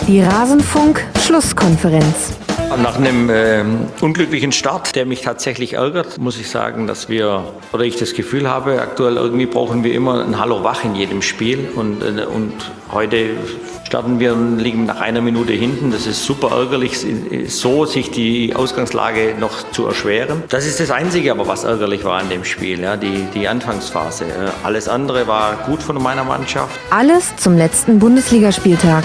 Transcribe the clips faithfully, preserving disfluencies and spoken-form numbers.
Die Rasenfunk-Schlusskonferenz. Nach einem äh, unglücklichen Start, der mich tatsächlich ärgert, muss ich sagen, dass wir, oder ich das Gefühl habe, aktuell irgendwie brauchen wir immer ein Hallo wach in jedem Spiel. Und, äh, und heute starten wir und liegen nach einer Minute hinten. Das ist super ärgerlich, so sich die Ausgangslage noch zu erschweren. Das ist das Einzige, aber was ärgerlich war an dem Spiel, ja, die, die Anfangsphase. Alles andere war gut von meiner Mannschaft. Alles zum letzten Bundesligaspieltag.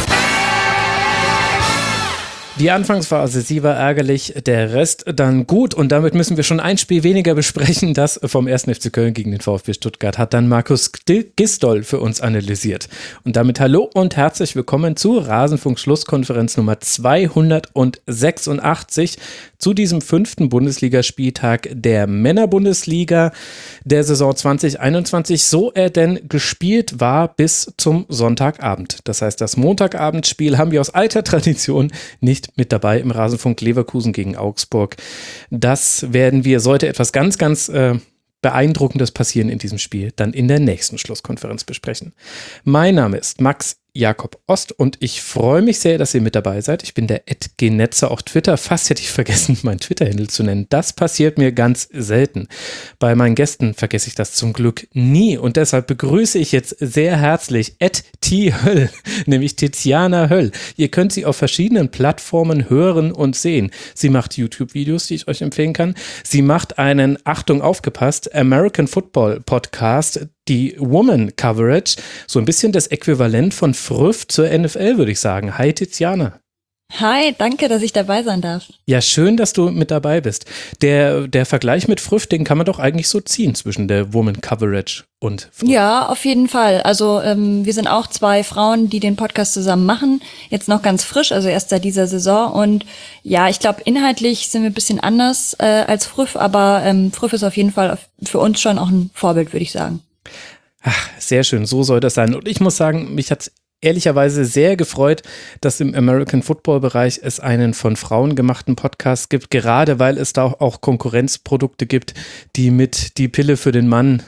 Die Anfangsphase, sie war ärgerlich, der Rest dann gut und damit müssen wir schon ein Spiel weniger besprechen. Das vom ersten F C Köln gegen den VfB Stuttgart hat dann Markus Gisdol für uns analysiert. Und damit hallo und herzlich willkommen zu Rasenfunk-Schlusskonferenz Nummer zweihundertsechsundachtzig zu diesem fünften Bundesligaspieltag der Männerbundesliga der Saison zwanzig einundzwanzig, so er denn gespielt war bis zum Sonntagabend. Das heißt, das Montagabendspiel haben wir aus alter Tradition nicht mit dabei im Rasenfunk. Leverkusen gegen Augsburg. Das werden wir, sollte etwas ganz, ganz äh, Beeindruckendes passieren in diesem Spiel, dann in der nächsten Schlusskonferenz besprechen. Mein Name ist Max Jakob Ost und ich freue mich sehr, dass ihr mit dabei seid. Ich bin der at Genetzer auf Twitter. Fast hätte ich vergessen, meinen Twitter-Handle zu nennen. Das passiert mir ganz selten. Bei meinen Gästen vergesse ich das zum Glück nie und deshalb begrüße ich jetzt sehr herzlich at T Höll, nämlich Tiziana Höll. Ihr könnt sie auf verschiedenen Plattformen hören und sehen. Sie macht YouTube-Videos, die ich euch empfehlen kann. Sie macht einen, Achtung, aufgepasst, American Football Podcast, die Woman Coverage, so ein bisschen das Äquivalent von Früff zur N F L, würde ich sagen. Hi Tiziana. Hi, danke, dass ich dabei sein darf. Ja, schön, dass du mit dabei bist. Der, der Vergleich mit Früff, den kann man doch eigentlich so ziehen zwischen der Woman Coverage und Früff. Ja, auf jeden Fall. Also ähm, wir sind auch zwei Frauen, die den Podcast zusammen machen. Jetzt noch ganz frisch, also erst seit dieser Saison. Und ja, ich glaube, inhaltlich sind wir ein bisschen anders äh, als Früff, aber ähm, Früff ist auf jeden Fall für uns schon auch ein Vorbild, würde ich sagen. Ach, sehr schön, so soll das sein. Und ich muss sagen, mich hat ehrlicherweise sehr gefreut, dass im American Football Bereich es einen von Frauen gemachten Podcast gibt, gerade weil es da auch Konkurrenzprodukte gibt, die mit die Pille für den Mann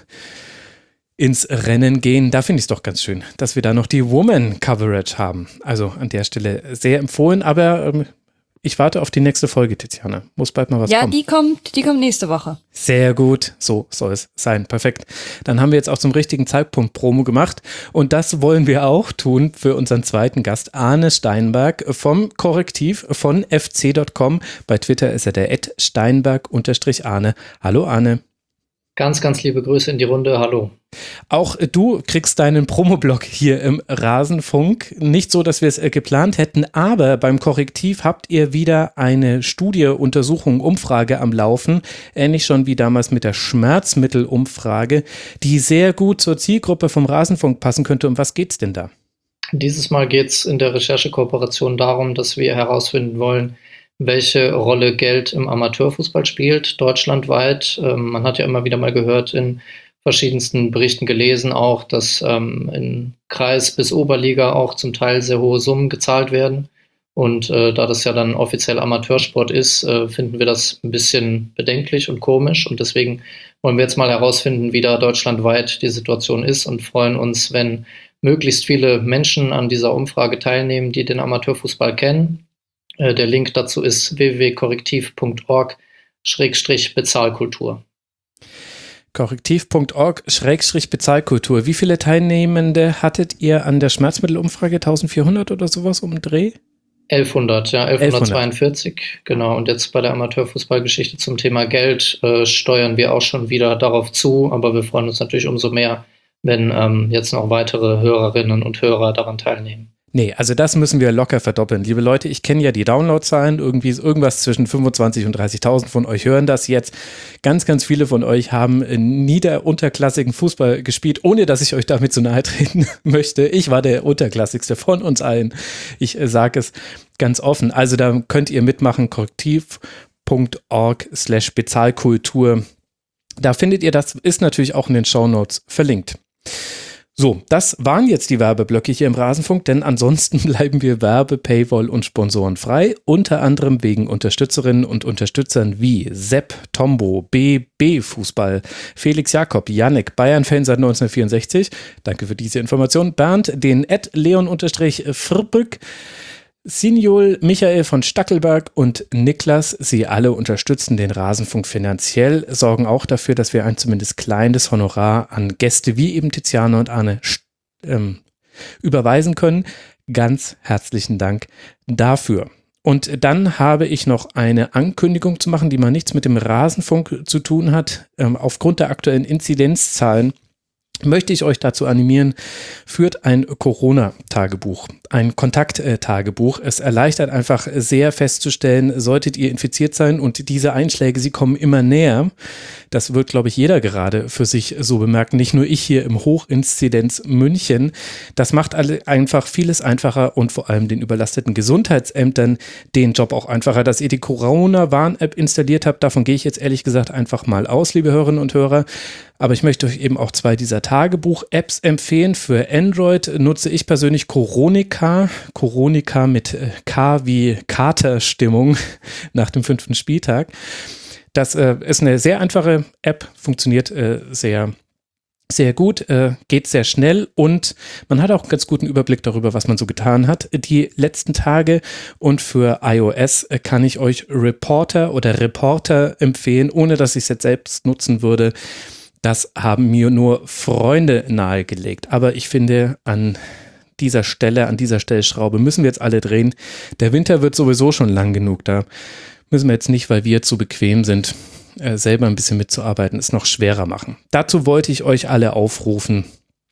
ins Rennen gehen. Da finde ich es doch ganz schön, dass wir da noch die Woman Coverage haben. Also an der Stelle sehr empfohlen, aber ähm, ich warte auf die nächste Folge, Tiziana. Muss bald mal was ja, kommen. Ja, die kommt, die kommt nächste Woche. Sehr gut, so soll es sein. Perfekt. Dann haben wir jetzt auch zum richtigen Zeitpunkt Promo gemacht und das wollen wir auch tun für unseren zweiten Gast, Arne Steinberg vom Korrektiv von F C Punkt com. Bei Twitter ist er der at Steinberg-Arne. Hallo Arne. Ganz, ganz liebe Grüße in die Runde. Hallo. Auch du kriegst deinen Promoblock hier im Rasenfunk. Nicht so, dass wir es geplant hätten, aber beim Korrektiv habt ihr wieder eine Studie, Untersuchung, Umfrage am Laufen. Ähnlich schon wie damals mit der Schmerzmittelumfrage, die sehr gut zur Zielgruppe vom Rasenfunk passen könnte. Um was geht's denn da? Dieses Mal geht es in der Recherchekooperation darum, dass wir herausfinden wollen, welche Rolle Geld im Amateurfußball spielt, deutschlandweit. Ähm, man hat ja immer wieder mal gehört, in verschiedensten Berichten gelesen auch, dass ähm, in Kreis bis Oberliga auch zum Teil sehr hohe Summen gezahlt werden. Und äh, da das ja dann offiziell Amateursport ist, äh, finden wir das ein bisschen bedenklich und komisch. Und deswegen wollen wir jetzt mal herausfinden, wie da deutschlandweit die Situation ist und freuen uns, wenn möglichst viele Menschen an dieser Umfrage teilnehmen, die den Amateurfußball kennen. Der Link dazu ist w w w punkt korrektiv punkt org schrägstrich Bezahlkultur. korrektiv punkt org schrägstrich Bezahlkultur. Wie viele Teilnehmende hattet ihr an der Schmerzmittelumfrage? eintausendvierhundert oder sowas um den Dreh? elfhundert, ja, elfhundertzweiundvierzig, genau. Und jetzt bei der Amateurfußballgeschichte zum Thema Geld äh, steuern wir auch schon wieder darauf zu, aber wir freuen uns natürlich umso mehr, wenn ähm, jetzt noch weitere Hörerinnen und Hörer daran teilnehmen. Nee, also das müssen wir locker verdoppeln. Liebe Leute, ich kenne ja die Downloadzahlen, irgendwie ist irgendwas zwischen fünfundzwanzigtausend und dreißigtausend von euch hören das jetzt. Ganz, ganz viele von euch haben nieder-, unterklassigen Fußball gespielt, ohne dass ich euch damit zu nahe treten möchte. Ich war der unterklassigste von uns allen. Ich äh, sage es ganz offen. Also da könnt ihr mitmachen, korrektiv punkt org slash Bezahlkultur. Da findet ihr das, ist natürlich auch in den Shownotes verlinkt. So, das waren jetzt die Werbeblöcke hier im Rasenfunk, denn ansonsten bleiben wir Werbe-, Paywall- und Sponsoren frei, unter anderem wegen Unterstützerinnen und Unterstützern wie Sepp, Tombo, B B Fußball, Felix Jakob, Yannick, Bayern-Fan seit neunzehnhundertvierundsechzig, danke für diese Information, Bernd, den Ed Leon-Frbrück, Sinjol, Michael von Stackelberg und Niklas, sie alle unterstützen den Rasenfunk finanziell, sorgen auch dafür, dass wir ein zumindest kleines Honorar an Gäste wie eben Tiziana und Arne ähm, überweisen können. Ganz herzlichen Dank dafür. Und dann habe ich noch eine Ankündigung zu machen, die mal nichts mit dem Rasenfunk zu tun hat. Ähm, aufgrund der aktuellen Inzidenzzahlen möchte ich euch dazu animieren, führt ein Corona-Tagebuch, ein Kontakt-Tagebuch. Es erleichtert einfach sehr festzustellen, solltet ihr infiziert sein und diese Einschläge, sie kommen immer näher. Das wird, glaube ich, jeder gerade für sich so bemerken, nicht nur ich hier im Hochinzidenz München. Das macht alle einfach vieles einfacher und vor allem den überlasteten Gesundheitsämtern den Job auch einfacher, dass ihr die Corona-Warn-App installiert habt. Davon gehe ich jetzt ehrlich gesagt einfach mal aus, liebe Hörerinnen und Hörer. Aber ich möchte euch eben auch zwei dieser Tagebuch-Apps empfehlen. Für Android nutze ich persönlich Coronica. Coronica mit K wie Katerstimmung nach dem fünften Spieltag. Das äh, ist eine sehr einfache App, funktioniert äh, sehr, sehr gut, äh, geht sehr schnell und man hat auch einen ganz guten Überblick darüber, was man so getan hat die letzten Tage. Und für iOS äh, kann ich euch Reporter oder Reporter empfehlen, ohne dass ich es jetzt selbst nutzen würde. Das haben mir nur Freunde nahegelegt. Aber ich finde, an dieser Stelle, an dieser Stellschraube müssen wir jetzt alle drehen. Der Winter wird sowieso schon lang genug. Da müssen wir jetzt nicht, weil wir zu bequem sind, äh, selber ein bisschen mitzuarbeiten, es noch schwerer machen. Dazu wollte ich euch alle aufrufen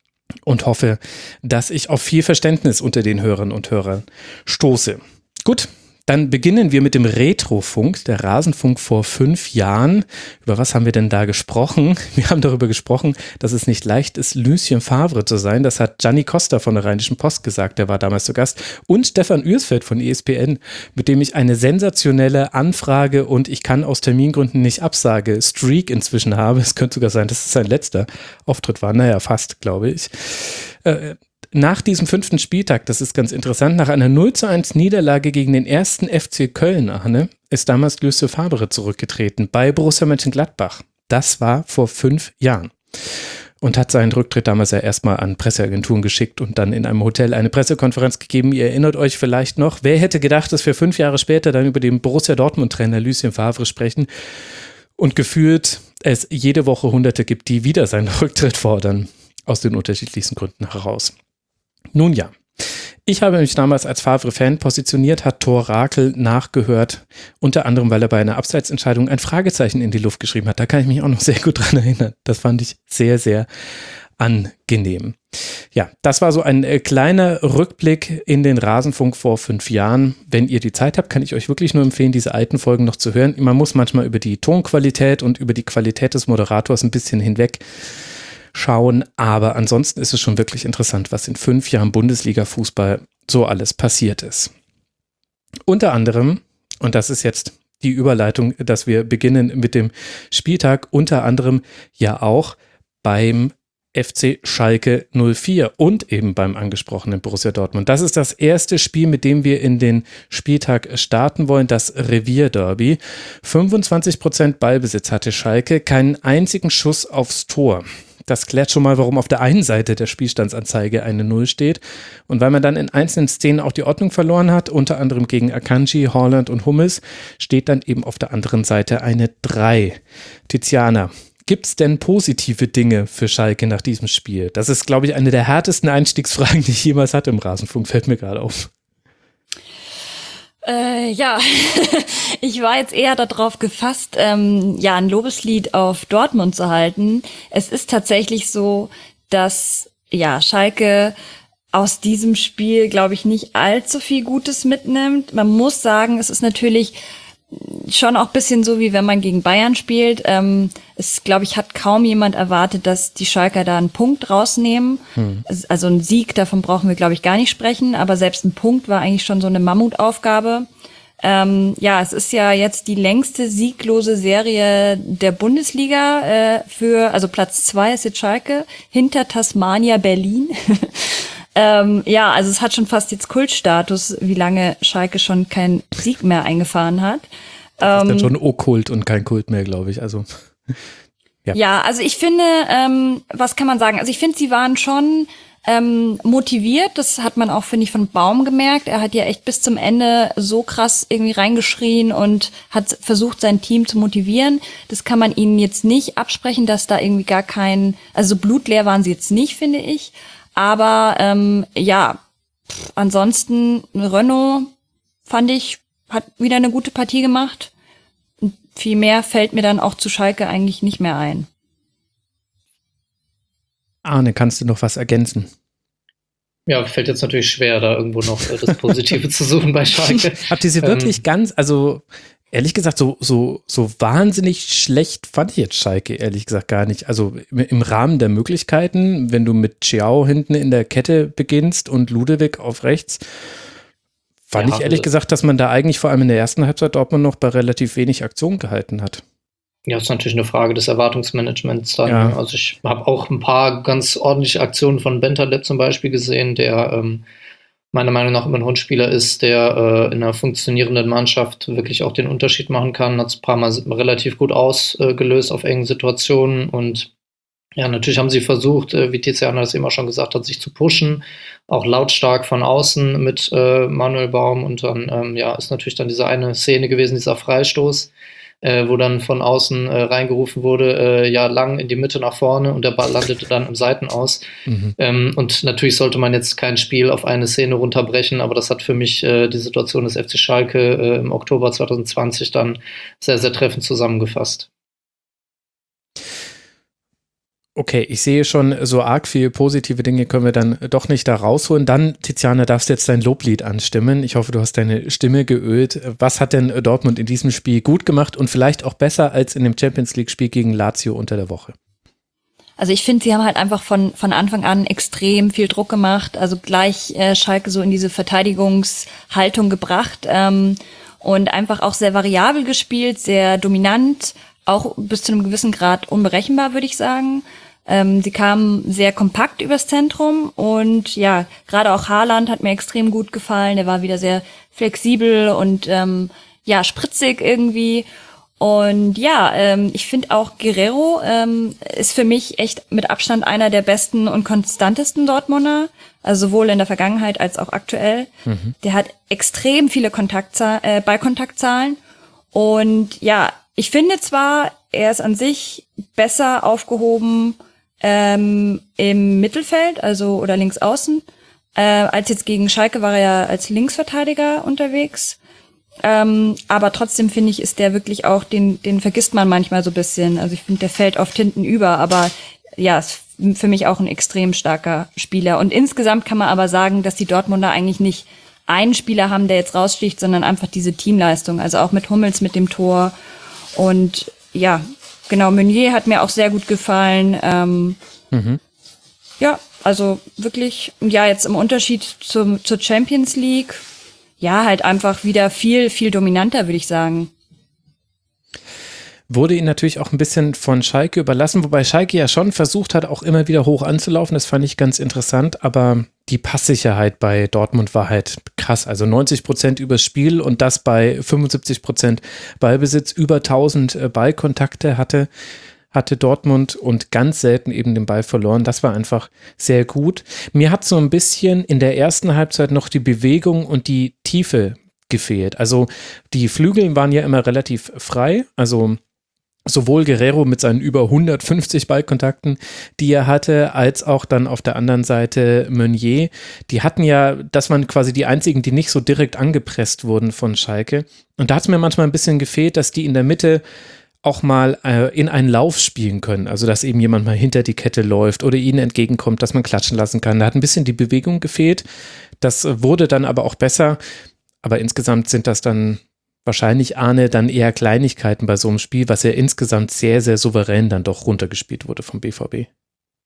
und hoffe, dass ich auf viel Verständnis unter den Hörern und Hörern stoße. Gut. Dann beginnen wir mit dem Retrofunk, der Rasenfunk vor fünf Jahren. Über was haben wir denn da gesprochen? Wir haben darüber gesprochen, dass es nicht leicht ist, Lucien Favre zu sein. Das hat Gianni Costa von der Rheinischen Post gesagt, der war damals zu Gast. Und Stefan Ürsfeld von E S P N, mit dem ich eine sensationelle Anfrage und ich kann aus Termingründen nicht absage, Streak inzwischen habe. Es könnte sogar sein, dass es sein letzter Auftritt war. Naja, fast, glaube ich. Äh, Nach diesem fünften Spieltag, das ist ganz interessant, nach einer null zu eins Niederlage gegen den ersten F C Köln, Arne, ist damals Lucien Favre zurückgetreten bei Borussia Mönchengladbach. Das war vor fünf Jahren. Und hat seinen Rücktritt damals ja erstmal an Presseagenturen geschickt und dann in einem Hotel eine Pressekonferenz gegeben. Ihr erinnert euch vielleicht noch, wer hätte gedacht, dass wir fünf Jahre später dann über den Borussia Dortmund-Trainer Lucien Favre sprechen und gefühlt es jede Woche Hunderte gibt, die wieder seinen Rücktritt fordern, aus den unterschiedlichsten Gründen heraus. Nun ja, ich habe mich damals als Favre-Fan positioniert, hat Thor Rakel nachgehört, unter anderem, weil er bei einer Abseitsentscheidung ein Fragezeichen in die Luft geschrieben hat. Da kann ich mich auch noch sehr gut dran erinnern. Das fand ich sehr, sehr angenehm. Ja, das war so ein äh, kleiner Rückblick in den Rasenfunk vor fünf Jahren. Wenn ihr die Zeit habt, kann ich euch wirklich nur empfehlen, diese alten Folgen noch zu hören. Man muss manchmal über die Tonqualität und über die Qualität des Moderators ein bisschen hinweg schauen, aber ansonsten ist es schon wirklich interessant, was in fünf Jahren Bundesliga-Fußball so alles passiert ist. Unter anderem, und das ist jetzt die Überleitung, dass wir beginnen mit dem Spieltag, unter anderem ja auch beim F C Schalke null vier und eben beim angesprochenen Borussia Dortmund. Das ist das erste Spiel, mit dem wir in den Spieltag starten wollen, das Revierderby. fünfundzwanzig Prozent Ballbesitz hatte Schalke, keinen einzigen Schuss aufs Tor. Das klärt schon mal, warum auf der einen Seite der Spielstandsanzeige eine Null steht. Und weil man dann in einzelnen Szenen auch die Ordnung verloren hat, unter anderem gegen Akanji, Haaland und Hummels, steht dann eben auf der anderen Seite eine drei. Tiziana, gibt es denn positive Dinge für Schalke nach diesem Spiel? Das ist, glaube ich, eine der härtesten Einstiegsfragen, die ich jemals hatte im Rasenfunk, fällt mir gerade auf. Äh, ja, ich war jetzt eher darauf gefasst, ähm, ja, ein Lobeslied auf Dortmund zu halten. Es ist tatsächlich so, dass, ja, Schalke aus diesem Spiel, glaube ich, nicht allzu viel Gutes mitnimmt. Man muss sagen, es ist natürlich schon auch ein bisschen so, wie wenn man gegen Bayern spielt. Ähm, es, glaube ich, hat kaum jemand erwartet, dass die Schalker da einen Punkt rausnehmen. Hm. Also ein Sieg, davon brauchen wir, glaube ich, gar nicht sprechen. Aber selbst ein Punkt war eigentlich schon so eine Mammutaufgabe. Ähm, ja, es ist ja jetzt die längste sieglose Serie der Bundesliga äh, für, also Platz zwei ist jetzt Schalke, hinter Tasmania Berlin. ähm, ja, also es hat schon fast jetzt Kultstatus, wie lange Schalke schon keinen Sieg mehr eingefahren hat. Das ähm, ist dann schon Okkult und kein Kult mehr, glaube ich. Also ja. ja, also ich finde, ähm, was kann man sagen? Also ich finde, sie waren schon Ähm, motiviert, das hat man auch, finde ich, von Baum gemerkt. Er hat ja echt bis zum Ende so krass irgendwie reingeschrien und hat versucht, sein Team zu motivieren. Das kann man ihnen jetzt nicht absprechen, dass da irgendwie gar kein, also blutleer waren sie jetzt nicht, finde ich. Aber ähm, ja, pff, ansonsten Renault, fand ich, hat wieder eine gute Partie gemacht. Und viel mehr fällt mir dann auch zu Schalke eigentlich nicht mehr ein. Arne, kannst du noch was ergänzen? Ja, fällt jetzt natürlich schwer, da irgendwo noch äh, das Positive zu suchen bei Schalke. Habt ihr sie wirklich ähm, ganz, also ehrlich gesagt, so, so, so wahnsinnig schlecht fand ich jetzt Schalke, ehrlich gesagt, gar nicht. Also im, im Rahmen der Möglichkeiten, wenn du mit Chiao hinten in der Kette beginnst und Ludewig auf rechts, fand Ja, ich ehrlich also- gesagt, dass man da eigentlich vor allem in der ersten Halbzeit Dortmund noch bei relativ wenig Aktion gehalten hat. Ja, das ist natürlich eine Frage des Erwartungsmanagements dann. Ja. Also ich habe auch ein paar ganz ordentliche Aktionen von Bentaleb zum Beispiel gesehen, der ähm, meiner Meinung nach immer ein Hundspieler ist, der äh, in einer funktionierenden Mannschaft wirklich auch den Unterschied machen kann. Hat es ein paar Mal relativ gut ausgelöst auf engen Situationen. Und ja, natürlich haben sie versucht, äh, wie Tiziana das eben auch schon gesagt hat, sich zu pushen. Auch lautstark von außen mit äh, Manuel Baum. Und dann ähm, ja, ist natürlich dann diese eine Szene gewesen, dieser Freistoß, Äh, wo dann von außen äh, reingerufen wurde, äh, ja, lang in die Mitte nach vorne und der Ball landete dann im Seitenaus. Mhm. Ähm, und natürlich sollte man jetzt kein Spiel auf eine Szene runterbrechen, aber das hat für mich äh, die Situation des F C Schalke äh, im Oktober zwanzig zwanzig dann sehr, sehr treffend zusammengefasst. Okay, ich sehe schon, so arg viele positive Dinge können wir dann doch nicht da rausholen. Dann, Tiziana, darfst du jetzt dein Loblied anstimmen. Ich hoffe, du hast deine Stimme geölt. Was hat denn Dortmund in diesem Spiel gut gemacht und vielleicht auch besser als in dem Champions-League-Spiel gegen Lazio unter der Woche? Also ich finde, sie haben halt einfach von von Anfang an extrem viel Druck gemacht, also gleich äh, Schalke so in diese Verteidigungshaltung gebracht ähm, und einfach auch sehr variabel gespielt, sehr dominant, auch bis zu einem gewissen Grad unberechenbar, würde ich sagen. Ähm, sie kamen sehr kompakt übers Zentrum und ja, gerade auch Haaland hat mir extrem gut gefallen. Der war wieder sehr flexibel und ähm, ja, spritzig irgendwie. Und ja, ähm, ich finde auch Guerrero ähm, ist für mich echt mit Abstand einer der besten und konstantesten Dortmunder, also sowohl in der Vergangenheit als auch aktuell. Mhm. Der hat extrem viele Kontaktza- äh, Ballkontaktzahlen und ja, ich finde zwar, er ist an sich besser aufgehoben ähm, im Mittelfeld, also oder links außen, äh, als jetzt gegen Schalke war er ja als Linksverteidiger unterwegs. Ähm, aber trotzdem finde ich, ist der wirklich auch, den, den vergisst man manchmal so ein bisschen. Also ich finde, der fällt oft hinten über, aber ja, ist für mich auch ein extrem starker Spieler. Und insgesamt kann man aber sagen, dass die Dortmunder eigentlich nicht einen Spieler haben, der jetzt raussticht, sondern einfach diese Teamleistung. Also auch mit Hummels mit dem Tor. Und ja, genau, Meunier hat mir auch sehr gut gefallen. Ähm, mhm. Ja, also wirklich, ja, jetzt im Unterschied zum, zur Champions League, ja, halt einfach wieder viel, viel dominanter, würde ich sagen. Wurde ihn natürlich auch ein bisschen von Schalke überlassen, wobei Schalke ja schon versucht hat, auch immer wieder hoch anzulaufen. Das fand ich ganz interessant, aber die Passsicherheit bei Dortmund war halt krass. Also neunzig Prozent übers Spiel und das bei fünfundsiebzig Prozent Ballbesitz, über tausend Ballkontakte hatte, hatte Dortmund und ganz selten eben den Ball verloren. Das war einfach sehr gut. Mir hat so ein bisschen in der ersten Halbzeit noch die Bewegung und die Tiefe gefehlt. Also die Flügel waren ja immer relativ frei, also sowohl Guerrero mit seinen über hundertfünfzig Ballkontakten, die er hatte, als auch dann auf der anderen Seite Meunier. Die hatten ja, das waren quasi die einzigen, die nicht so direkt angepresst wurden von Schalke. Und da hat es mir manchmal ein bisschen gefehlt, dass die in der Mitte auch mal äh, in einen Lauf spielen können. Also dass eben jemand mal hinter die Kette läuft oder ihnen entgegenkommt, dass man klatschen lassen kann. Da hat ein bisschen die Bewegung gefehlt. Das wurde dann aber auch besser. Aber insgesamt sind das dann wahrscheinlich, Arne, dann eher Kleinigkeiten bei so einem Spiel, was ja insgesamt sehr, sehr souverän dann doch runtergespielt wurde vom B V B.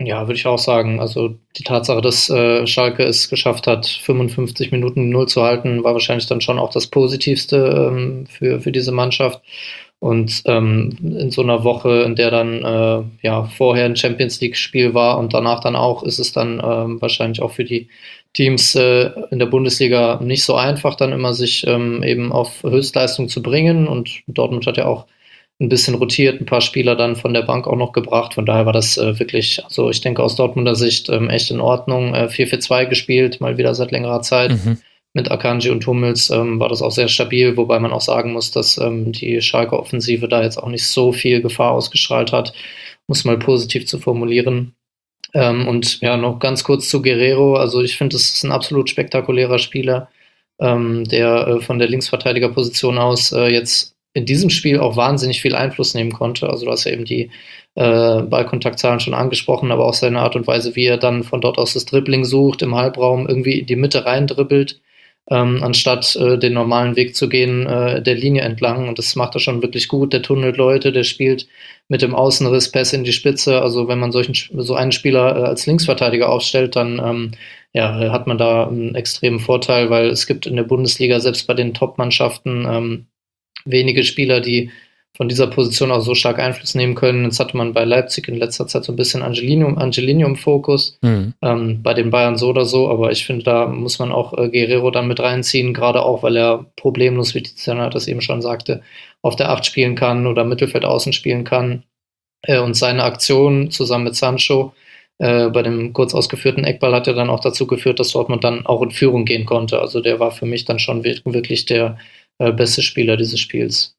Ja, würde ich auch sagen. Also die Tatsache, dass äh, Schalke es geschafft hat, fünfundfünfzig Minuten null zu halten, war wahrscheinlich dann schon auch das Positivste ähm, für, für diese Mannschaft. Und ähm, in so einer Woche, in der dann äh, ja vorher ein Champions-League-Spiel war und danach dann auch, ist es dann ähm, wahrscheinlich auch für die Teams äh, in der Bundesliga nicht so einfach, dann immer sich ähm, eben auf Höchstleistung zu bringen. Und Dortmund hat ja auch ein bisschen rotiert, ein paar Spieler dann von der Bank auch noch gebracht. Von daher war das äh, wirklich, also ich denke aus Dortmunder Sicht ähm, echt in Ordnung. Äh, vier vier zwei gespielt, mal wieder seit längerer Zeit. Mhm. Mit Akanji und Hummels ähm, war das auch sehr stabil, wobei man auch sagen muss, dass ähm, die Schalker Offensive da jetzt auch nicht so viel Gefahr ausgestrahlt hat, muss mal positiv zu formulieren. Ähm, und ja, noch ganz kurz zu Guerrero. Also ich finde, das ist ein absolut spektakulärer Spieler, ähm, der äh, von der Linksverteidigerposition aus äh, jetzt in diesem Spiel auch wahnsinnig viel Einfluss nehmen konnte. Also du hast ja eben die äh, Ballkontaktzahlen schon angesprochen, aber auch seine Art und Weise, wie er dann von dort aus das Dribbling sucht, im Halbraum irgendwie in die Mitte rein dribbelt, ähm, anstatt äh, den normalen Weg zu gehen, äh, der Linie entlang. Und das macht er schon wirklich gut. Der tunnelt Leute, der spielt mit dem Außenriss Pässe in die Spitze. Also wenn man solchen, so einen Spieler äh, als Linksverteidiger aufstellt, dann ähm, ja, hat man da einen extremen Vorteil, weil es gibt in der Bundesliga selbst bei den Top-Mannschaften ähm, wenige Spieler, die von dieser Position auch so stark Einfluss nehmen können. Jetzt hatte man bei Leipzig in letzter Zeit so ein bisschen Angelino, Angelino im Fokus, mhm. ähm, bei den Bayern so oder so, aber ich finde, da muss man auch äh, Guerrero dann mit reinziehen, gerade auch, weil er problemlos, wie Tiziana das eben schon sagte, auf der acht spielen kann oder Mittelfeld außen spielen kann. Äh, und seine Aktion zusammen mit Sancho äh, bei dem kurz ausgeführten Eckball hat ja dann auch dazu geführt, dass Dortmund dann auch in Führung gehen konnte. Also der war für mich dann schon wirklich der äh, beste Spieler dieses Spiels.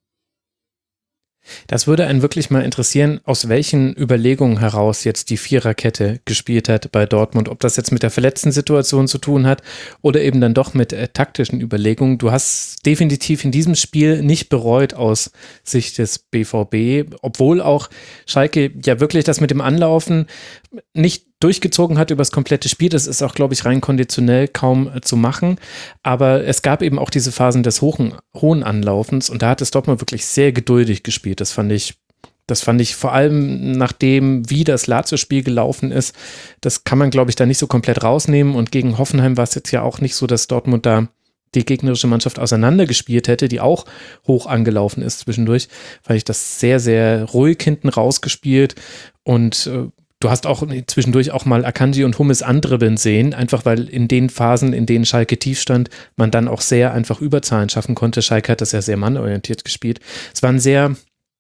Das würde einen wirklich mal interessieren, aus welchen Überlegungen heraus jetzt die Viererkette gespielt hat bei Dortmund. Ob das jetzt mit der verletzten Situation zu tun hat oder eben dann doch mit äh, taktischen Überlegungen. Du hast definitiv in diesem Spiel nicht bereut aus Sicht des B V B, obwohl auch Schalke ja wirklich das mit dem Anlaufen nicht durchgezogen hat über das komplette Spiel. Das ist auch, glaube ich, rein konditionell kaum äh, zu machen. Aber es gab eben auch diese Phasen des hohen, hohen Anlaufens und da hat es Dortmund wirklich sehr geduldig gespielt. Das fand ich, das fand ich vor allem nachdem, wie das Lazio-Spiel gelaufen ist, das kann man, glaube ich, da nicht so komplett rausnehmen. Und gegen Hoffenheim war es jetzt ja auch nicht so, dass Dortmund da die gegnerische Mannschaft auseinandergespielt hätte, die auch hoch angelaufen ist zwischendurch, weil ich das sehr, sehr ruhig hinten rausgespielt und äh, du hast auch zwischendurch auch mal Akanji und Hummels andribbeln sehen, einfach weil in den Phasen, in denen Schalke tief stand, man dann auch sehr einfach Überzahlen schaffen konnte. Schalke hat das ja sehr mannorientiert gespielt. Es war ein sehr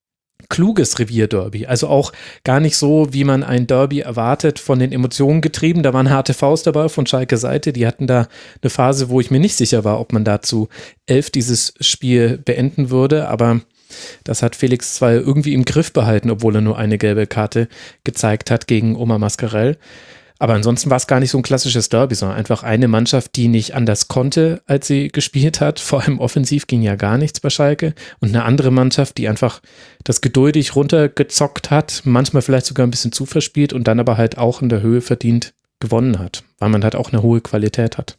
kluges Revierderby, also auch gar nicht so, wie man ein Derby erwartet, von den Emotionen getrieben. Da war eine harte Faust dabei von Schalke Seite. Die hatten da eine Phase, wo ich mir nicht sicher war, ob man dazu elf dieses Spiel beenden würde, aber das hat Felix zwar irgendwie im Griff behalten, obwohl er nur eine gelbe Karte gezeigt hat gegen Omar Mascarell. Aber ansonsten war es gar nicht so ein klassisches Derby, sondern einfach eine Mannschaft, die nicht anders konnte, als sie gespielt hat. Vor allem offensiv ging ja gar nichts bei Schalke. Und eine andere Mannschaft, die einfach das geduldig runtergezockt hat, manchmal vielleicht sogar ein bisschen zu verspielt und dann aber halt auch in der Höhe verdient gewonnen hat, weil man halt auch eine hohe Qualität hat.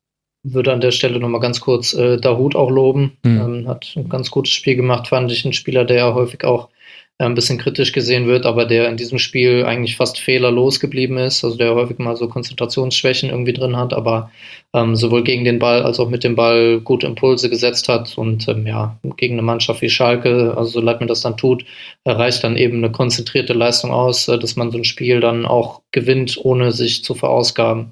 Würde an der Stelle nochmal ganz kurz äh, Dahoud auch loben. Mhm. Ähm, hat ein ganz gutes Spiel gemacht, fand ich. Ein Spieler, der ja häufig auch äh, ein bisschen kritisch gesehen wird, aber der in diesem Spiel eigentlich fast fehlerlos geblieben ist. Also der häufig mal so Konzentrationsschwächen irgendwie drin hat, aber ähm, sowohl gegen den Ball als auch mit dem Ball gute Impulse gesetzt hat. Und ähm, ja, gegen eine Mannschaft wie Schalke, also so leid mir das dann tut, reicht dann eben eine konzentrierte Leistung aus, äh, dass man so ein Spiel dann auch gewinnt, ohne sich zu verausgaben.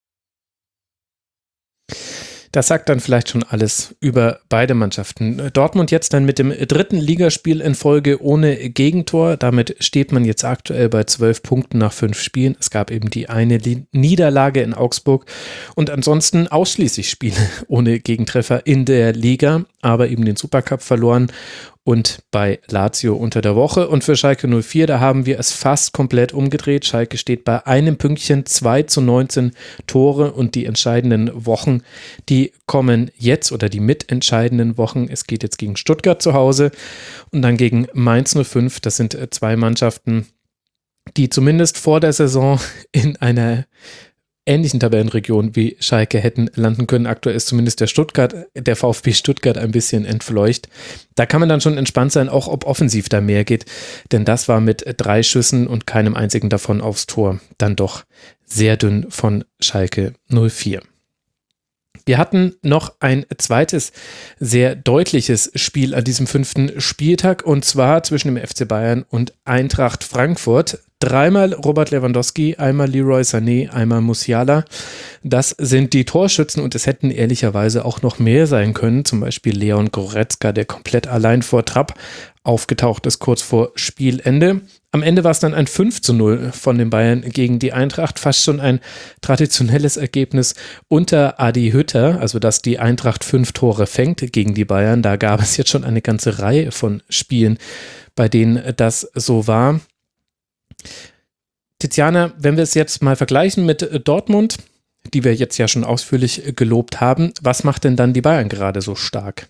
Das sagt dann vielleicht schon alles über beide Mannschaften. Dortmund jetzt dann mit dem dritten Ligaspiel in Folge ohne Gegentor. Damit steht man jetzt aktuell bei zwölf Punkten nach fünf Spielen. Es gab eben die eine Niederlage in Augsburg und ansonsten ausschließlich Spiele ohne Gegentreffer in der Liga, aber eben den Supercup verloren. Und bei Lazio unter der Woche. Und für Schalke null vier, da haben wir es fast komplett umgedreht. Schalke steht bei einem Pünktchen, zwei zu neunzehn Tore und die entscheidenden Wochen, die kommen jetzt oder die mitentscheidenden Wochen. Es geht jetzt gegen Stuttgart zu Hause und dann gegen Mainz null fünf. Das sind zwei Mannschaften, die zumindest vor der Saison in einer ähnlichen Tabellenregion wie Schalke hätten landen können. Aktuell ist zumindest der Stuttgart, der VfB Stuttgart ein bisschen entfleucht. Da kann man dann schon entspannt sein, auch ob offensiv da mehr geht, denn das war mit drei Schüssen und keinem einzigen davon aufs Tor dann doch sehr dünn von Schalke null vier. Wir hatten noch ein zweites sehr deutliches Spiel an diesem fünften Spieltag und zwar zwischen dem F C Bayern und Eintracht Frankfurt. Dreimal Robert Lewandowski, einmal Leroy Sané, einmal Musiala. Das sind die Torschützen und es hätten ehrlicherweise auch noch mehr sein können. Zum Beispiel Leon Goretzka, der komplett allein vor Trapp aufgetaucht ist, kurz vor Spielende. Am Ende war es dann ein fünf zu null von den Bayern gegen die Eintracht. Fast schon ein traditionelles Ergebnis unter Adi Hütter, also dass die Eintracht fünf Tore fängt gegen die Bayern. Da gab es jetzt schon eine ganze Reihe von Spielen, bei denen das so war. Tiziana, wenn wir es jetzt mal vergleichen mit Dortmund, die wir jetzt ja schon ausführlich gelobt haben, was macht denn dann die Bayern gerade so stark?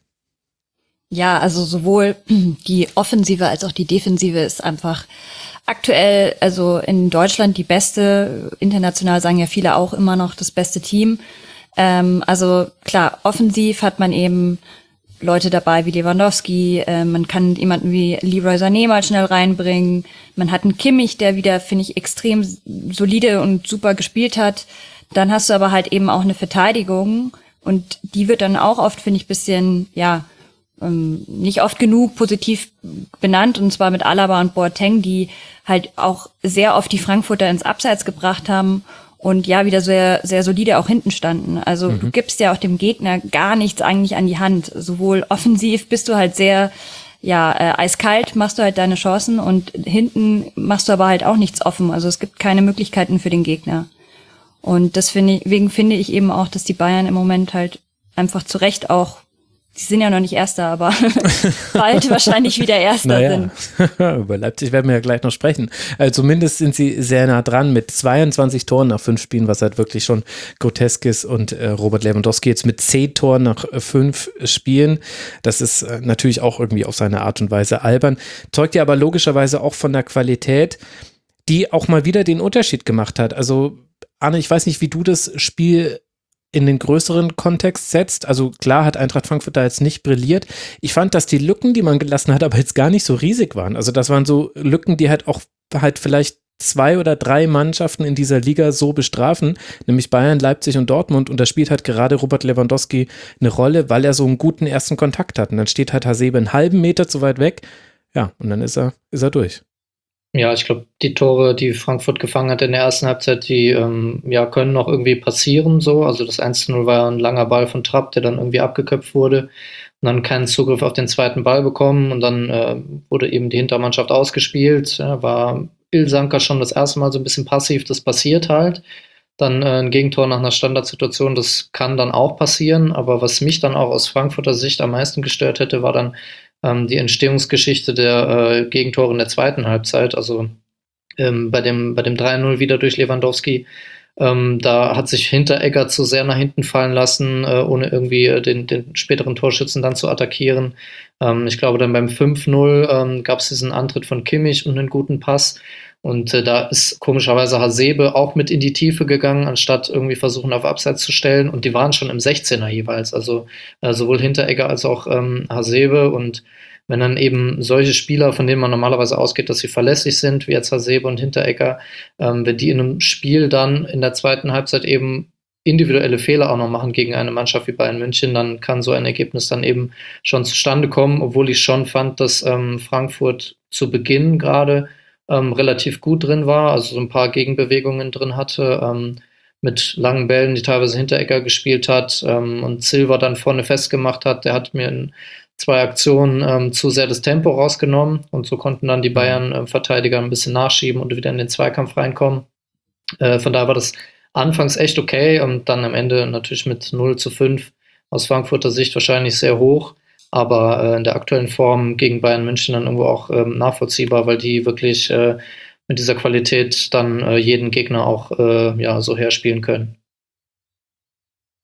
Ja, also sowohl die Offensive als auch die Defensive ist einfach aktuell, also in Deutschland die beste, international sagen ja viele auch immer noch das beste Team. Ähm, also klar, offensiv hat man eben Leute dabei wie Lewandowski, äh, man kann jemanden wie Leroy Sané mal schnell reinbringen, man hat einen Kimmich, der wieder, finde ich, extrem solide und super gespielt hat. Dann hast du aber halt eben auch eine Verteidigung und die wird dann auch oft, finde ich, bisschen, ja, ähm, nicht oft genug positiv benannt, und zwar mit Alaba und Boateng, die halt auch sehr oft die Frankfurter ins Abseits gebracht haben und ja, wieder sehr, sehr solide auch hinten standen. Also mhm. du gibst ja auch dem Gegner gar nichts eigentlich an die Hand. Sowohl offensiv bist du halt sehr, ja, äh, eiskalt, machst du halt deine Chancen und hinten machst du aber halt auch nichts offen. Also es gibt keine Möglichkeiten für den Gegner. Und das finde ich, deswegen finde ich eben auch, dass die Bayern im Moment halt einfach zu Recht auch, die sind ja noch nicht Erster, aber bald wahrscheinlich wieder Erster naja. sind. Über Leipzig werden wir ja gleich noch sprechen. Also zumindest sind sie sehr nah dran mit zweiundzwanzig Toren nach fünf Spielen, was halt wirklich schon grotesk ist. Und äh, Robert Lewandowski jetzt mit zehn Toren nach äh, fünf Spielen. Das ist äh, natürlich auch irgendwie auf seine Art und Weise albern. Zeugt ja aber logischerweise auch von der Qualität, die auch mal wieder den Unterschied gemacht hat. Also Arne, ich weiß nicht, wie du das Spiel in den größeren Kontext setzt. Also klar hat Eintracht Frankfurt da jetzt nicht brilliert. Ich fand, dass die Lücken, die man gelassen hat, aber jetzt gar nicht so riesig waren. Also das waren so Lücken, die halt auch halt vielleicht zwei oder drei Mannschaften in dieser Liga so bestrafen, nämlich Bayern, Leipzig und Dortmund. Und da spielt halt gerade Robert Lewandowski eine Rolle, weil er so einen guten ersten Kontakt hat. Und dann steht halt Hasebe einen halben Meter zu weit weg. Ja, und dann ist er, ist er durch. Ja, ich glaube, die Tore, die Frankfurt gefangen hat in der ersten Halbzeit, die ähm, ja, können noch irgendwie passieren. So. Also das eins zu null war ein langer Ball von Trapp, der dann irgendwie abgeköpft wurde und dann keinen Zugriff auf den zweiten Ball bekommen. Und dann äh, wurde eben die Hintermannschaft ausgespielt. Ja, war Ilsanker schon das erste Mal so ein bisschen passiv, das passiert halt. Dann äh, ein Gegentor nach einer Standardsituation, das kann dann auch passieren. Aber was mich dann auch aus Frankfurter Sicht am meisten gestört hätte, war dann die Entstehungsgeschichte der äh, Gegentore in der zweiten Halbzeit, also ähm, bei dem, bei dem drei null wieder durch Lewandowski, ähm, da hat sich Hinteregger zu sehr nach hinten fallen lassen, äh, ohne irgendwie äh, den, den späteren Torschützen dann zu attackieren. Ähm, ich glaube, dann beim fünf null ähm, gab es diesen Antritt von Kimmich und einen guten Pass. Und äh, da ist komischerweise Hasebe auch mit in die Tiefe gegangen, anstatt irgendwie versuchen, auf Abseits zu stellen. Und die waren schon im sechzehner jeweils, also äh, sowohl Hinteregger als auch ähm, Hasebe. Und wenn dann eben solche Spieler, von denen man normalerweise ausgeht, dass sie verlässlich sind, wie jetzt Hasebe und Hinteregger, ähm, wenn die in einem Spiel dann in der zweiten Halbzeit eben individuelle Fehler auch noch machen gegen eine Mannschaft wie Bayern München, dann kann so ein Ergebnis dann eben schon zustande kommen, obwohl ich schon fand, dass ähm, Frankfurt zu Beginn gerade Ähm, relativ gut drin war, also so ein paar Gegenbewegungen drin hatte, ähm, mit langen Bällen, die teilweise Hinteregger gespielt hat ähm, und Silva dann vorne festgemacht hat. Der hat mir in zwei Aktionen ähm, zu sehr das Tempo rausgenommen und so konnten dann die Bayern-Verteidiger ein bisschen nachschieben und wieder in den Zweikampf reinkommen. Äh, von daher war das anfangs echt okay und dann am Ende natürlich mit null zu fünf aus Frankfurter Sicht wahrscheinlich sehr hoch. Aber äh, in der aktuellen Form gegen Bayern München dann irgendwo auch ähm, nachvollziehbar, weil die wirklich äh, mit dieser Qualität dann äh, jeden Gegner auch äh, ja, so herspielen können.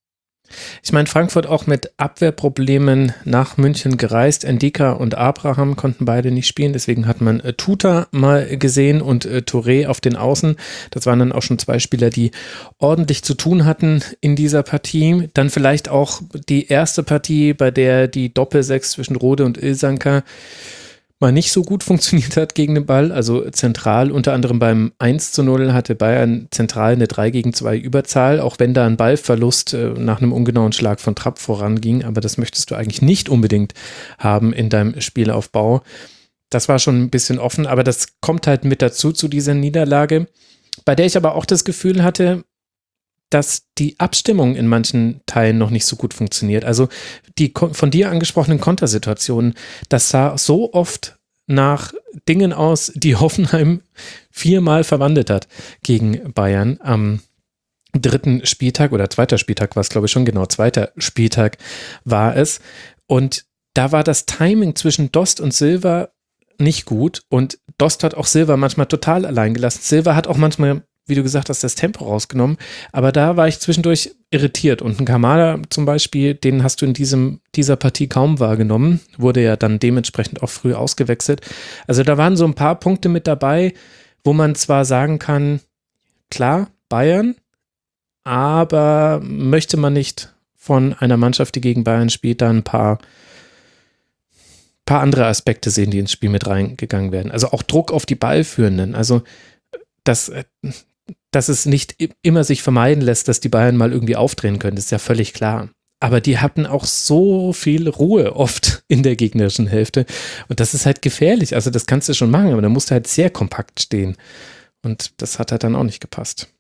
Ich meine, Frankfurt auch mit Abwehrproblemen nach München gereist. Ndika und Abraham konnten beide nicht spielen, deswegen hat man äh, Tuta mal gesehen und äh, Touré auf den Außen. Das waren dann auch schon zwei Spieler, die ordentlich zu tun hatten in dieser Partie. Dann vielleicht auch die erste Partie, bei der die Doppelsechs zwischen Rode und Ilsanker mal nicht so gut funktioniert hat gegen den Ball, also zentral, unter anderem beim eins zu null hatte Bayern zentral eine drei gegen zwei Überzahl, auch wenn da ein Ballverlust äh, nach einem ungenauen Schlag von Trapp voranging, aber das möchtest du eigentlich nicht unbedingt haben in deinem Spielaufbau. Das war schon ein bisschen offen, aber das kommt halt mit dazu zu dieser Niederlage, bei der ich aber auch das Gefühl hatte, dass die Abstimmung in manchen Teilen noch nicht so gut funktioniert. Also die von dir angesprochenen Kontersituationen, das sah so oft nach Dingen aus, die Hoffenheim viermal verwandelt hat gegen Bayern am dritten Spieltag oder zweiter Spieltag war es, glaube ich schon, genau, zweiter Spieltag war es. Und da war das Timing zwischen Dost und Silva nicht gut und Dost hat auch Silva manchmal total allein gelassen. Silva hat auch manchmal, wie du gesagt hast, das Tempo rausgenommen, aber da war ich zwischendurch irritiert und ein Kamada zum Beispiel, den hast du in diesem, dieser Partie kaum wahrgenommen, wurde ja dann dementsprechend auch früh ausgewechselt. Also da waren so ein paar Punkte mit dabei, wo man zwar sagen kann, klar, Bayern, aber möchte man nicht von einer Mannschaft, die gegen Bayern spielt, da ein paar paar andere Aspekte sehen, die ins Spiel mit reingegangen werden. Also auch Druck auf die Ballführenden, also das dass es nicht immer sich vermeiden lässt, dass die Bayern mal irgendwie aufdrehen können, ist ja völlig klar. Aber die hatten auch so viel Ruhe oft in der gegnerischen Hälfte und das ist halt gefährlich. Also das kannst du schon machen, aber da musst du halt sehr kompakt stehen und das hat halt dann auch nicht gepasst.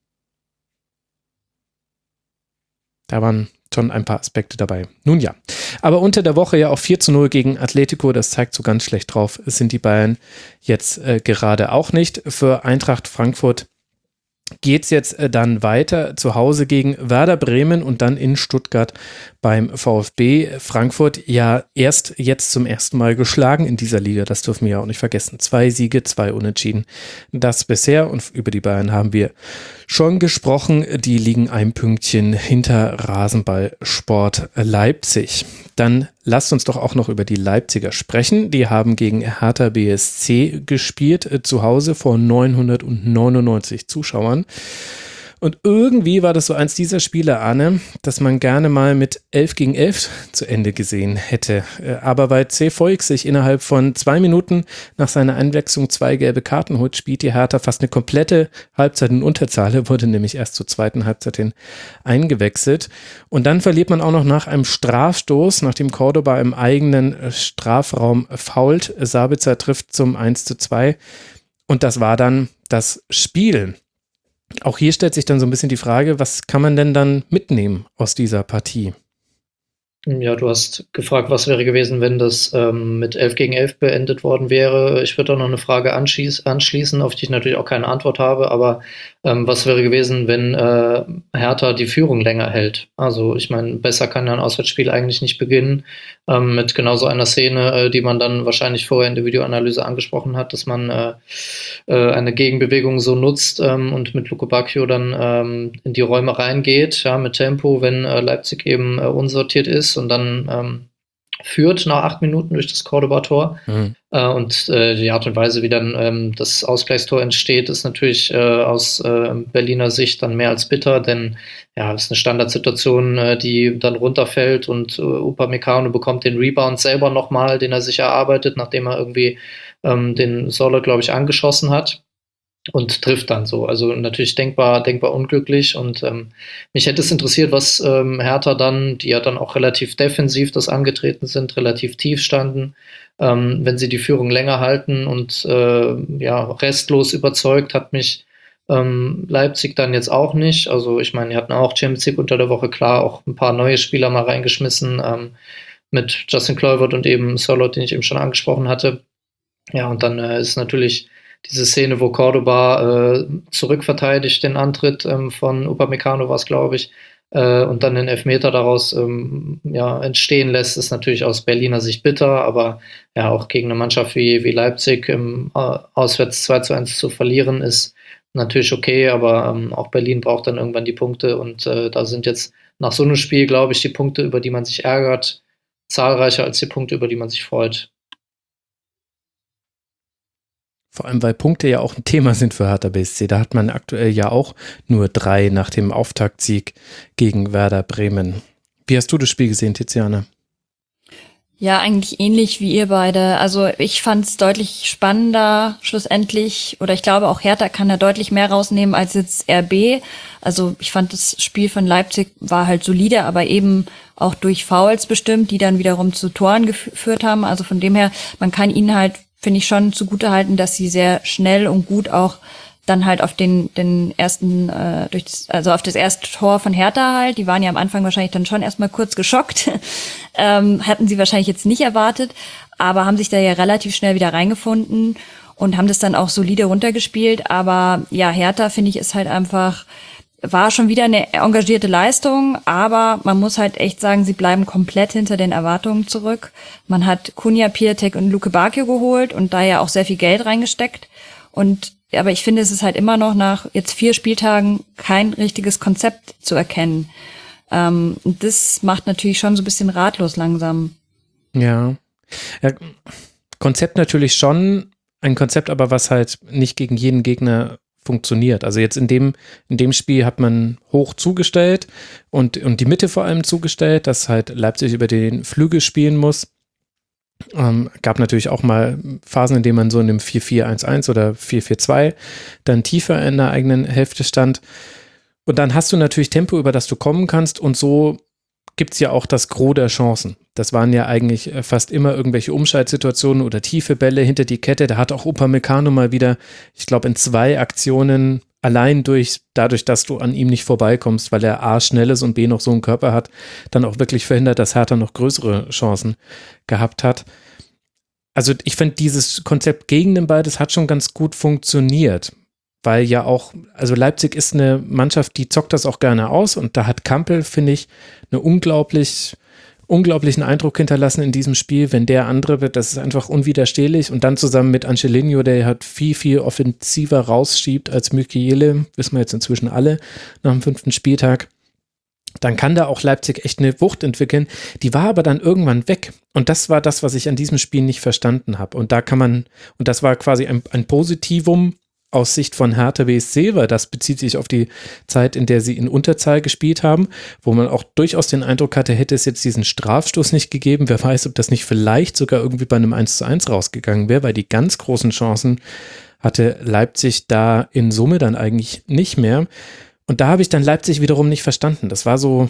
Da waren schon ein paar Aspekte dabei. Nun ja, aber unter der Woche ja auch vier zu null gegen Atletico, das zeigt so ganz schlecht drauf, sind die Bayern jetzt äh, gerade auch nicht. Für Eintracht Frankfurt geht es jetzt dann weiter zu Hause gegen Werder Bremen und dann in Stuttgart beim VfB. Frankfurt ja erst jetzt zum ersten Mal geschlagen in dieser Liga, das dürfen wir ja auch nicht vergessen. Zwei Siege, zwei Unentschieden. Das bisher und über die Bayern haben wir schon gesprochen. Die liegen ein Pünktchen hinter Rasenballsport Leipzig. Dann lasst uns doch auch noch über die Leipziger sprechen. Die haben gegen Hertha B S C gespielt, äh, zu Hause vor neunhundertneunundneunzig Zuschauern. Und irgendwie war das so eins dieser Spiele, Arne, dass man gerne mal mit elf gegen elf zu Ende gesehen hätte. Aber weil C. Voigt sich innerhalb von zwei Minuten nach seiner Einwechslung zwei gelbe Karten holt, spielt die Hertha fast eine komplette Halbzeit in Unterzahl, wurde nämlich erst zur zweiten Halbzeit hin eingewechselt. Und dann verliert man auch noch nach einem Strafstoß, nachdem Cordoba im eigenen Strafraum fault. Sabitzer trifft zum eins zu zwei. Und das war dann das Spiel. Auch hier stellt sich dann so ein bisschen die Frage, was kann man denn dann mitnehmen aus dieser Partie? Ja, du hast gefragt, was wäre gewesen, wenn das ähm, mit elf gegen elf beendet worden wäre. Ich würde auch noch eine Frage anschließ- anschließen, auf die ich natürlich auch keine Antwort habe, aber ähm, was wäre gewesen, wenn äh, Hertha die Führung länger hält? Also ich meine, besser kann ja ein Auswärtsspiel eigentlich nicht beginnen, ähm, mit genau so einer Szene, äh, die man dann wahrscheinlich vorher in der Videoanalyse angesprochen hat, dass man äh, äh, eine Gegenbewegung so nutzt ähm, und mit Luko Bacchio dann ähm, in die Räume reingeht, ja, mit Tempo, wenn äh, Leipzig eben äh, unsortiert ist und dann ähm, führt nach acht Minuten durch das Cordoba-Tor. Mhm. Äh, und äh, die Art und Weise, wie dann ähm, das Ausgleichstor entsteht, ist natürlich äh, aus äh, Berliner Sicht dann mehr als bitter, denn ja, es ist eine Standardsituation, äh, die dann runterfällt und äh, Upamecano bekommt den Rebound selber nochmal, den er sich erarbeitet, nachdem er irgendwie ähm, den Soller, glaube ich, angeschossen hat. Und trifft dann so. Also natürlich denkbar, denkbar unglücklich. Und ähm, mich hätte es interessiert, was ähm, Hertha dann, die ja dann auch relativ defensiv das angetreten sind, relativ tief standen, ähm, wenn sie die Führung länger halten und äh, ja, restlos überzeugt, hat mich ähm, Leipzig dann jetzt auch nicht. Also ich meine, die hatten auch Champions League unter der Woche, klar, auch ein paar neue Spieler mal reingeschmissen, ähm, mit Justin Kluivert und eben Sörloth, den ich eben schon angesprochen hatte. Ja, und dann äh, ist natürlich diese Szene, wo Cordoba äh, zurückverteidigt den Antritt ähm, von Upamecano war es, glaube ich, äh, und dann den Elfmeter daraus ähm, ja, entstehen lässt, ist natürlich aus Berliner Sicht bitter, aber ja, auch gegen eine Mannschaft wie, wie Leipzig im äh, auswärts zwei zu eins zu verlieren, ist natürlich okay, aber ähm, auch Berlin braucht dann irgendwann die Punkte und äh, da sind jetzt nach so einem Spiel, glaube ich, die Punkte, über die man sich ärgert, zahlreicher als die Punkte, über die man sich freut. Vor allem, weil Punkte ja auch ein Thema sind für Hertha B S C. Da hat man aktuell ja auch nur drei nach dem Auftaktsieg gegen Werder Bremen. Wie hast du das Spiel gesehen, Tiziana? Ja, eigentlich ähnlich wie ihr beide. Also ich fand es deutlich spannender schlussendlich, oder ich glaube auch Hertha kann da deutlich mehr rausnehmen als jetzt R B. Also ich fand das Spiel von Leipzig war halt solide, aber eben auch durch Fouls bestimmt, die dann wiederum zu Toren geführt haben. Also von dem her, man kann ihnen halt, finde ich, schon zugutehalten, dass sie sehr schnell und gut auch dann halt auf den den ersten, äh, durch das, also auf das erste Tor von Hertha halt, die waren ja am Anfang wahrscheinlich dann schon erstmal kurz geschockt, ähm, hatten sie wahrscheinlich jetzt nicht erwartet, aber haben sich da ja relativ schnell wieder reingefunden und haben das dann auch solide runtergespielt, aber ja, Hertha, finde ich, ist halt einfach, war schon wieder eine engagierte Leistung, aber man muss halt echt sagen, sie bleiben komplett hinter den Erwartungen zurück. Man hat Kunja, Piatek und Luke Bacchio geholt und da ja auch sehr viel Geld reingesteckt und aber ich finde, es ist halt immer noch nach jetzt vier Spieltagen kein richtiges Konzept zu erkennen. Ähm, und das macht natürlich schon so ein bisschen ratlos langsam. Ja. ja. Konzept natürlich schon, ein Konzept aber, was halt nicht gegen jeden Gegner funktioniert. Also jetzt in dem, in dem Spiel hat man hoch zugestellt und, und die Mitte vor allem zugestellt, dass halt Leipzig über den Flügel spielen muss. Ähm, gab natürlich auch mal Phasen, in denen man so in dem vier vier eins eins oder vier vier zwei dann tiefer in der eigenen Hälfte stand. Und dann hast du natürlich Tempo, über das du kommen kannst und so gibt es ja auch das Gros der Chancen. Das waren ja eigentlich fast immer irgendwelche Umschaltsituationen oder tiefe Bälle hinter die Kette. Da hat auch Upamecano mal wieder, ich glaube, in zwei Aktionen allein durch, dadurch, dass du an ihm nicht vorbeikommst, weil er A, schnell ist und B, noch so einen Körper hat, dann auch wirklich verhindert, dass Hertha noch größere Chancen gehabt hat. Also ich finde, dieses Konzept gegen den Ball, das hat schon ganz gut funktioniert, weil ja auch, also Leipzig ist eine Mannschaft, die zockt das auch gerne aus und da hat Kampel, finde ich, eine unglaublich unglaublichen Eindruck hinterlassen in diesem Spiel, wenn der andere wird, das ist einfach unwiderstehlich und dann zusammen mit Angelino, der halt viel, viel offensiver rausschiebt als Mukiele, wissen wir jetzt inzwischen alle nach dem fünften Spieltag, dann kann da auch Leipzig echt eine Wucht entwickeln, die war aber dann irgendwann weg und das war das, was ich an diesem Spiel nicht verstanden habe und da kann man, und das war quasi ein, ein Positivum aus Sicht von Hertha B S C, weil das bezieht sich auf die Zeit, in der sie in Unterzahl gespielt haben, wo man auch durchaus den Eindruck hatte, hätte es jetzt diesen Strafstoß nicht gegeben, wer weiß, ob das nicht vielleicht sogar irgendwie bei einem eins zu eins rausgegangen wäre, weil die ganz großen Chancen hatte Leipzig da in Summe dann eigentlich nicht mehr. Und da habe ich dann Leipzig wiederum nicht verstanden. Das war so,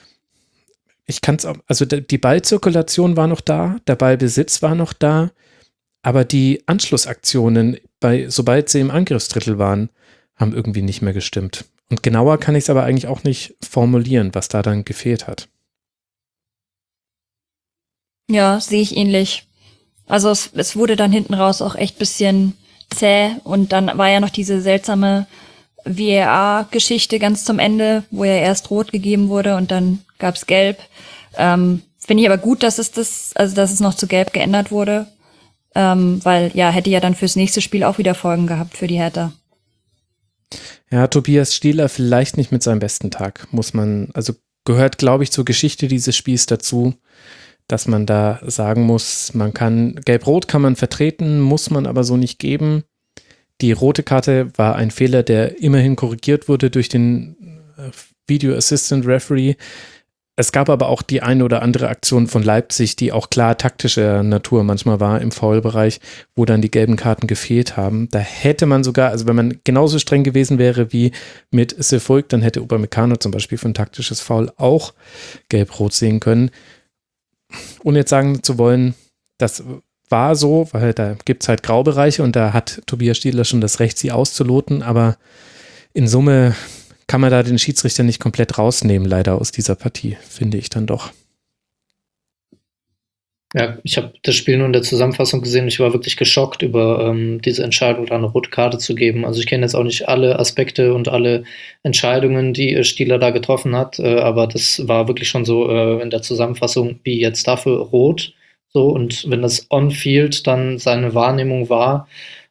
ich kann es auch, also die Ballzirkulation war noch da, der Ballbesitz war noch da, aber die Anschlussaktionen, bei, sobald sie im Angriffsdrittel waren, haben irgendwie nicht mehr gestimmt. Und genauer kann ich es aber eigentlich auch nicht formulieren, was da dann gefehlt hat. Ja, sehe ich ähnlich. Also es, es wurde dann hinten raus auch echt ein bisschen zäh und dann war ja noch diese seltsame V A R-Geschichte ganz zum Ende, wo ja erst rot gegeben wurde und dann gab es gelb. Ähm, finde ich aber gut, dass es das, also dass es noch zu gelb geändert wurde. Ähm, weil ja, hätte ja dann fürs nächste Spiel auch wieder Folgen gehabt für die Hertha. Ja, Tobias Stieler vielleicht nicht mit seinem besten Tag, muss man, also gehört, glaube ich, zur Geschichte dieses Spiels dazu, dass man da sagen muss, man kann, Gelb-Rot kann man vertreten, muss man aber so nicht geben. Die rote Karte war ein Fehler, der immerhin korrigiert wurde durch den Video Assistant Referee. Es gab aber auch die eine oder andere Aktion von Leipzig, die auch klar taktischer Natur manchmal war im Foul-Bereich, wo dann die gelben Karten gefehlt haben. Da hätte man sogar, also wenn man genauso streng gewesen wäre wie mit Sefolk, dann hätte Upamecano zum Beispiel für ein taktisches Foul auch gelb-rot sehen können. Ohne jetzt sagen zu wollen, das war so, weil da gibt es halt Graubereiche und da hat Tobias Stieler schon das Recht, sie auszuloten, aber in Summe kann man da den Schiedsrichter nicht komplett rausnehmen, leider aus dieser Partie, finde ich dann doch. Ja, ich habe das Spiel nur in der Zusammenfassung gesehen. Ich war wirklich geschockt über ähm, diese Entscheidung, da eine rote Karte zu geben. Also ich kenne jetzt auch nicht alle Aspekte und alle Entscheidungen, die äh, Stieler da getroffen hat, äh, aber das war wirklich schon so äh, in der Zusammenfassung, wie jetzt dafür rot. So, und wenn das on-field dann seine Wahrnehmung war,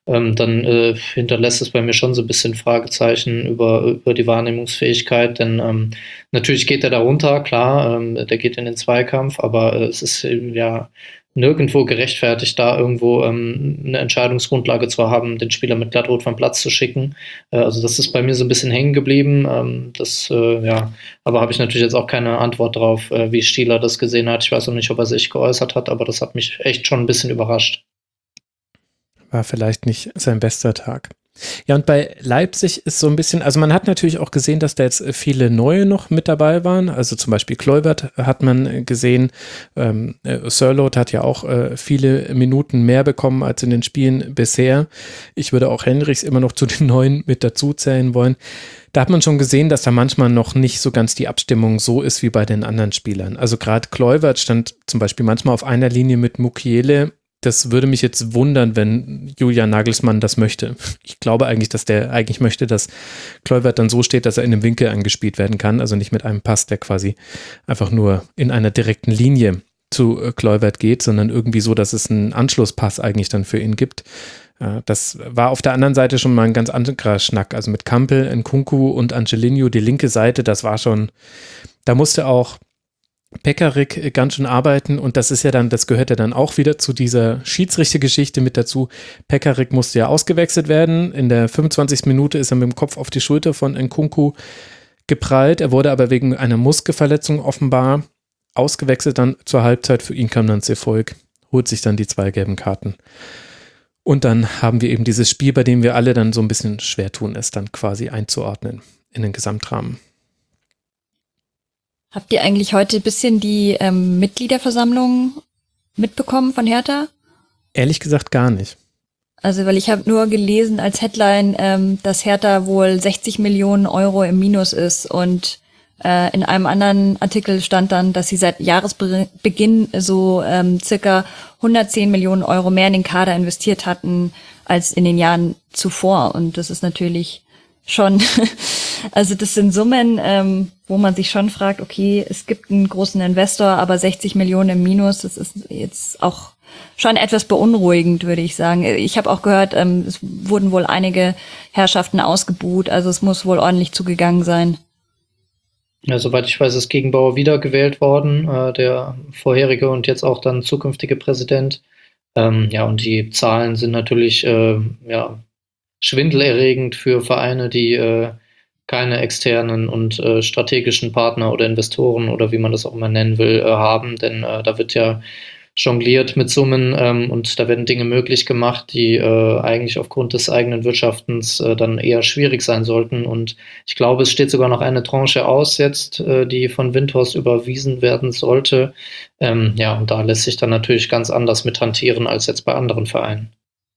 ähm, dann äh, hinterlässt es bei mir schon so ein bisschen Fragezeichen über, über die Wahrnehmungsfähigkeit, denn ähm, natürlich geht er da runter, klar, ähm, der geht in den Zweikampf, aber äh, es ist äh, ja nirgendwo gerechtfertigt, da irgendwo ähm, eine Entscheidungsgrundlage zu haben, den Spieler mit Glattrot vom Platz zu schicken. Äh, also das ist bei mir so ein bisschen hängen geblieben. Ähm, das, äh, ja, aber habe ich natürlich jetzt auch keine Antwort drauf, äh, wie Stieler das gesehen hat. Ich weiß auch nicht, ob er sich geäußert hat, aber das hat mich echt schon ein bisschen überrascht. War vielleicht nicht sein bester Tag. Ja, und bei Leipzig ist so ein bisschen, also man hat natürlich auch gesehen, dass da jetzt viele Neue noch mit dabei waren, also zum Beispiel Kluivert hat man gesehen, ähm, Sørloth hat ja auch äh, viele Minuten mehr bekommen als in den Spielen bisher. Ich würde auch Henrichs immer noch zu den Neuen mit dazu zählen wollen. Da hat man schon gesehen, dass da manchmal noch nicht so ganz die Abstimmung so ist wie bei den anderen Spielern. Also gerade Kluivert stand zum Beispiel manchmal auf einer Linie mit Mukiele. Das würde mich jetzt wundern, wenn Julian Nagelsmann das möchte. Ich glaube eigentlich, dass der eigentlich möchte, dass Kluivert dann so steht, dass er in einem Winkel angespielt werden kann, also nicht mit einem Pass, der quasi einfach nur in einer direkten Linie zu Kluivert geht, sondern irgendwie so, dass es einen Anschlusspass eigentlich dann für ihn gibt. Das war auf der anderen Seite schon mal ein ganz anderer Schnack, also mit Kampel, Nkunku und Angelino, die linke Seite, das war schon, da musste auch Pekarik ganz schön arbeiten und das ist ja dann, das gehört ja dann auch wieder zu dieser Schiedsrichtergeschichte mit dazu. Pekarik musste ja ausgewechselt werden. In der fünfundzwanzigsten Minute ist er mit dem Kopf auf die Schulter von Nkunku geprallt. Er wurde aber wegen einer Muskelverletzung offenbar ausgewechselt dann zur Halbzeit. Für ihn kam dann Cefolk, holt sich dann die zwei gelben Karten. Und dann haben wir eben dieses Spiel, bei dem wir alle dann so ein bisschen schwer tun, es dann quasi einzuordnen in den Gesamtrahmen. Habt ihr eigentlich heute ein bisschen die ähm, Mitgliederversammlung mitbekommen von Hertha? Ehrlich gesagt gar nicht. Also, weil ich habe nur gelesen als Headline, ähm, dass Hertha wohl sechzig Millionen Euro im Minus ist und äh, in einem anderen Artikel stand dann, dass sie seit Jahresbeginn so ähm, circa hundertzehn Millionen Euro mehr in den Kader investiert hatten als in den Jahren zuvor. Und das ist natürlich schon, also das sind Summen, ähm, wo man sich schon fragt, okay, es gibt einen großen Investor, aber sechzig Millionen im Minus, das ist jetzt auch schon etwas beunruhigend, würde ich sagen. Ich habe auch gehört, ähm, es wurden wohl einige Herrschaften ausgebuht, also es muss wohl ordentlich zugegangen sein. Ja, soweit ich weiß, ist Gegenbauer wiedergewählt worden, äh, der vorherige und jetzt auch dann zukünftige Präsident. Ähm, ja, und die Zahlen sind natürlich äh, ja schwindelerregend für Vereine, die äh, keine externen und äh, strategischen Partner oder Investoren oder wie man das auch immer nennen will, äh, haben. Denn äh, da wird ja jongliert mit Summen ähm, und da werden Dinge möglich gemacht, die äh, eigentlich aufgrund des eigenen Wirtschaftens äh, dann eher schwierig sein sollten. Und ich glaube, es steht sogar noch eine Tranche aus jetzt, äh, die von Windhorst überwiesen werden sollte. Ähm, ja, und da lässt sich dann natürlich ganz anders mit hantieren als jetzt bei anderen Vereinen.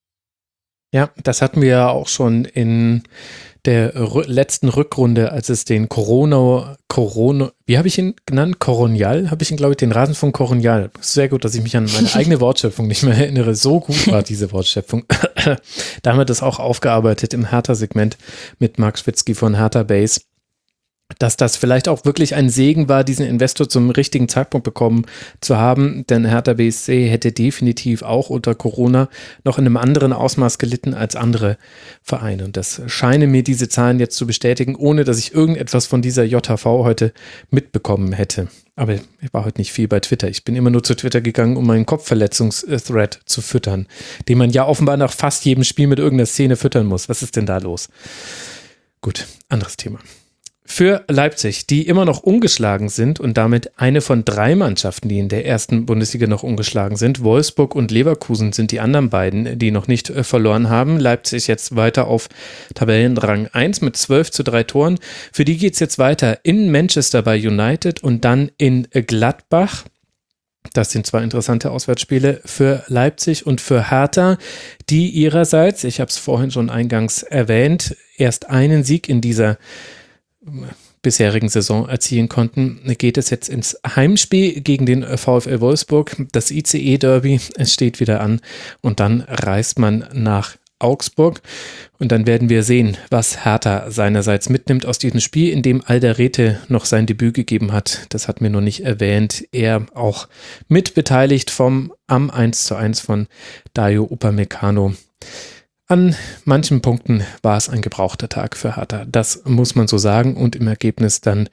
Ja, das hatten wir ja auch schon in der r- letzten Rückrunde, als es den Corona, Corona, wie habe ich ihn genannt? Coronial? Habe ich ihn, glaube ich, den Rasenfunk Coronial. Sehr gut, dass ich mich an meine eigene Wortschöpfung nicht mehr erinnere. So gut war diese Wortschöpfung. Da haben wir das auch aufgearbeitet im Hertha-Segment mit Marc Schwitzky von Hertha Base, dass das vielleicht auch wirklich ein Segen war, diesen Investor zum richtigen Zeitpunkt bekommen zu haben, denn Hertha B S C hätte definitiv auch unter Corona noch in einem anderen Ausmaß gelitten als andere Vereine. Und das scheinen mir diese Zahlen jetzt zu bestätigen, ohne dass ich irgendetwas von dieser J H V heute mitbekommen hätte. Aber ich war heute nicht viel bei Twitter. Ich bin immer nur zu Twitter gegangen, um meinen Kopfverletzungs-Thread zu füttern, den man ja offenbar nach fast jedem Spiel mit irgendeiner Szene füttern muss. Was ist denn da los? Gut, anderes Thema. Für Leipzig, die immer noch ungeschlagen sind und damit eine von drei Mannschaften, die in der ersten Bundesliga noch ungeschlagen sind. Wolfsburg und Leverkusen sind die anderen beiden, die noch nicht äh, verloren haben. Leipzig jetzt weiter auf Tabellenrang eins mit zwölf zu drei Toren. Für die geht es jetzt weiter in Manchester bei United und dann in Gladbach. Das sind zwei interessante Auswärtsspiele für Leipzig und für Hertha, die ihrerseits, ich habe es vorhin schon eingangs erwähnt, erst einen Sieg in dieser bisherigen Saison erzielen konnten, geht es jetzt ins Heimspiel gegen den VfL Wolfsburg. Das I C E-Derby, es steht wieder an und dann reist man nach Augsburg und dann werden wir sehen, was Hertha seinerseits mitnimmt aus diesem Spiel, in dem Alderete noch sein Debüt gegeben hat. Das hat mir noch nicht erwähnt. Er auch mitbeteiligt vom am eins zu eins von Dayo Upamecano. An manchen Punkten war es ein gebrauchter Tag für Hertha. Das muss man so sagen und im Ergebnis dann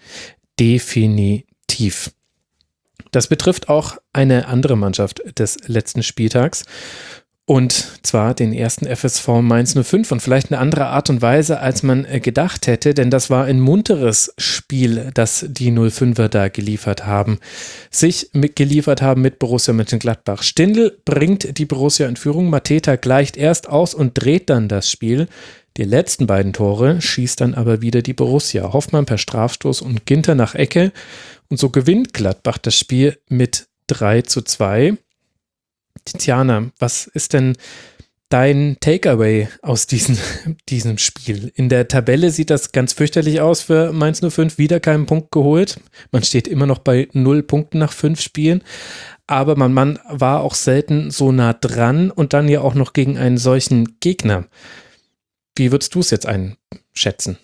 definitiv. Das betrifft auch eine andere Mannschaft des letzten Spieltags. Und zwar den ersten F S V Mainz null fünf und vielleicht eine andere Art und Weise, als man gedacht hätte, denn das war ein munteres Spiel, das die null fünfer da geliefert haben. Sich mitgeliefert haben mit Borussia Mönchengladbach. Stindl bringt die Borussia in Führung, Mateta gleicht erst aus und dreht dann das Spiel. Die letzten beiden Tore schießt dann aber wieder die Borussia. Hoffmann per Strafstoß und Ginter nach Ecke. Und so gewinnt Gladbach das Spiel mit drei zu zwei. Tiziana, was ist denn dein Takeaway aus diesem, diesem Spiel? In der Tabelle sieht das ganz fürchterlich aus für Mainz null fünf, wieder keinen Punkt geholt. Man steht immer noch bei null Punkten nach fünf Spielen, aber man, man war auch selten so nah dran und dann ja auch noch gegen einen solchen Gegner. Wie würdest du es jetzt einschätzen?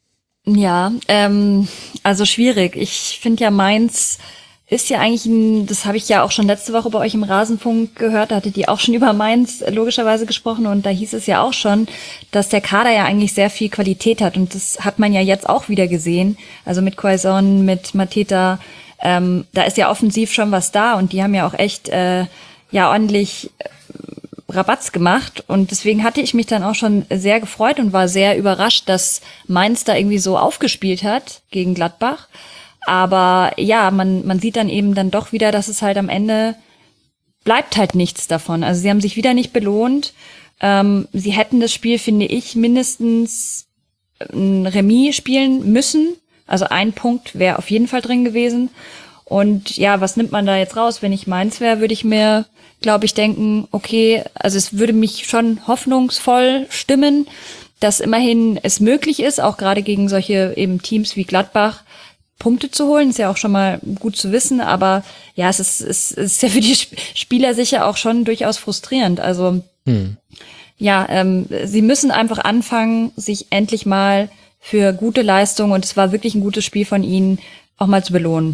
Ja, ähm, also schwierig. Ich finde ja Mainz ist ja eigentlich ein, das habe ich ja auch schon letzte Woche bei euch im Rasenfunk gehört, da hattet ihr auch schon über Mainz logischerweise gesprochen und da hieß es ja auch schon, dass der Kader ja eigentlich sehr viel Qualität hat und das hat man ja jetzt auch wieder gesehen, also mit Quaison, mit Mateta, ähm, da ist ja offensiv schon was da und die haben ja auch echt äh, ja ordentlich äh, Rabatz gemacht und deswegen hatte ich mich dann auch schon sehr gefreut und war sehr überrascht, dass Mainz da irgendwie so aufgespielt hat gegen Gladbach. Aber ja, man man sieht dann eben dann doch wieder, dass es halt am Ende bleibt halt nichts davon. Also sie haben sich wieder nicht belohnt. Ähm, sie hätten das Spiel, finde ich, mindestens ein Remis spielen müssen. Also ein Punkt wäre auf jeden Fall drin gewesen. Und ja, was nimmt man da jetzt raus? Wenn ich Mainz wäre, würde ich mir, glaube ich, denken, okay, also es würde mich schon hoffnungsvoll stimmen, dass immerhin es möglich ist, auch gerade gegen solche eben Teams wie Gladbach, Punkte zu holen, ist ja auch schon mal gut zu wissen, aber ja, es ist, es ist ja für die Spieler sicher auch schon durchaus frustrierend. Also hm. ja, ähm, sie müssen einfach anfangen, sich endlich mal für gute Leistungen, und es war wirklich ein gutes Spiel von ihnen, auch mal zu belohnen.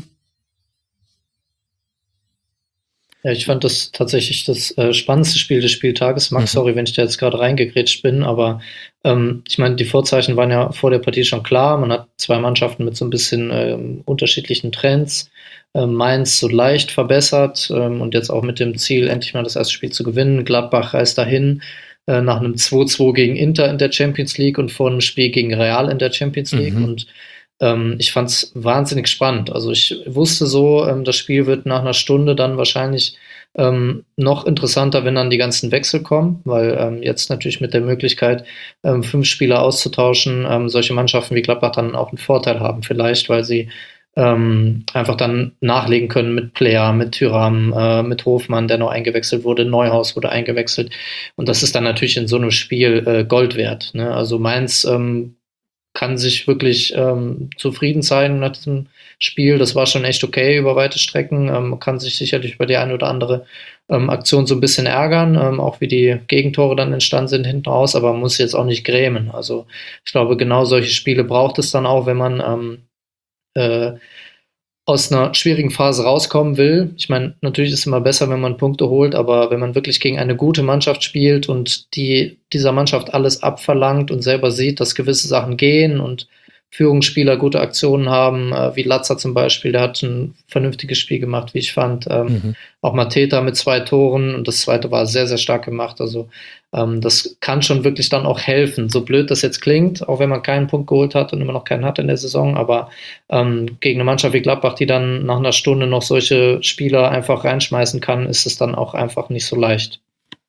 Ja, ich fand das tatsächlich das äh, spannendste Spiel des Spieltages. Max, mhm. sorry, wenn ich da jetzt gerade reingegrätscht bin, aber ähm, ich meine, die Vorzeichen waren ja vor der Partie schon klar. Man hat zwei Mannschaften mit so ein bisschen ähm, unterschiedlichen Trends. Ähm, Mainz so leicht verbessert ähm, und jetzt auch mit dem Ziel, endlich mal das erste Spiel zu gewinnen. Gladbach reist dahin äh, nach einem zwei zwei gegen Inter in der Champions League und vor einem Spiel gegen Real in der Champions League. Mhm. Und Ähm, ich fand es wahnsinnig spannend. Also ich wusste so, ähm, das Spiel wird nach einer Stunde dann wahrscheinlich ähm, noch interessanter, wenn dann die ganzen Wechsel kommen, weil ähm, jetzt natürlich mit der Möglichkeit, ähm, fünf Spieler auszutauschen, ähm, solche Mannschaften wie Gladbach dann auch einen Vorteil haben vielleicht, weil sie ähm, einfach dann nachlegen können mit Player, mit Thuram, äh, mit Hofmann, der noch eingewechselt wurde, Neuhaus wurde eingewechselt. Und das ist dann natürlich in so einem Spiel äh, Gold wert. Ne? Also Mainz ähm, kann sich wirklich ähm, zufrieden sein nach diesem Spiel. Das war schon echt okay über weite Strecken. Ähm, kann sich sicherlich über die eine oder andere ähm, Aktion so ein bisschen ärgern, ähm, auch wie die Gegentore dann entstanden sind hinten raus, aber man muss jetzt auch nicht grämen. Also ich glaube, genau solche Spiele braucht es dann auch, wenn man ähm, äh, aus einer schwierigen Phase rauskommen will. Ich meine, natürlich ist es immer besser, wenn man Punkte holt, aber wenn man wirklich gegen eine gute Mannschaft spielt und die dieser Mannschaft alles abverlangt und selber sieht, dass gewisse Sachen gehen und Führungsspieler gute Aktionen haben, äh, wie Latza zum Beispiel, der hat ein vernünftiges Spiel gemacht, wie ich fand. Ähm, mhm. Auch Mateta mit zwei Toren und das zweite war sehr, sehr stark gemacht. Also ähm, das kann schon wirklich dann auch helfen. So blöd das jetzt klingt, auch wenn man keinen Punkt geholt hat und immer noch keinen hat in der Saison, aber ähm, gegen eine Mannschaft wie Gladbach, die dann nach einer Stunde noch solche Spieler einfach reinschmeißen kann, ist es dann auch einfach nicht so leicht.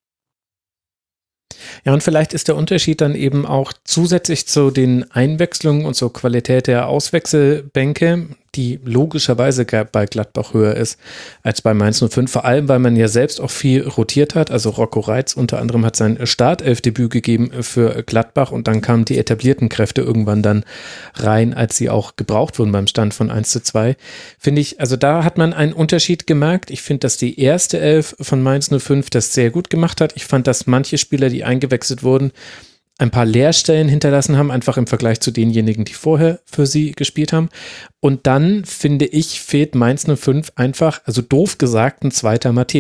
Ja, und vielleicht ist der Unterschied dann eben auch zusätzlich zu den Einwechslungen und zur Qualität der Auswechselbänke, die logischerweise bei Gladbach höher ist als bei Mainz null fünf, vor allem, weil man ja selbst auch viel rotiert hat. Also Rocco Reitz unter anderem hat sein Startelfdebüt gegeben für Gladbach und dann kamen die etablierten Kräfte irgendwann dann rein, als sie auch gebraucht wurden beim Stand von eins zu zwei. Finde ich, also da hat man einen Unterschied gemerkt. Ich finde, dass die erste Elf von Mainz null fünf das sehr gut gemacht hat. Ich fand, dass manche Spieler, die eingewechselt wurden, ein paar Leerstellen hinterlassen haben, einfach im Vergleich zu denjenigen, die vorher für sie gespielt haben. Und dann, finde ich, fehlt Mainz null fünf einfach, also doof gesagt, ein zweiter Mateta.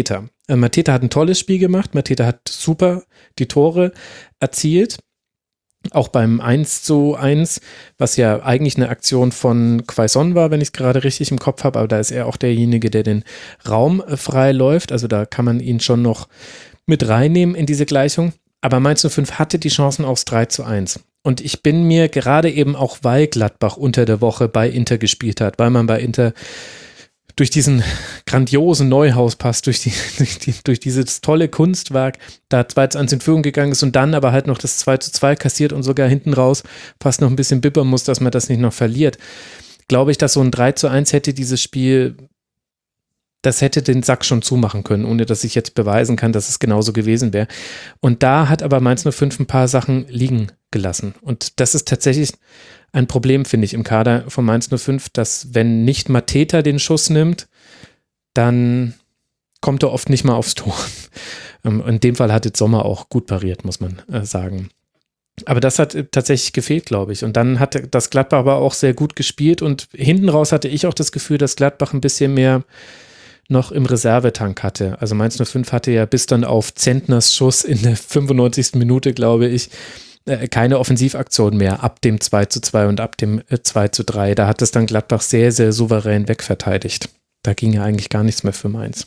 Äh, Mateta hat ein tolles Spiel gemacht. Mateta hat super die Tore erzielt. Auch beim eins zu eins, was ja eigentlich eine Aktion von Quaison war, wenn ich es gerade richtig im Kopf habe, aber da ist er auch derjenige, der den Raum äh, frei läuft. Also da kann man ihn schon noch mit reinnehmen in diese Gleichung. Aber Mainz null fünf hatte die Chancen aufs drei zu eins. Und ich bin mir gerade eben auch, weil Gladbach unter der Woche bei Inter gespielt hat, weil man bei Inter durch diesen grandiosen Neuhauspass, durch, die, durch, die, durch dieses tolle Kunstwerk da zwei zu eins in Führung gegangen ist und dann aber halt noch das zwei zu zwei kassiert und sogar hinten raus fast noch ein bisschen bibbern muss, dass man das nicht noch verliert. Glaube ich, dass so ein drei zu eins hätte dieses Spiel, das hätte den Sack schon zumachen können, ohne dass ich jetzt beweisen kann, dass es genauso gewesen wäre. Und da hat aber Mainz null fünf ein paar Sachen liegen gelassen. Und das ist tatsächlich ein Problem, finde ich, im Kader von Mainz null fünf, dass wenn nicht Mateta den Schuss nimmt, dann kommt er oft nicht mal aufs Tor. In dem Fall hat jetzt Sommer auch gut pariert, muss man äh, sagen. Aber das hat tatsächlich gefehlt, glaube ich. Und dann hat das Gladbach aber auch sehr gut gespielt und hinten raus hatte ich auch das Gefühl, dass Gladbach ein bisschen mehr noch im Reservetank hatte. Also Mainz null fünf hatte ja bis dann auf Zentners Schuss in der fünfundneunzigsten Minute, glaube ich, keine Offensivaktion mehr ab dem zwei zu zwei und ab dem zwei zu drei. Da hat es dann Gladbach sehr, sehr souverän wegverteidigt. Da ging ja eigentlich gar nichts mehr für Mainz.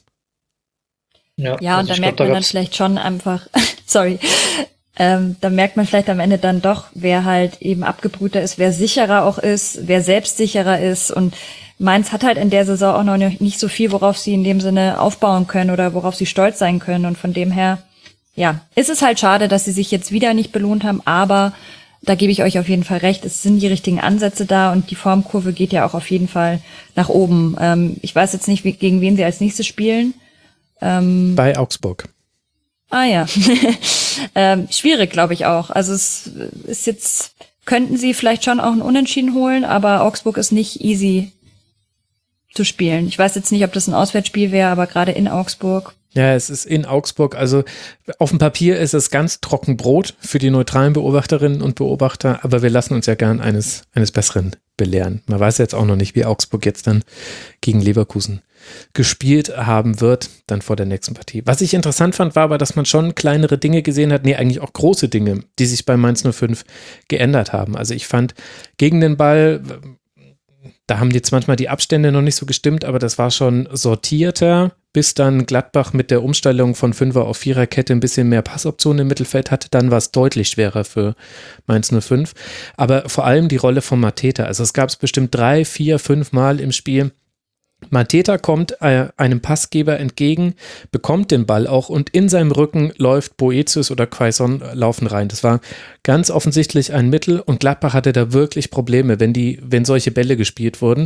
Ja, ja also und da merkt glaub, man da dann vielleicht schon einfach, sorry, ähm, da merkt man vielleicht am Ende dann doch, wer halt eben abgebrühter ist, wer sicherer auch ist, wer selbstsicherer ist. Und Mainz hat halt in der Saison auch noch nicht so viel, worauf sie in dem Sinne aufbauen können oder worauf sie stolz sein können. Und von dem her, ja, ist es halt schade, dass sie sich jetzt wieder nicht belohnt haben, aber da gebe ich euch auf jeden Fall recht, es sind die richtigen Ansätze da und die Formkurve geht ja auch auf jeden Fall nach oben. Ähm, ich weiß jetzt nicht, wie, gegen wen sie als nächstes spielen. Ähm, Bei Augsburg. Ah ja, ähm, schwierig, glaube ich auch. Also es ist jetzt, könnten sie vielleicht schon auch ein Unentschieden holen, aber Augsburg ist nicht easy zu spielen. Ich weiß jetzt nicht, ob das ein Auswärtsspiel wäre, aber gerade in Augsburg. Ja, es ist in Augsburg, also auf dem Papier ist es ganz trocken Brot für die neutralen Beobachterinnen und Beobachter, aber wir lassen uns ja gern eines, eines Besseren belehren. Man weiß jetzt auch noch nicht, wie Augsburg jetzt dann gegen Leverkusen gespielt haben wird, dann vor der nächsten Partie. Was ich interessant fand, war aber, dass man schon kleinere Dinge gesehen hat, nee, eigentlich auch große Dinge, die sich bei Mainz null fünf geändert haben. Also ich fand gegen den Ball, da haben jetzt manchmal die Abstände noch nicht so gestimmt, aber das war schon sortierter, bis dann Gladbach mit der Umstellung von Fünfer auf Viererkette ein bisschen mehr Passoptionen im Mittelfeld hatte, dann war es deutlich schwerer für Mainz null fünf. Aber vor allem die Rolle von Mateta. Also es gab es bestimmt drei, vier, fünf Mal im Spiel. Mateta kommt äh, einem Passgeber entgegen, bekommt den Ball auch und in seinem Rücken läuft Boetius oder Quaison laufen rein. Das war ganz offensichtlich ein Mittel und Gladbach hatte da wirklich Probleme, wenn die, wenn solche Bälle gespielt wurden.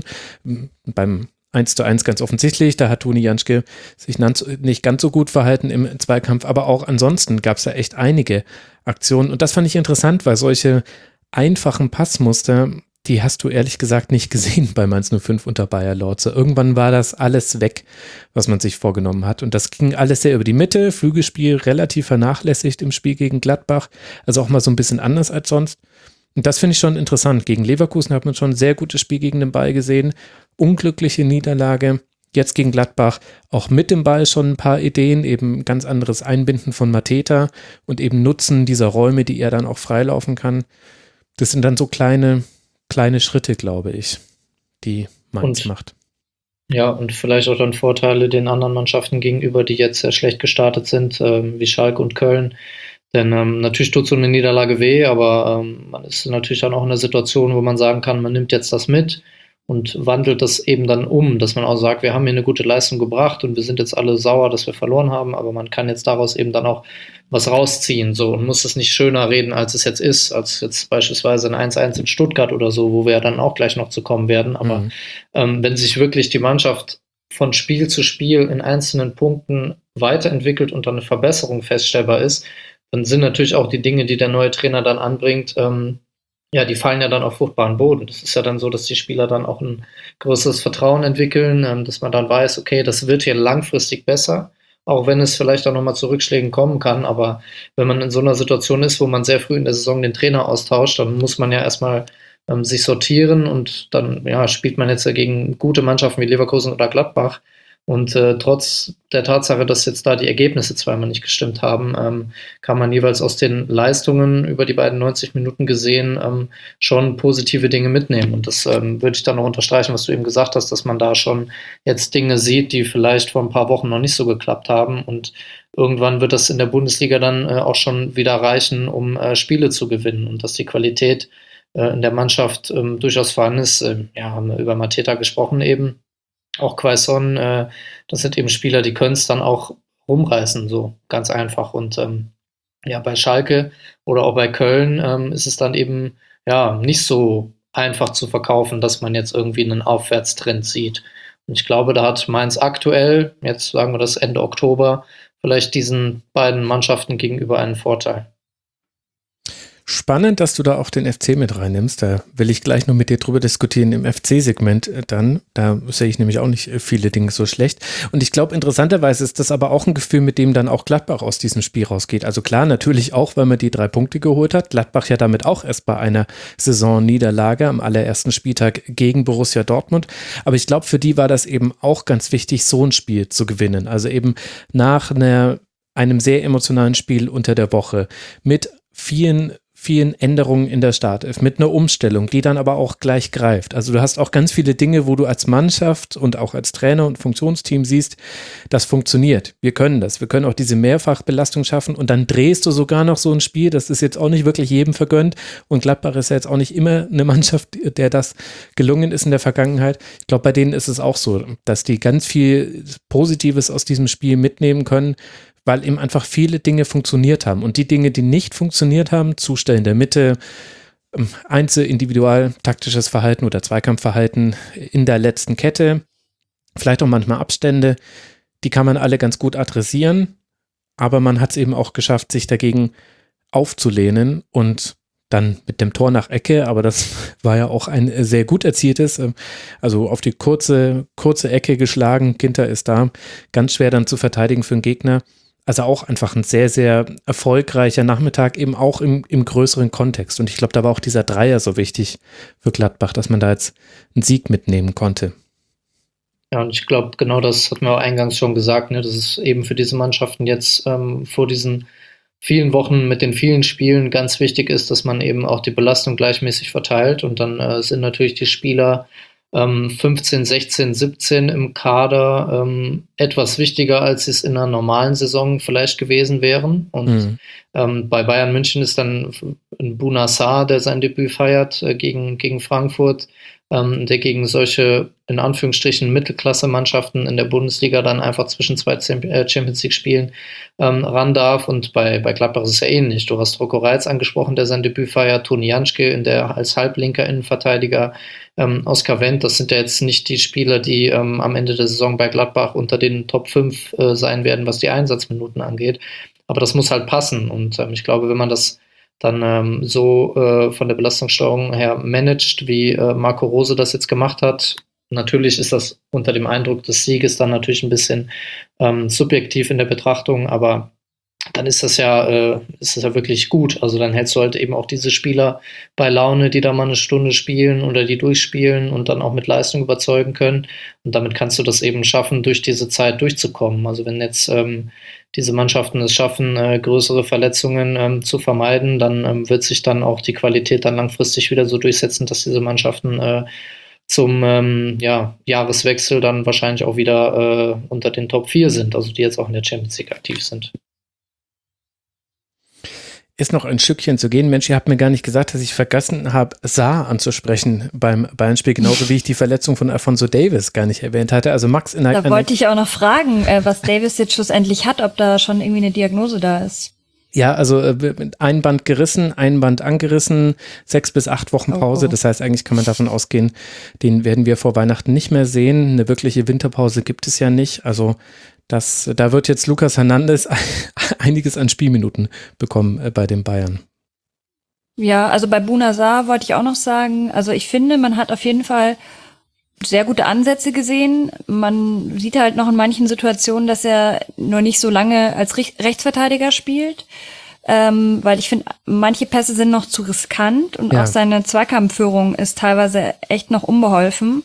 Beim eins zu eins ganz offensichtlich, da hat Toni Janschke sich nicht ganz so gut verhalten im Zweikampf, aber auch ansonsten gab es da echt einige Aktionen und das fand ich interessant, weil solche einfachen Passmuster, die hast du ehrlich gesagt nicht gesehen bei Mainz null fünf unter Bayer Lorze. Irgendwann war das alles weg, was man sich vorgenommen hat. Und das ging alles sehr über die Mitte. Flügelspiel relativ vernachlässigt im Spiel gegen Gladbach. Also auch mal so ein bisschen anders als sonst. Und das finde ich schon interessant. Gegen Leverkusen hat man schon ein sehr gutes Spiel gegen den Ball gesehen. Unglückliche Niederlage. Jetzt gegen Gladbach auch mit dem Ball schon ein paar Ideen. Eben ganz anderes Einbinden von Mateta und eben Nutzen dieser Räume, die er dann auch freilaufen kann. Das sind dann so kleine... kleine Schritte, glaube ich, die Mainz und, macht. Ja, und vielleicht auch dann Vorteile den anderen Mannschaften gegenüber, die jetzt sehr schlecht gestartet sind, ähm, wie Schalke und Köln. Denn ähm, natürlich tut so eine Niederlage weh, aber ähm, man ist natürlich dann auch in einer Situation, wo man sagen kann, man nimmt jetzt das mit und wandelt das eben dann um, dass man auch sagt, wir haben hier eine gute Leistung gebracht und wir sind jetzt alle sauer, dass wir verloren haben, aber man kann jetzt daraus eben dann auch was rausziehen so und muss es nicht schöner reden, als es jetzt ist, als jetzt beispielsweise ein eins eins in Stuttgart oder so, wo wir ja dann auch gleich noch zu kommen werden. Aber mhm. ähm, wenn sich wirklich die Mannschaft von Spiel zu Spiel in einzelnen Punkten weiterentwickelt und dann eine Verbesserung feststellbar ist, dann sind natürlich auch die Dinge, die der neue Trainer dann anbringt, ähm, ja, die fallen ja dann auf fruchtbaren Boden. Das ist ja dann so, dass die Spieler dann auch ein größeres Vertrauen entwickeln, ähm, dass man dann weiß, okay, das wird hier langfristig besser, auch wenn es vielleicht auch nochmal zu Rückschlägen kommen kann. Aber wenn man in so einer Situation ist, wo man sehr früh in der Saison den Trainer austauscht, dann muss man ja erstmal ähm, sich sortieren und dann ja, spielt man jetzt ja gegen gute Mannschaften wie Leverkusen oder Gladbach. Und äh, trotz der Tatsache, dass jetzt da die Ergebnisse zweimal nicht gestimmt haben, ähm, kann man jeweils aus den Leistungen über die beiden neunzig Minuten gesehen ähm, schon positive Dinge mitnehmen. Und das ähm, würde ich dann noch unterstreichen, was du eben gesagt hast, dass man da schon jetzt Dinge sieht, die vielleicht vor ein paar Wochen noch nicht so geklappt haben. Und irgendwann wird das in der Bundesliga dann äh, auch schon wieder reichen, um äh, Spiele zu gewinnen. Und dass die Qualität äh, in der Mannschaft ähm, durchaus vorhanden ist. Äh, ja, haben wir über Mateta gesprochen eben. Auch Quaison, äh, das sind eben Spieler, die können es dann auch rumreißen, so ganz einfach. Und ähm, ja, bei Schalke oder auch bei Köln ähm, ist es dann eben ja nicht so einfach zu verkaufen, dass man jetzt irgendwie einen Aufwärtstrend sieht. Und ich glaube, da hat Mainz aktuell, jetzt sagen wir das Ende Oktober, vielleicht diesen beiden Mannschaften gegenüber einen Vorteil. Spannend, dass du da auch den F C mit reinnimmst. Da will ich gleich noch mit dir drüber diskutieren im F C-Segment dann. Da sehe ich nämlich auch nicht viele Dinge so schlecht. Und ich glaube, interessanterweise ist das aber auch ein Gefühl, mit dem dann auch Gladbach aus diesem Spiel rausgeht. Also klar, natürlich auch, weil man die drei Punkte geholt hat. Gladbach ja damit auch erst bei einer Saisonniederlage am allerersten Spieltag gegen Borussia Dortmund. Aber ich glaube, für die war das eben auch ganz wichtig, so ein Spiel zu gewinnen. Also eben nach einer, einem sehr emotionalen Spiel unter der Woche mit vielen vielen Änderungen in der Startelf, mit einer Umstellung, die dann aber auch gleich greift. Also du hast auch ganz viele Dinge, wo du als Mannschaft und auch als Trainer und Funktionsteam siehst, das funktioniert. Wir können das. Wir können auch diese Mehrfachbelastung schaffen und dann drehst du sogar noch so ein Spiel, das ist jetzt auch nicht wirklich jedem vergönnt und Gladbach ist ja jetzt auch nicht immer eine Mannschaft, der das gelungen ist in der Vergangenheit. Ich glaube, bei denen ist es auch so, dass die ganz viel Positives aus diesem Spiel mitnehmen können, weil eben einfach viele Dinge funktioniert haben. Und die Dinge, die nicht funktioniert haben, Zustellen der Mitte, Einzel-, Individual-, taktisches Verhalten oder Zweikampfverhalten in der letzten Kette, vielleicht auch manchmal Abstände, die kann man alle ganz gut adressieren, aber man hat es eben auch geschafft, sich dagegen aufzulehnen und dann mit dem Tor nach Ecke, aber das war ja auch ein sehr gut erzieltes, also auf die kurze, kurze Ecke geschlagen, Ginter ist da, ganz schwer dann zu verteidigen für den Gegner. Also auch einfach ein sehr, sehr erfolgreicher Nachmittag, eben auch im, im größeren Kontext. Und ich glaube, da war auch dieser Dreier so wichtig für Gladbach, dass man da jetzt einen Sieg mitnehmen konnte. Ja, und ich glaube, genau das hatten wir auch eingangs schon gesagt, ne, dass es eben für diese Mannschaften jetzt ähm, vor diesen vielen Wochen mit den vielen Spielen ganz wichtig ist, dass man eben auch die Belastung gleichmäßig verteilt. Und dann äh, sind natürlich die Spieler ähm, fünfzehn, sechzehn, siebzehn im Kader ähm, etwas wichtiger, als es in einer normalen Saison vielleicht gewesen wären. Und mhm. ähm, bei Bayern München ist dann ein Bouna Sarr, der sein Debüt feiert äh, gegen, gegen Frankfurt, ähm, der gegen solche, in Anführungsstrichen, Mittelklasse-Mannschaften in der Bundesliga dann einfach zwischen zwei Champions League-Spielen ähm, ran darf. Und bei, bei Gladbach ist es ja ähnlich. Du hast Rocco Reitz angesprochen, der sein Debüt feiert, Toni Janschke in der, als halblinker Innenverteidiger, ähm, Oskar Wendt. Das sind ja jetzt nicht die Spieler, die ähm, am Ende der Saison bei Gladbach unter den Top fünf äh, sein werden, was die Einsatzminuten angeht. Aber das muss halt passen. Und ähm, ich glaube, wenn man das dann ähm, so äh, von der Belastungssteuerung her managt, wie äh, Marco Rose das jetzt gemacht hat. Natürlich ist das unter dem Eindruck des Sieges dann natürlich ein bisschen ähm, subjektiv in der Betrachtung, aber dann ist das ja äh, ist das ja wirklich gut. Also dann hältst du halt eben auch diese Spieler bei Laune, die da mal eine Stunde spielen oder die durchspielen und dann auch mit Leistung überzeugen können. Und damit kannst du das eben schaffen, durch diese Zeit durchzukommen. Also wenn jetzt ähm, diese Mannschaften es schaffen, äh, größere Verletzungen ähm, zu vermeiden, dann ähm, wird sich dann auch die Qualität dann langfristig wieder so durchsetzen, dass diese Mannschaften äh, zum ähm, ja, Jahreswechsel dann wahrscheinlich auch wieder äh, unter den Top vier sind, also die jetzt auch in der Champions League aktiv sind. Ist noch ein Stückchen zu gehen. Mensch, ihr habt mir gar nicht gesagt, dass ich vergessen habe, Sarr anzusprechen beim Bayern-Spiel, genauso wie ich die Verletzung von Alphonso Davies gar nicht erwähnt hatte. Also Max in der Da wollte ich auch noch fragen, äh, was Davies jetzt schlussendlich hat, ob da schon irgendwie eine Diagnose da ist. Ja, also äh, ein Band gerissen, ein Band angerissen, sechs bis acht Wochen Pause. Oh, oh. Das heißt, eigentlich kann man davon ausgehen, den werden wir vor Weihnachten nicht mehr sehen. Eine wirkliche Winterpause gibt es ja nicht. Also das, da wird jetzt Lucas Hernandez einiges an Spielminuten bekommen äh, bei den Bayern. Ja, also bei Bouna Sarr wollte ich auch noch sagen, also ich finde, man hat auf jeden Fall sehr gute Ansätze gesehen. Man sieht halt noch in manchen Situationen, dass er nur nicht so lange als Rechtsverteidiger spielt, ähm, weil ich finde, manche Pässe sind noch zu riskant und ja. Auch seine Zweikampfführung ist teilweise echt noch unbeholfen.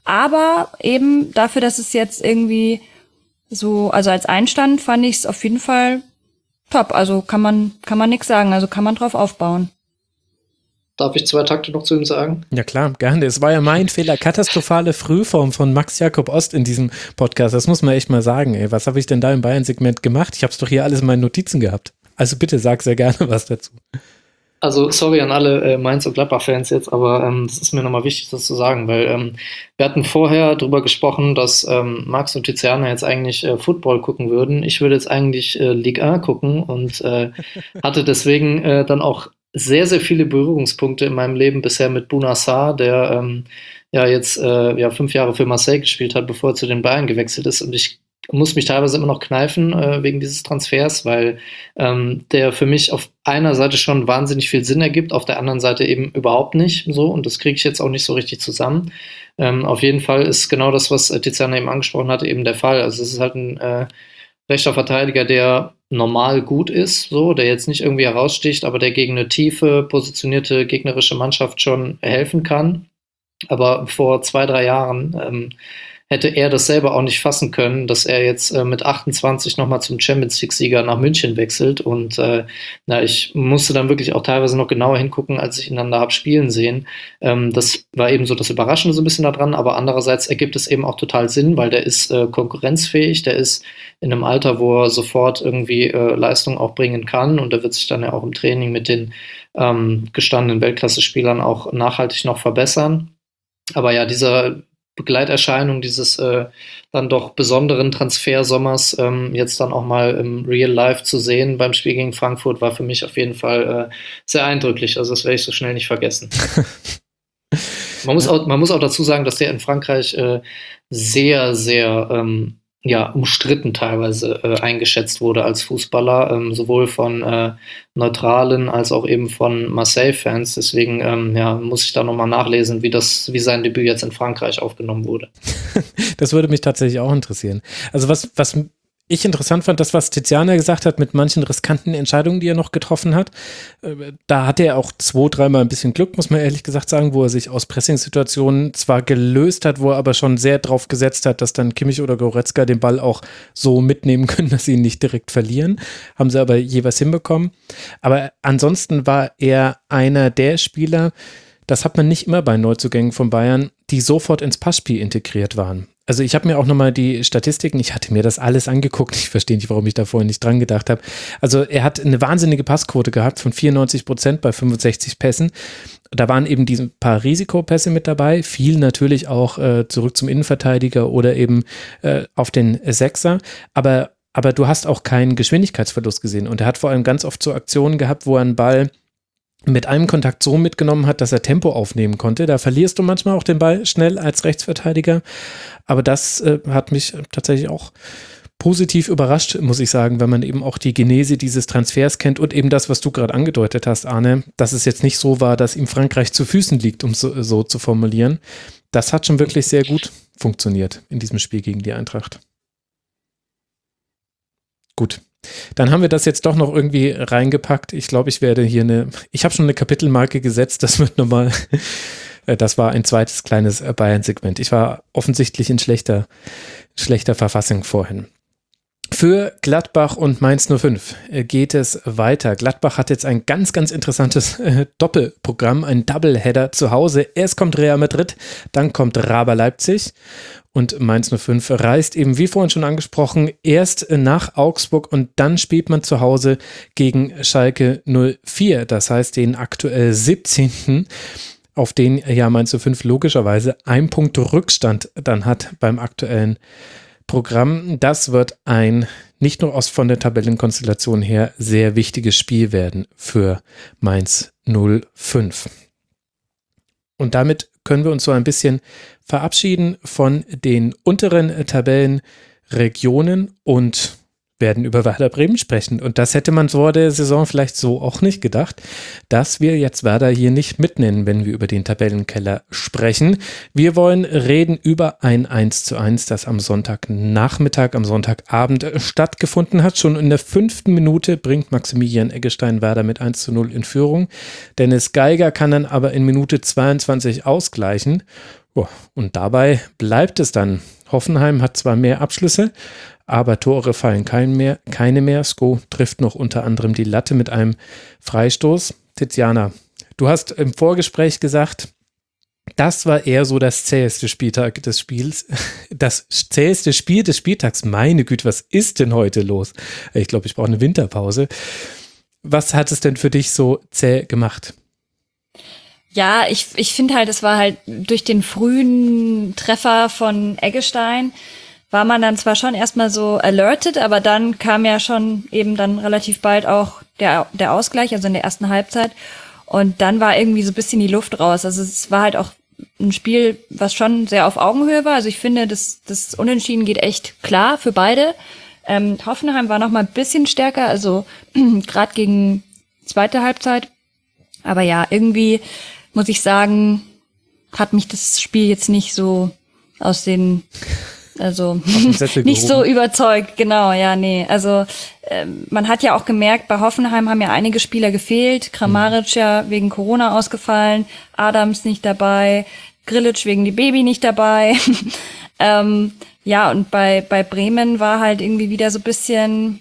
Aber eben dafür, dass es jetzt irgendwie so, also als Einstand fand ich es auf jeden Fall top. Also kann man, kann man nichts sagen. Also kann man drauf aufbauen. Darf ich zwei Takte noch zu ihm sagen? Ja klar, gerne. Es war ja mein Fehler. Katastrophale Frühform von Max Jakob Ost in diesem Podcast. Das muss man echt mal sagen. Ey. Was habe ich denn da im Bayern-Segment gemacht? Ich habe es doch hier alles in meinen Notizen gehabt. Also bitte sag sehr gerne was dazu. Also sorry an alle äh, Mainz- und Gladbach-Fans jetzt, aber ähm, das ist mir nochmal wichtig, das zu sagen, weil ähm, wir hatten vorher darüber gesprochen, dass ähm, Max und Tiziana jetzt eigentlich äh, Football gucken würden. Ich würde jetzt eigentlich äh, Ligue eins gucken und äh, hatte deswegen äh, dann auch sehr, sehr viele Berührungspunkte in meinem Leben bisher mit Bouna Sarr, der ähm, ja jetzt äh, ja, fünf Jahre für Marseille gespielt hat, bevor er zu den Bayern gewechselt ist. Und ich muss mich teilweise immer noch kneifen äh, wegen dieses Transfers, weil ähm, der für mich auf einer Seite schon wahnsinnig viel Sinn ergibt, auf der anderen Seite eben überhaupt nicht so. Und das kriege ich jetzt auch nicht so richtig zusammen. Ähm, auf jeden Fall ist genau das, was Tiziana eben angesprochen hatte, eben der Fall. Also es ist halt ein äh, rechter Verteidiger, der normal gut ist, so, der jetzt nicht irgendwie heraussticht, aber der gegen eine tiefe, positionierte gegnerische Mannschaft schon helfen kann. Aber vor zwei, drei Jahren ähm, hätte er das selber auch nicht fassen können, dass er jetzt äh, mit achtundzwanzig nochmal zum Champions-League-Sieger nach München wechselt. Und äh, na, ich musste dann wirklich auch teilweise noch genauer hingucken, als ich ihn dann da habe spielen sehen. Ähm, das war eben so das Überraschende so ein bisschen daran, aber andererseits ergibt es eben auch total Sinn, weil der ist äh, konkurrenzfähig, der ist in einem Alter, wo er sofort irgendwie äh, Leistung auch bringen kann, und der wird sich dann ja auch im Training mit den ähm, gestandenen Weltklasse-Spielern auch nachhaltig noch verbessern. Aber ja, dieser Begleiterscheinung dieses äh, dann doch besonderen Transfersommers ähm, jetzt dann auch mal im Real Life zu sehen beim Spiel gegen Frankfurt war für mich auf jeden Fall äh, sehr eindrücklich. Also das werde ich so schnell nicht vergessen. man, muss auch, man muss auch dazu sagen, dass der in Frankreich äh, sehr, sehr ähm, ja, umstritten teilweise äh, eingeschätzt wurde als Fußballer, ähm, sowohl von äh, Neutralen als auch eben von Marseille-Fans. Deswegen ähm, ja, muss ich da nochmal nachlesen, wie das, wie sein Debüt jetzt in Frankreich aufgenommen wurde. Das würde mich tatsächlich auch interessieren. Also was, was ich interessant fand, das, was Tiziana gesagt hat mit manchen riskanten Entscheidungen, die er noch getroffen hat. Da hatte er auch zwei, dreimal ein bisschen Glück, muss man ehrlich gesagt sagen, wo er sich aus Pressingsituationen zwar gelöst hat, wo er aber schon sehr drauf gesetzt hat, dass dann Kimmich oder Goretzka den Ball auch so mitnehmen können, dass sie ihn nicht direkt verlieren. Haben sie aber jeweils hinbekommen. Aber ansonsten war er einer der Spieler, das hat man nicht immer bei Neuzugängen von Bayern, die sofort ins Passspiel integriert waren. Also ich habe mir auch nochmal die Statistiken, ich hatte mir das alles angeguckt, ich verstehe nicht, warum ich da vorhin nicht dran gedacht habe. Also er hat eine wahnsinnige Passquote gehabt von vierundneunzig Prozent bei fünfundsechzig Pässen. Da waren eben diese paar Risikopässe mit dabei, viel natürlich auch äh, zurück zum Innenverteidiger oder eben äh, auf den Sechser, aber, aber du hast auch keinen Geschwindigkeitsverlust gesehen, und er hat vor allem ganz oft so Aktionen gehabt, wo er einen Ball mit einem Kontakt so mitgenommen hat, dass er Tempo aufnehmen konnte. Da verlierst du manchmal auch den Ball schnell als Rechtsverteidiger. Aber das äh, hat mich tatsächlich auch positiv überrascht, muss ich sagen, wenn man eben auch die Genese dieses Transfers kennt und eben das, was du gerade angedeutet hast, Arne, dass es jetzt nicht so war, dass ihm Frankreich zu Füßen liegt, um so, so zu formulieren. Das hat schon wirklich sehr gut funktioniert in diesem Spiel gegen die Eintracht. Gut. Dann haben wir das jetzt doch noch irgendwie reingepackt. Ich glaube, ich werde hier eine, ich habe schon eine Kapitelmarke gesetzt, das wird nochmal, das war ein zweites kleines Bayern-Segment. Ich war offensichtlich in schlechter, schlechter Verfassung vorhin. Für Gladbach und Mainz null fünf geht es weiter. Gladbach hat jetzt ein ganz, ganz interessantes äh, Doppelprogramm, ein Doubleheader zu Hause. Erst kommt Real Madrid, dann kommt Raber Leipzig. Und Mainz null fünf reist eben, wie vorhin schon angesprochen, erst nach Augsburg und dann spielt man zu Hause gegen Schalke null vier. Das heißt, den aktuell siebzehnten auf den ja Mainz null fünf logischerweise ein Punkt Rückstand dann hat beim aktuellen Programm. Das wird ein nicht nur aus von der Tabellenkonstellation her sehr wichtiges Spiel werden für Mainz null fünf. Und damit können wir uns so ein bisschen verabschieden von den unteren Tabellenregionen und werden über Werder Bremen sprechen. Und das hätte man vor der Saison vielleicht so auch nicht gedacht, dass wir jetzt Werder hier nicht mitnennen, wenn wir über den Tabellenkeller sprechen. Wir wollen reden über ein eins zu eins, das am Sonntagnachmittag, am Sonntagabend stattgefunden hat. Schon in der fünften Minute bringt Maximilian Eggestein Werder mit eins zu null in Führung. Dennis Geiger kann dann aber in Minute zweiundzwanzig ausgleichen. Oh, und dabei bleibt es dann. Hoffenheim hat zwar mehr Abschlüsse, aber Tore fallen kein mehr, keine mehr. Sko trifft noch unter anderem die Latte mit einem Freistoß. Tiziana, du hast im Vorgespräch gesagt, das war eher so das zäheste Spieltag des Spiels. Das zäheste Spiel des Spieltags. Meine Güte, was ist denn heute los? Ich glaube, ich brauche eine Winterpause. Was hat es denn für dich so zäh gemacht? Ja, ich, ich finde halt, es war halt durch den frühen Treffer von Eggestein war man dann zwar schon erstmal so alerted, aber dann kam ja schon eben dann relativ bald auch der, der Ausgleich, also in der ersten Halbzeit. Und dann war irgendwie so ein bisschen die Luft raus. Also es war halt auch ein Spiel, was schon sehr auf Augenhöhe war. Also ich finde, das, das Unentschieden geht echt klar für beide. Ähm, Hoffenheim war noch mal ein bisschen stärker, also gerade gegen zweite Halbzeit. Aber ja, irgendwie muss ich sagen, hat mich das Spiel jetzt nicht so aus den, also nicht so überzeugt, genau, ja, nee. Also ähm, man hat ja auch gemerkt, bei Hoffenheim haben ja einige Spieler gefehlt. Kramaric ja wegen Corona ausgefallen, Adams nicht dabei, Grillitsch wegen die Baby nicht dabei. ähm, ja, und bei bei Bremen war halt irgendwie wieder so ein bisschen,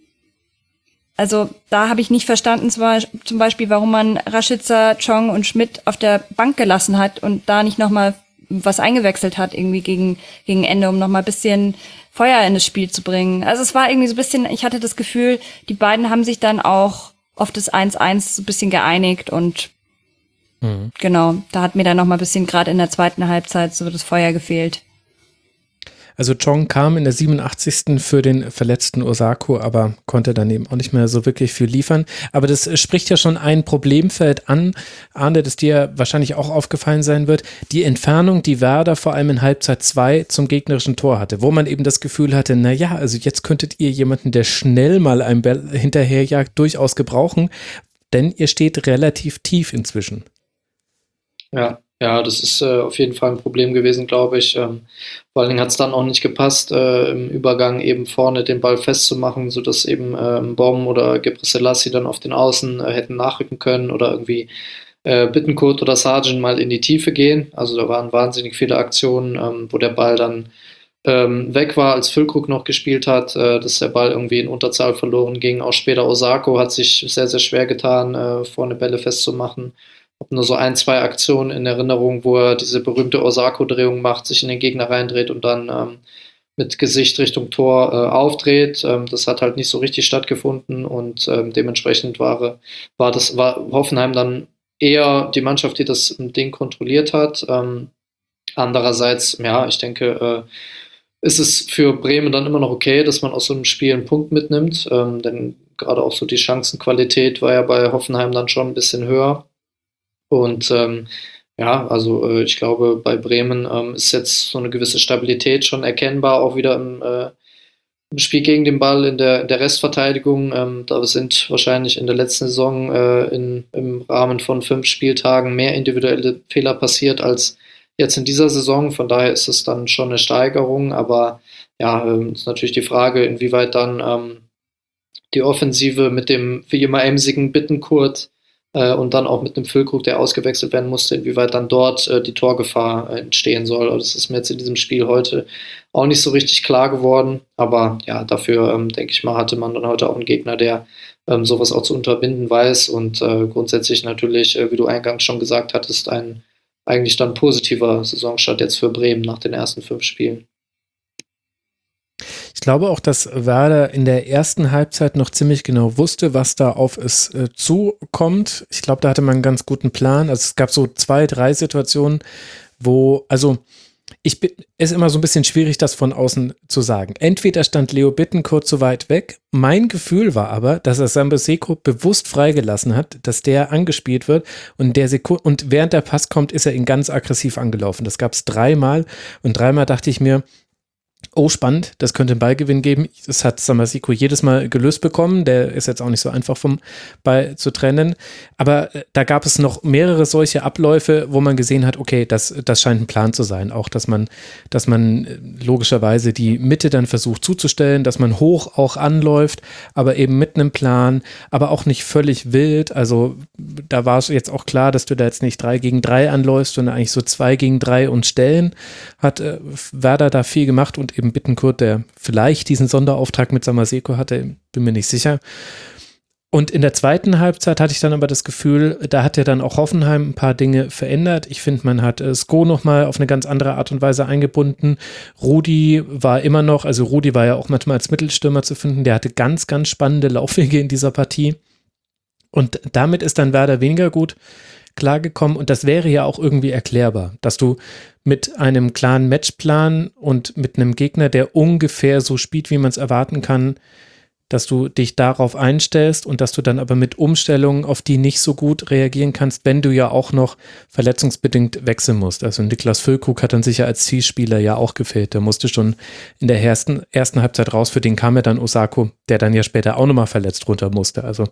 also da habe ich nicht verstanden, zwar zum Beispiel, warum man Rashica, Chong und Schmidt auf der Bank gelassen hat und da nicht nochmal was eingewechselt hat irgendwie gegen gegen Ende, um nochmal ein bisschen Feuer in das Spiel zu bringen. Also es war irgendwie so ein bisschen, ich hatte das Gefühl, die beiden haben sich dann auch auf das eins eins so ein bisschen geeinigt und mhm. genau, da hat mir dann nochmal ein bisschen gerade in der zweiten Halbzeit so das Feuer gefehlt. Also Chong kam in der siebenundachtzigsten für den verletzten Osako, aber konnte dann eben auch nicht mehr so wirklich viel liefern. Aber das spricht ja schon ein Problemfeld an, Arne, das dir wahrscheinlich auch aufgefallen sein wird. Die Entfernung, die Werder vor allem in Halbzeit zwei zum gegnerischen Tor hatte, wo man eben das Gefühl hatte, na ja, also jetzt könntet ihr jemanden, der schnell mal einen Ball hinterherjagt, durchaus gebrauchen, denn ihr steht relativ tief inzwischen. Ja. Ja, das ist äh, auf jeden Fall ein Problem gewesen, glaube ich. Ähm, vor allen Dingen hat es dann auch nicht gepasst, äh, im Übergang eben vorne den Ball festzumachen, sodass eben äh, Mbom oder Gebre Selassie dann auf den Außen äh, hätten nachrücken können oder irgendwie äh, Bittencourt oder Sargent mal in die Tiefe gehen. Also da waren wahnsinnig viele Aktionen, ähm, wo der Ball dann ähm, weg war, als Füllkrug noch gespielt hat, äh, dass der Ball irgendwie in Unterzahl verloren ging. Auch später Osako hat sich sehr, sehr schwer getan, äh, vorne Bälle festzumachen. Ich habe nur so ein, zwei Aktionen in Erinnerung, wo er diese berühmte Osako-Drehung macht, sich in den Gegner reindreht und dann ähm, mit Gesicht Richtung Tor äh, aufdreht. Ähm, das hat halt nicht so richtig stattgefunden und ähm, dementsprechend war, war, das, war Hoffenheim dann eher die Mannschaft, die das Ding kontrolliert hat. Ähm, andererseits, ja, ich denke, äh, ist es für Bremen dann immer noch okay, dass man aus so einem Spiel einen Punkt mitnimmt, ähm, denn gerade auch so die Chancenqualität war ja bei Hoffenheim dann schon ein bisschen höher. Und ähm, ja, also äh, ich glaube, bei Bremen ähm, ist jetzt so eine gewisse Stabilität schon erkennbar, auch wieder im, äh, im Spiel gegen den Ball, in der, in der Restverteidigung. Ähm, da sind wahrscheinlich in der letzten Saison äh, in, im Rahmen von fünf Spieltagen mehr individuelle Fehler passiert als jetzt in dieser Saison. Von daher ist es dann schon eine Steigerung. Aber ja, ähm, ist natürlich die Frage, inwieweit dann ähm, die Offensive mit dem wie immer emsigen Bittencourt und dann auch mit einem Füllkrug, der ausgewechselt werden musste, inwieweit dann dort äh, die Torgefahr äh, entstehen soll. Also das ist mir jetzt in diesem Spiel heute auch nicht so richtig klar geworden. Aber ja, dafür, ähm, denke ich mal, hatte man dann heute auch einen Gegner, der ähm, sowas auch zu unterbinden weiß. Und äh, grundsätzlich natürlich, äh, wie du eingangs schon gesagt hattest, ein eigentlich dann positiver Saisonstart jetzt für Bremen nach den ersten fünf Spielen. Ich glaube auch, dass Werder in der ersten Halbzeit noch ziemlich genau wusste, was da auf es äh, zukommt. Ich glaube, da hatte man einen ganz guten Plan. Also es gab so zwei, drei Situationen, wo, also ich bin, ist immer so ein bisschen schwierig, das von außen zu sagen. Entweder stand Leo Bittencourt zu weit weg. Mein Gefühl war aber, dass er Sambe Seko bewusst freigelassen hat, dass der angespielt wird und der Seku- und während der Pass kommt, ist er ihn ganz aggressiv angelaufen. Das gab es dreimal und dreimal dachte ich mir, oh, spannend, das könnte einen Ballgewinn geben. Das hat Samasiko jedes Mal gelöst bekommen. Der ist jetzt auch nicht so einfach vom Ball zu trennen. Aber da gab es noch mehrere solche Abläufe, wo man gesehen hat, okay, das, das scheint ein Plan zu sein. Auch, dass man, dass man logischerweise die Mitte dann versucht zuzustellen, dass man hoch auch anläuft, aber eben mit einem Plan, aber auch nicht völlig wild. Also da war es jetzt auch klar, dass du da jetzt nicht drei gegen drei anläufst, sondern eigentlich so zwei gegen drei und Stellen. Hat äh, Werder da viel gemacht und eben Bittencourt, der vielleicht diesen Sonderauftrag mit Samaseko hatte, bin mir nicht sicher. Und in der zweiten Halbzeit hatte ich dann aber das Gefühl, da hat ja dann auch Hoffenheim ein paar Dinge verändert. Ich finde, man hat äh, Sko nochmal auf eine ganz andere Art und Weise eingebunden. Rudi war immer noch, also Rudi war ja auch manchmal als Mittelstürmer zu finden, der hatte ganz, ganz spannende Laufwege in dieser Partie. Und damit ist dann Werder weniger gut klargekommen und das wäre ja auch irgendwie erklärbar, dass du mit einem klaren Matchplan und mit einem Gegner, der ungefähr so spielt, wie man es erwarten kann, dass du dich darauf einstellst und dass du dann aber mit Umstellungen, auf die nicht so gut reagieren kannst, wenn du ja auch noch verletzungsbedingt wechseln musst. Also Niklas Füllkrug hat dann sicher als Zielspieler ja auch gefehlt. Der musste schon in der ersten, ersten Halbzeit raus, für den kam ja dann Osako, der dann ja später auch nochmal verletzt runter musste. Also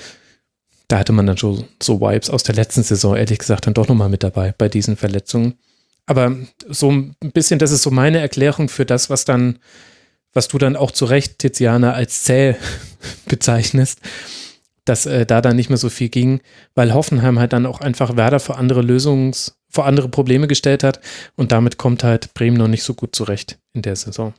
da hatte man dann schon so Vibes aus der letzten Saison, ehrlich gesagt, dann doch nochmal mit dabei bei diesen Verletzungen. Aber so ein bisschen, das ist so meine Erklärung für das, was dann, was du dann auch zu Recht, Tiziana, als zäh bezeichnest, dass äh, da dann nicht mehr so viel ging, weil Hoffenheim halt dann auch einfach Werder vor andere Lösungs-, vor andere Probleme gestellt hat und damit kommt halt Bremen noch nicht so gut zurecht in der Saison.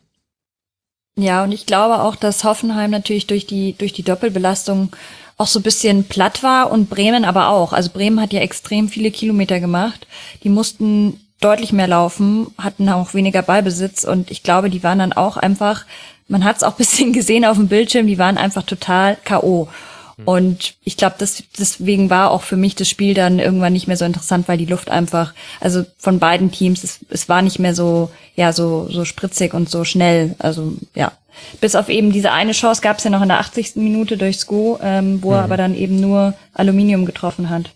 Ja, und ich glaube auch, dass Hoffenheim natürlich durch die, durch die Doppelbelastung auch so ein bisschen platt war und Bremen aber auch. Also Bremen hat ja extrem viele Kilometer gemacht. Die mussten deutlich mehr laufen, hatten auch weniger Ballbesitz und ich glaube, die waren dann auch einfach, man hat es auch ein bisschen gesehen auf dem Bildschirm, die waren einfach total K O. Und ich glaube, das, deswegen war auch für mich das Spiel dann irgendwann nicht mehr so interessant, weil die Luft einfach, also von beiden Teams, es, es war nicht mehr so, ja, so, so spritzig und so schnell. Also, ja. Bis auf eben diese eine Chance gab es ja noch in der achtzigsten Minute durch Sko, ähm, wo er mhm. aber dann eben nur Aluminium getroffen hat.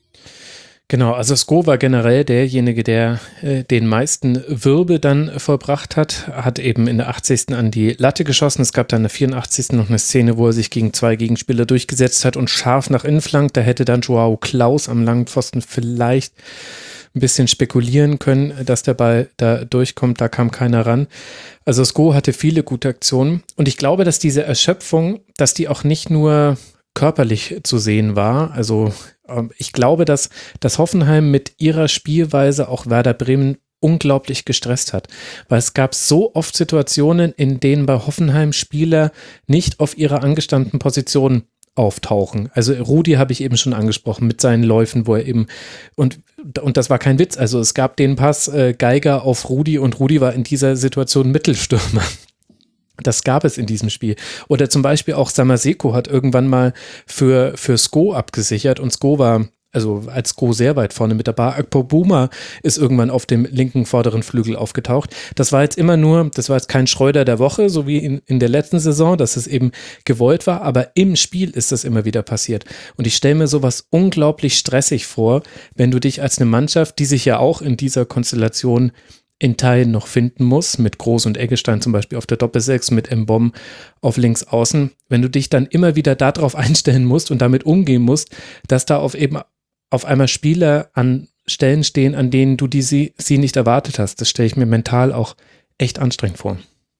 Genau, also Sko war generell derjenige, der äh, den meisten Wirbel dann vollbracht hat, hat eben in der achtzigsten an die Latte geschossen. Es gab dann in der vierundachtzigsten noch eine Szene, wo er sich gegen zwei Gegenspieler durchgesetzt hat und scharf nach innen flankt. Da hätte dann Joao Klaus am langen Pfosten vielleicht ein bisschen spekulieren können, dass der Ball da durchkommt. Da kam keiner ran. Also Sko hatte viele gute Aktionen und ich glaube, dass diese Erschöpfung, dass die auch nicht nur körperlich zu sehen war. Also ich glaube, dass, dass Hoffenheim mit ihrer Spielweise auch Werder Bremen unglaublich gestresst hat, weil es gab so oft Situationen, in denen bei Hoffenheim Spieler nicht auf ihrer angestammten Position auftauchen. Also Rudi habe ich eben schon angesprochen mit seinen Läufen, wo er eben, und, und das war kein Witz, also es gab den Pass äh, Geiger auf Rudi und Rudi war in dieser Situation Mittelstürmer. Das gab es in diesem Spiel. Oder zum Beispiel auch Samaseko hat irgendwann mal für, für Sko abgesichert und Sko war, also als Sko sehr weit vorne mit dabei. Akpobuma ist irgendwann auf dem linken vorderen Flügel aufgetaucht. Das war jetzt immer nur, das war jetzt kein Schreuder der Woche, so wie in, in der letzten Saison, dass es eben gewollt war, aber im Spiel ist das immer wieder passiert. Und ich stelle mir sowas unglaublich stressig vor, wenn du dich als eine Mannschaft, die sich ja auch in dieser Konstellation in Teilen noch finden muss, mit Groß und Eggestein zum Beispiel auf der Doppelsechs, mit Mbom auf links außen, wenn du dich dann immer wieder darauf einstellen musst und damit umgehen musst, dass da auf eben auf einmal Spieler an Stellen stehen, an denen du die sie, sie nicht erwartet hast. Das stelle ich mir mental auch echt anstrengend vor.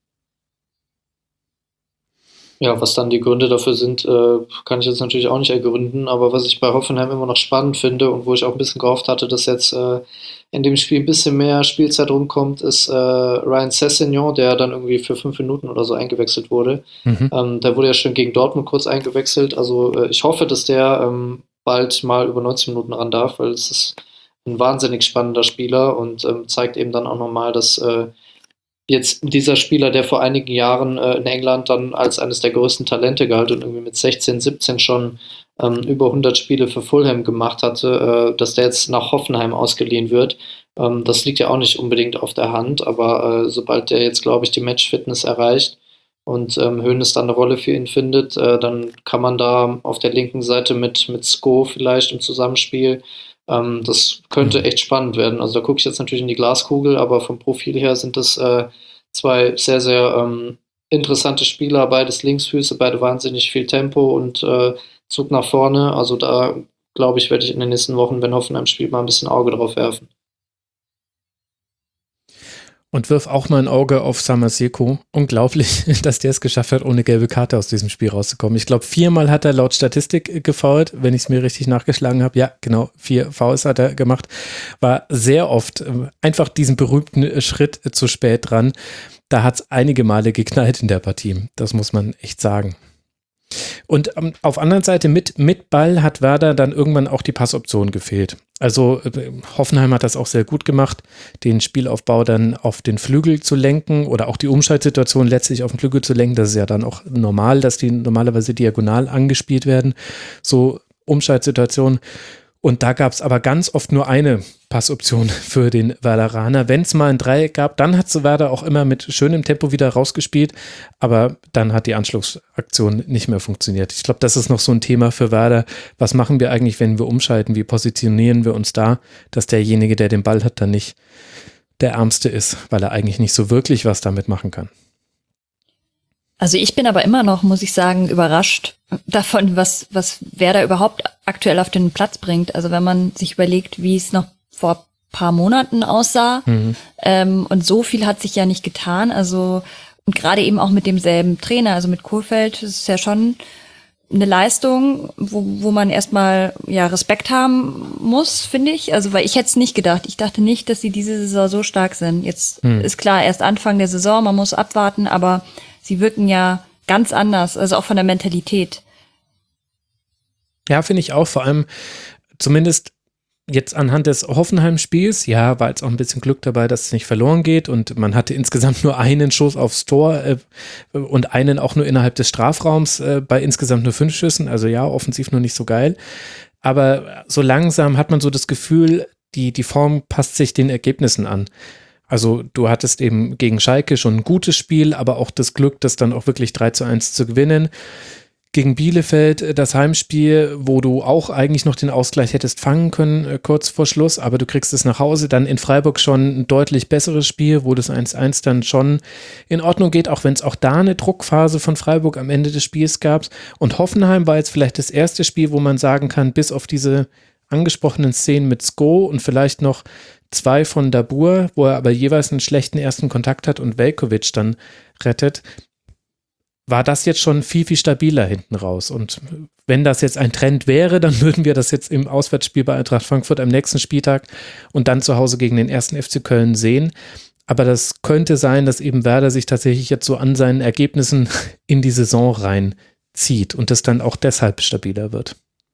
Ja, was dann die Gründe dafür sind, äh, kann ich jetzt natürlich auch nicht ergründen, aber was ich bei Hoffenheim immer noch spannend finde und wo ich auch ein bisschen gehofft hatte, dass jetzt äh, in dem Spiel ein bisschen mehr Spielzeit rumkommt, ist äh, Ryan Sessegnon, der dann irgendwie für fünf Minuten oder so eingewechselt wurde. Mhm. Ähm, der wurde ja schon gegen Dortmund kurz eingewechselt, also äh, ich hoffe, dass der ähm, bald mal über neunzig Minuten ran darf, weil es ist ein wahnsinnig spannender Spieler und ähm, zeigt eben dann auch nochmal, dass äh, jetzt dieser Spieler, der vor einigen Jahren äh, in England dann als eines der größten Talente galt und irgendwie mit sechzehn, siebzehn schon ähm, über hundert Spiele für Fulham gemacht hatte, äh, dass der jetzt nach Hoffenheim ausgeliehen wird. Ähm, das liegt ja auch nicht unbedingt auf der Hand, aber äh, sobald der jetzt, glaube ich, die Matchfitness erreicht und ähm, Hoeneß dann eine Rolle für ihn findet, äh, dann kann man da auf der linken Seite mit, mit Sko vielleicht im Zusammenspiel, ähm, das könnte echt spannend werden. Also da gucke ich jetzt natürlich in die Glaskugel, aber vom Profil her sind das äh, zwei sehr, sehr ähm, interessante Spieler, beides Linksfüße, beide wahnsinnig viel Tempo und äh, Zug nach vorne. Also da, glaube ich, werde ich in den nächsten Wochen, wenn Hoffenheim spielt, mal ein bisschen Auge drauf werfen. Und wirf auch mal ein Auge auf Samaseko. Unglaublich, dass der es geschafft hat, ohne gelbe Karte aus diesem Spiel rauszukommen. Ich glaube, viermal hat er laut Statistik gefoult, wenn ich es mir richtig nachgeschlagen habe. Ja, genau, vier Fouls hat er gemacht. War sehr oft einfach diesen berühmten Schritt zu spät dran. Da hat es einige Male geknallt in der Partie. Das muss man echt sagen. Und ähm, auf anderen Seite mit, mit Ball hat Werder dann irgendwann auch die Passoption gefehlt. Also äh, Hoffenheim hat das auch sehr gut gemacht, den Spielaufbau dann auf den Flügel zu lenken oder auch die Umschaltsituation letztlich auf den Flügel zu lenken. Das ist ja dann auch normal, dass die normalerweise diagonal angespielt werden, so Umschaltsituationen. Und da gab es aber ganz oft nur eine Passoption für den Werderaner. Wenn es mal ein Dreieck gab, dann hat Werder auch immer mit schönem Tempo wieder rausgespielt, aber dann hat die Anschlussaktion nicht mehr funktioniert. Ich glaube, das ist noch so ein Thema für Werder. Was machen wir eigentlich, wenn wir umschalten? Wie positionieren wir uns da, dass derjenige, der den Ball hat, dann nicht der Ärmste ist, weil er eigentlich nicht so wirklich was damit machen kann? Also ich bin aber immer noch, muss ich sagen, überrascht davon, was, was Werder überhaupt aktuell auf den Platz bringt. Also wenn man sich überlegt, wie es noch vor ein paar Monaten aussah, mhm. ähm, und so viel hat sich ja nicht getan. Also und gerade eben auch mit demselben Trainer, also mit Kohlfeld, das ist ja schon eine Leistung, wo, wo man erstmal ja Respekt haben muss, finde ich. Also weil ich hätte es nicht gedacht. Ich dachte nicht, dass sie diese Saison so stark sind. Jetzt mhm. ist klar, erst Anfang der Saison, man muss abwarten, aber sie wirken ja ganz anders, also auch von der Mentalität. Ja, finde ich auch, vor allem zumindest jetzt anhand des Hoffenheim-Spiels, ja, war jetzt auch ein bisschen Glück dabei, dass es nicht verloren geht und man hatte insgesamt nur einen Schuss aufs Tor äh, und einen auch nur innerhalb des Strafraums äh, bei insgesamt nur fünf Schüssen, also ja, offensiv nur nicht so geil, aber so langsam hat man so das Gefühl, die, die Form passt sich den Ergebnissen an. Also du hattest eben gegen Schalke schon ein gutes Spiel, aber auch das Glück, das dann auch wirklich drei zu eins zu gewinnen. Gegen Bielefeld das Heimspiel, wo du auch eigentlich noch den Ausgleich hättest fangen können, äh, kurz vor Schluss, aber du kriegst es nach Hause. Dann in Freiburg schon ein deutlich besseres Spiel, wo das eins eins dann schon in Ordnung geht, auch wenn es auch da eine Druckphase von Freiburg am Ende des Spiels gab. Und Hoffenheim war jetzt vielleicht das erste Spiel, wo man sagen kann, bis auf diese angesprochenen Szenen mit Sko und vielleicht noch zwei von Dabur, wo er aber jeweils einen schlechten ersten Kontakt hat und Veljković dann rettet, war das jetzt schon viel, viel stabiler hinten raus. Und wenn das jetzt ein Trend wäre, dann würden wir das jetzt im Auswärtsspiel bei Eintracht Frankfurt am nächsten Spieltag und dann zu Hause gegen den ersten F C Köln sehen. Aber das könnte sein, dass eben Werder sich tatsächlich jetzt so an seinen Ergebnissen in die Saison reinzieht und das dann auch deshalb stabiler wird.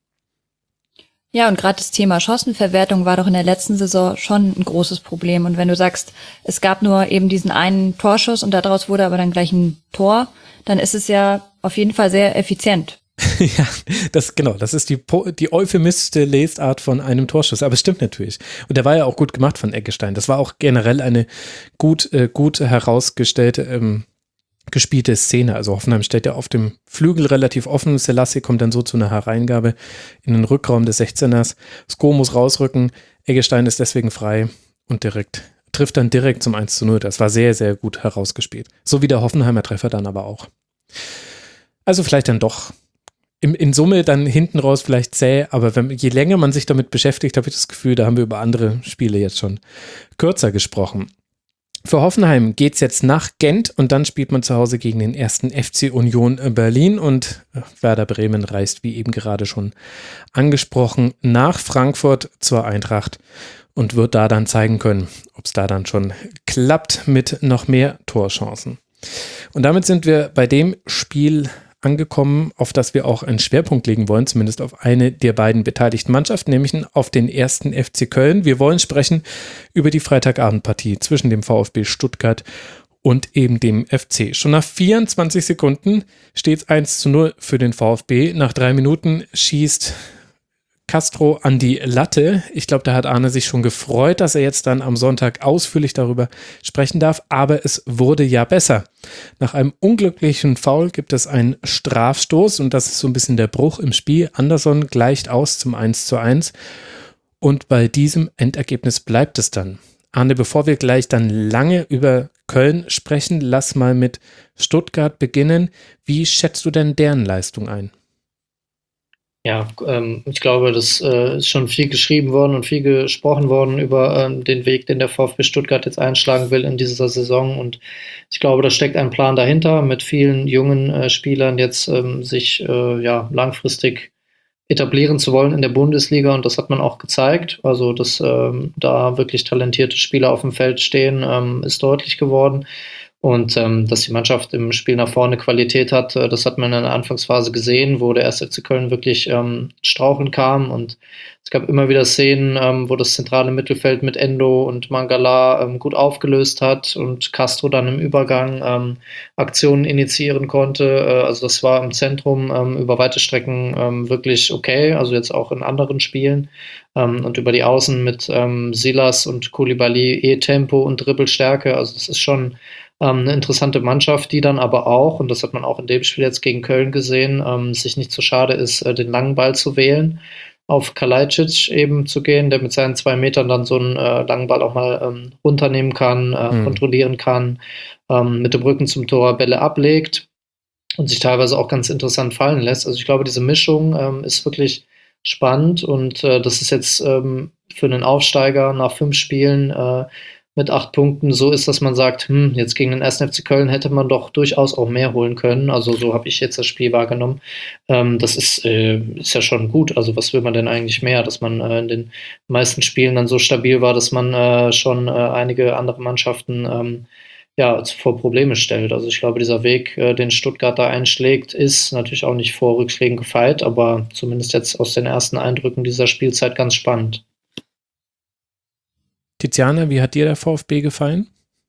Ja, und gerade das Thema Chancenverwertung war doch in der letzten Saison schon ein großes Problem. Und wenn du sagst, es gab nur eben diesen einen Torschuss und daraus wurde aber dann gleich ein Tor, dann ist es ja auf jeden Fall sehr effizient. Ja, das genau, das ist die, die euphemistischste Lesart von einem Torschuss, aber es stimmt natürlich. Und der war ja auch gut gemacht von Eggestein. Das war auch generell eine gut, äh, gut herausgestellte ähm, gespielte Szene. Also Hoffenheim steht ja auf dem Flügel relativ offen. Selassie kommt dann so zu einer Hereingabe in den Rückraum des sechzehners. Sko muss rausrücken. Eggestein ist deswegen frei und direkt trifft dann direkt zum eins zu null. Das war sehr, sehr gut herausgespielt. So wie der Hoffenheimer Treffer dann aber auch. Also vielleicht dann doch in, in Summe dann hinten raus vielleicht zäh, aber wenn, je länger man sich damit beschäftigt, habe ich das Gefühl, da haben wir über andere Spiele jetzt schon kürzer gesprochen. Für Hoffenheim geht es jetzt nach Gent und dann spielt man zu Hause gegen den ersten F C Union Berlin und Werder Bremen reist, wie eben gerade schon angesprochen, nach Frankfurt zur Eintracht und wird da dann zeigen können, ob es da dann schon klappt mit noch mehr Torchancen. Und damit sind wir bei dem Spiel angekommen, auf das wir auch einen Schwerpunkt legen wollen, zumindest auf eine der beiden beteiligten Mannschaften, nämlich auf den ersten F C Köln. Wir wollen sprechen über die Freitagabendpartie zwischen dem VfB Stuttgart und eben dem F C. Schon nach vierundzwanzig Sekunden steht es eins zu null für den VfB. Nach drei Minuten schießt Castro an die Latte. Ich glaube, da hat Arne sich schon gefreut, dass er jetzt dann am Sonntag ausführlich darüber sprechen darf, aber es wurde ja besser. Nach einem unglücklichen Foul gibt es einen Strafstoß und das ist so ein bisschen der Bruch im Spiel. Anderson gleicht aus zum eins zu eins und bei diesem Endergebnis bleibt es dann. Arne, bevor wir gleich dann lange über Köln sprechen. Lass mal mit Stuttgart beginnen. Wie schätzt du denn deren Leistung ein? Ja, ähm, ich glaube, das äh, ist schon viel geschrieben worden und viel gesprochen worden über ähm, den Weg, den der VfB Stuttgart jetzt einschlagen will in dieser Saison. Und ich glaube, da steckt ein Plan dahinter, mit vielen jungen äh, Spielern jetzt ähm, sich äh, ja, langfristig etablieren zu wollen in der Bundesliga. Und das hat man auch gezeigt. Also, dass ähm, da wirklich talentierte Spieler auf dem Feld stehen, ähm, ist deutlich geworden. Und ähm, dass die Mannschaft im Spiel nach vorne Qualität hat, äh, das hat man in der Anfangsphase gesehen, wo der erste F C Köln wirklich ähm, straucheln kam. Und es gab immer wieder Szenen, ähm, wo das zentrale Mittelfeld mit Endo und Mangala ähm, gut aufgelöst hat und Castro dann im Übergang ähm, Aktionen initiieren konnte. Äh, also das war im Zentrum ähm, über weite Strecken ähm, wirklich okay, also jetzt auch in anderen Spielen. Ähm, und über die Außen mit ähm, Silas und Koulibaly eh Tempo und Dribbelstärke. Also das ist schon Ähm, eine interessante Mannschaft, die dann aber auch, und das hat man auch in dem Spiel jetzt gegen Köln gesehen, ähm, sich nicht zu schade ist, äh, den langen Ball zu wählen, auf Kalajdzic eben zu gehen, der mit seinen zwei Metern dann so einen äh, langen Ball auch mal ähm, runternehmen kann, äh, mhm. kontrollieren kann, ähm, mit dem Rücken zum Tor Bälle ablegt und sich teilweise auch ganz interessant fallen lässt. Also ich glaube, diese Mischung ähm, ist wirklich spannend und äh, das ist jetzt ähm, für einen Aufsteiger nach fünf Spielen äh, mit acht Punkten so ist, dass man sagt, hm, jetzt gegen den ersten F C Köln hätte man doch durchaus auch mehr holen können. Also so habe ich jetzt das Spiel wahrgenommen. Ähm, das ist, äh, ist ja schon gut. Also was will man denn eigentlich mehr? Dass man äh, in den meisten Spielen dann so stabil war, dass man äh, schon äh, einige andere Mannschaften ähm, ja, vor Probleme stellt. Also ich glaube, dieser Weg, äh, den Stuttgart da einschlägt, ist natürlich auch nicht vor Rückschlägen gefeit, aber zumindest jetzt aus den ersten Eindrücken dieser Spielzeit ganz spannend. Tiziana, wie hat dir der VfB gefallen?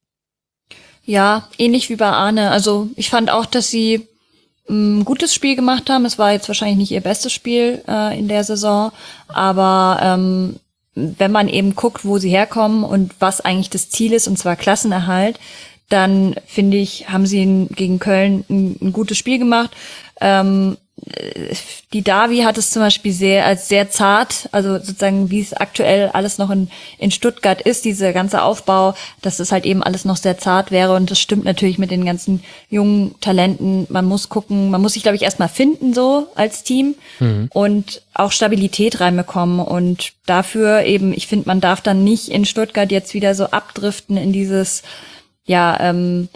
Ja, ähnlich wie bei Arne. Also ich fand auch, dass sie ein gutes Spiel gemacht haben. Es war jetzt wahrscheinlich nicht ihr bestes Spiel äh, in der Saison, aber ähm, wenn man eben guckt, wo sie herkommen und was eigentlich das Ziel ist, und zwar Klassenerhalt, dann finde ich, haben sie in, gegen Köln ein, ein gutes Spiel gemacht. Ähm, Die Davi hat es zum Beispiel sehr als sehr zart, also sozusagen wie es aktuell alles noch in in Stuttgart ist, dieser ganze Aufbau, dass es halt eben alles noch sehr zart wäre und das stimmt natürlich mit den ganzen jungen Talenten. Man muss gucken, man muss sich glaube ich erstmal finden so als Team mhm. und auch Stabilität reinbekommen und dafür eben, ich finde, man darf dann nicht in Stuttgart jetzt wieder so abdriften in dieses ja ähm,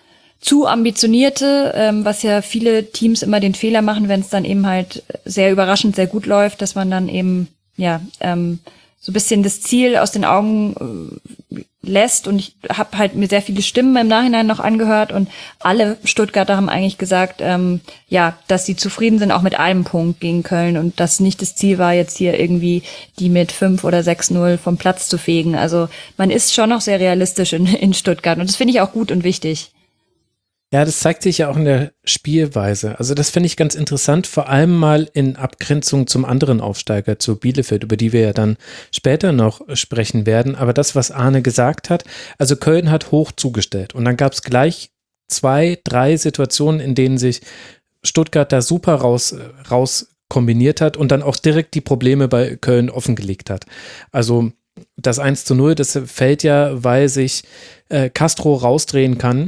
zu ambitionierte, ähm, was ja viele Teams immer den Fehler machen, wenn es dann eben halt sehr überraschend sehr gut läuft, dass man dann eben ja ähm, so ein bisschen das Ziel aus den Augen äh, lässt. Und ich habe halt mir sehr viele Stimmen im Nachhinein noch angehört und alle Stuttgarter haben eigentlich gesagt, ähm, ja, dass sie zufrieden sind auch mit einem Punkt gegen Köln und dass nicht das Ziel war, jetzt hier irgendwie die mit fünf oder sechs null vom Platz zu fegen. Also man ist schon noch sehr realistisch in, in Stuttgart und das finde ich auch gut und wichtig. Ja, das zeigt sich ja auch in der Spielweise. Also das finde ich ganz interessant, vor allem mal in Abgrenzung zum anderen Aufsteiger, zu Bielefeld, über die wir ja dann später noch sprechen werden. Aber das, was Arne gesagt hat, also Köln hat hoch zugestellt und dann gab es gleich zwei, drei Situationen, in denen sich Stuttgart da super raus, raus kombiniert hat und dann auch direkt die Probleme bei Köln offengelegt hat. Also das eins zu null, das fällt ja, weil sich äh, Castro rausdrehen kann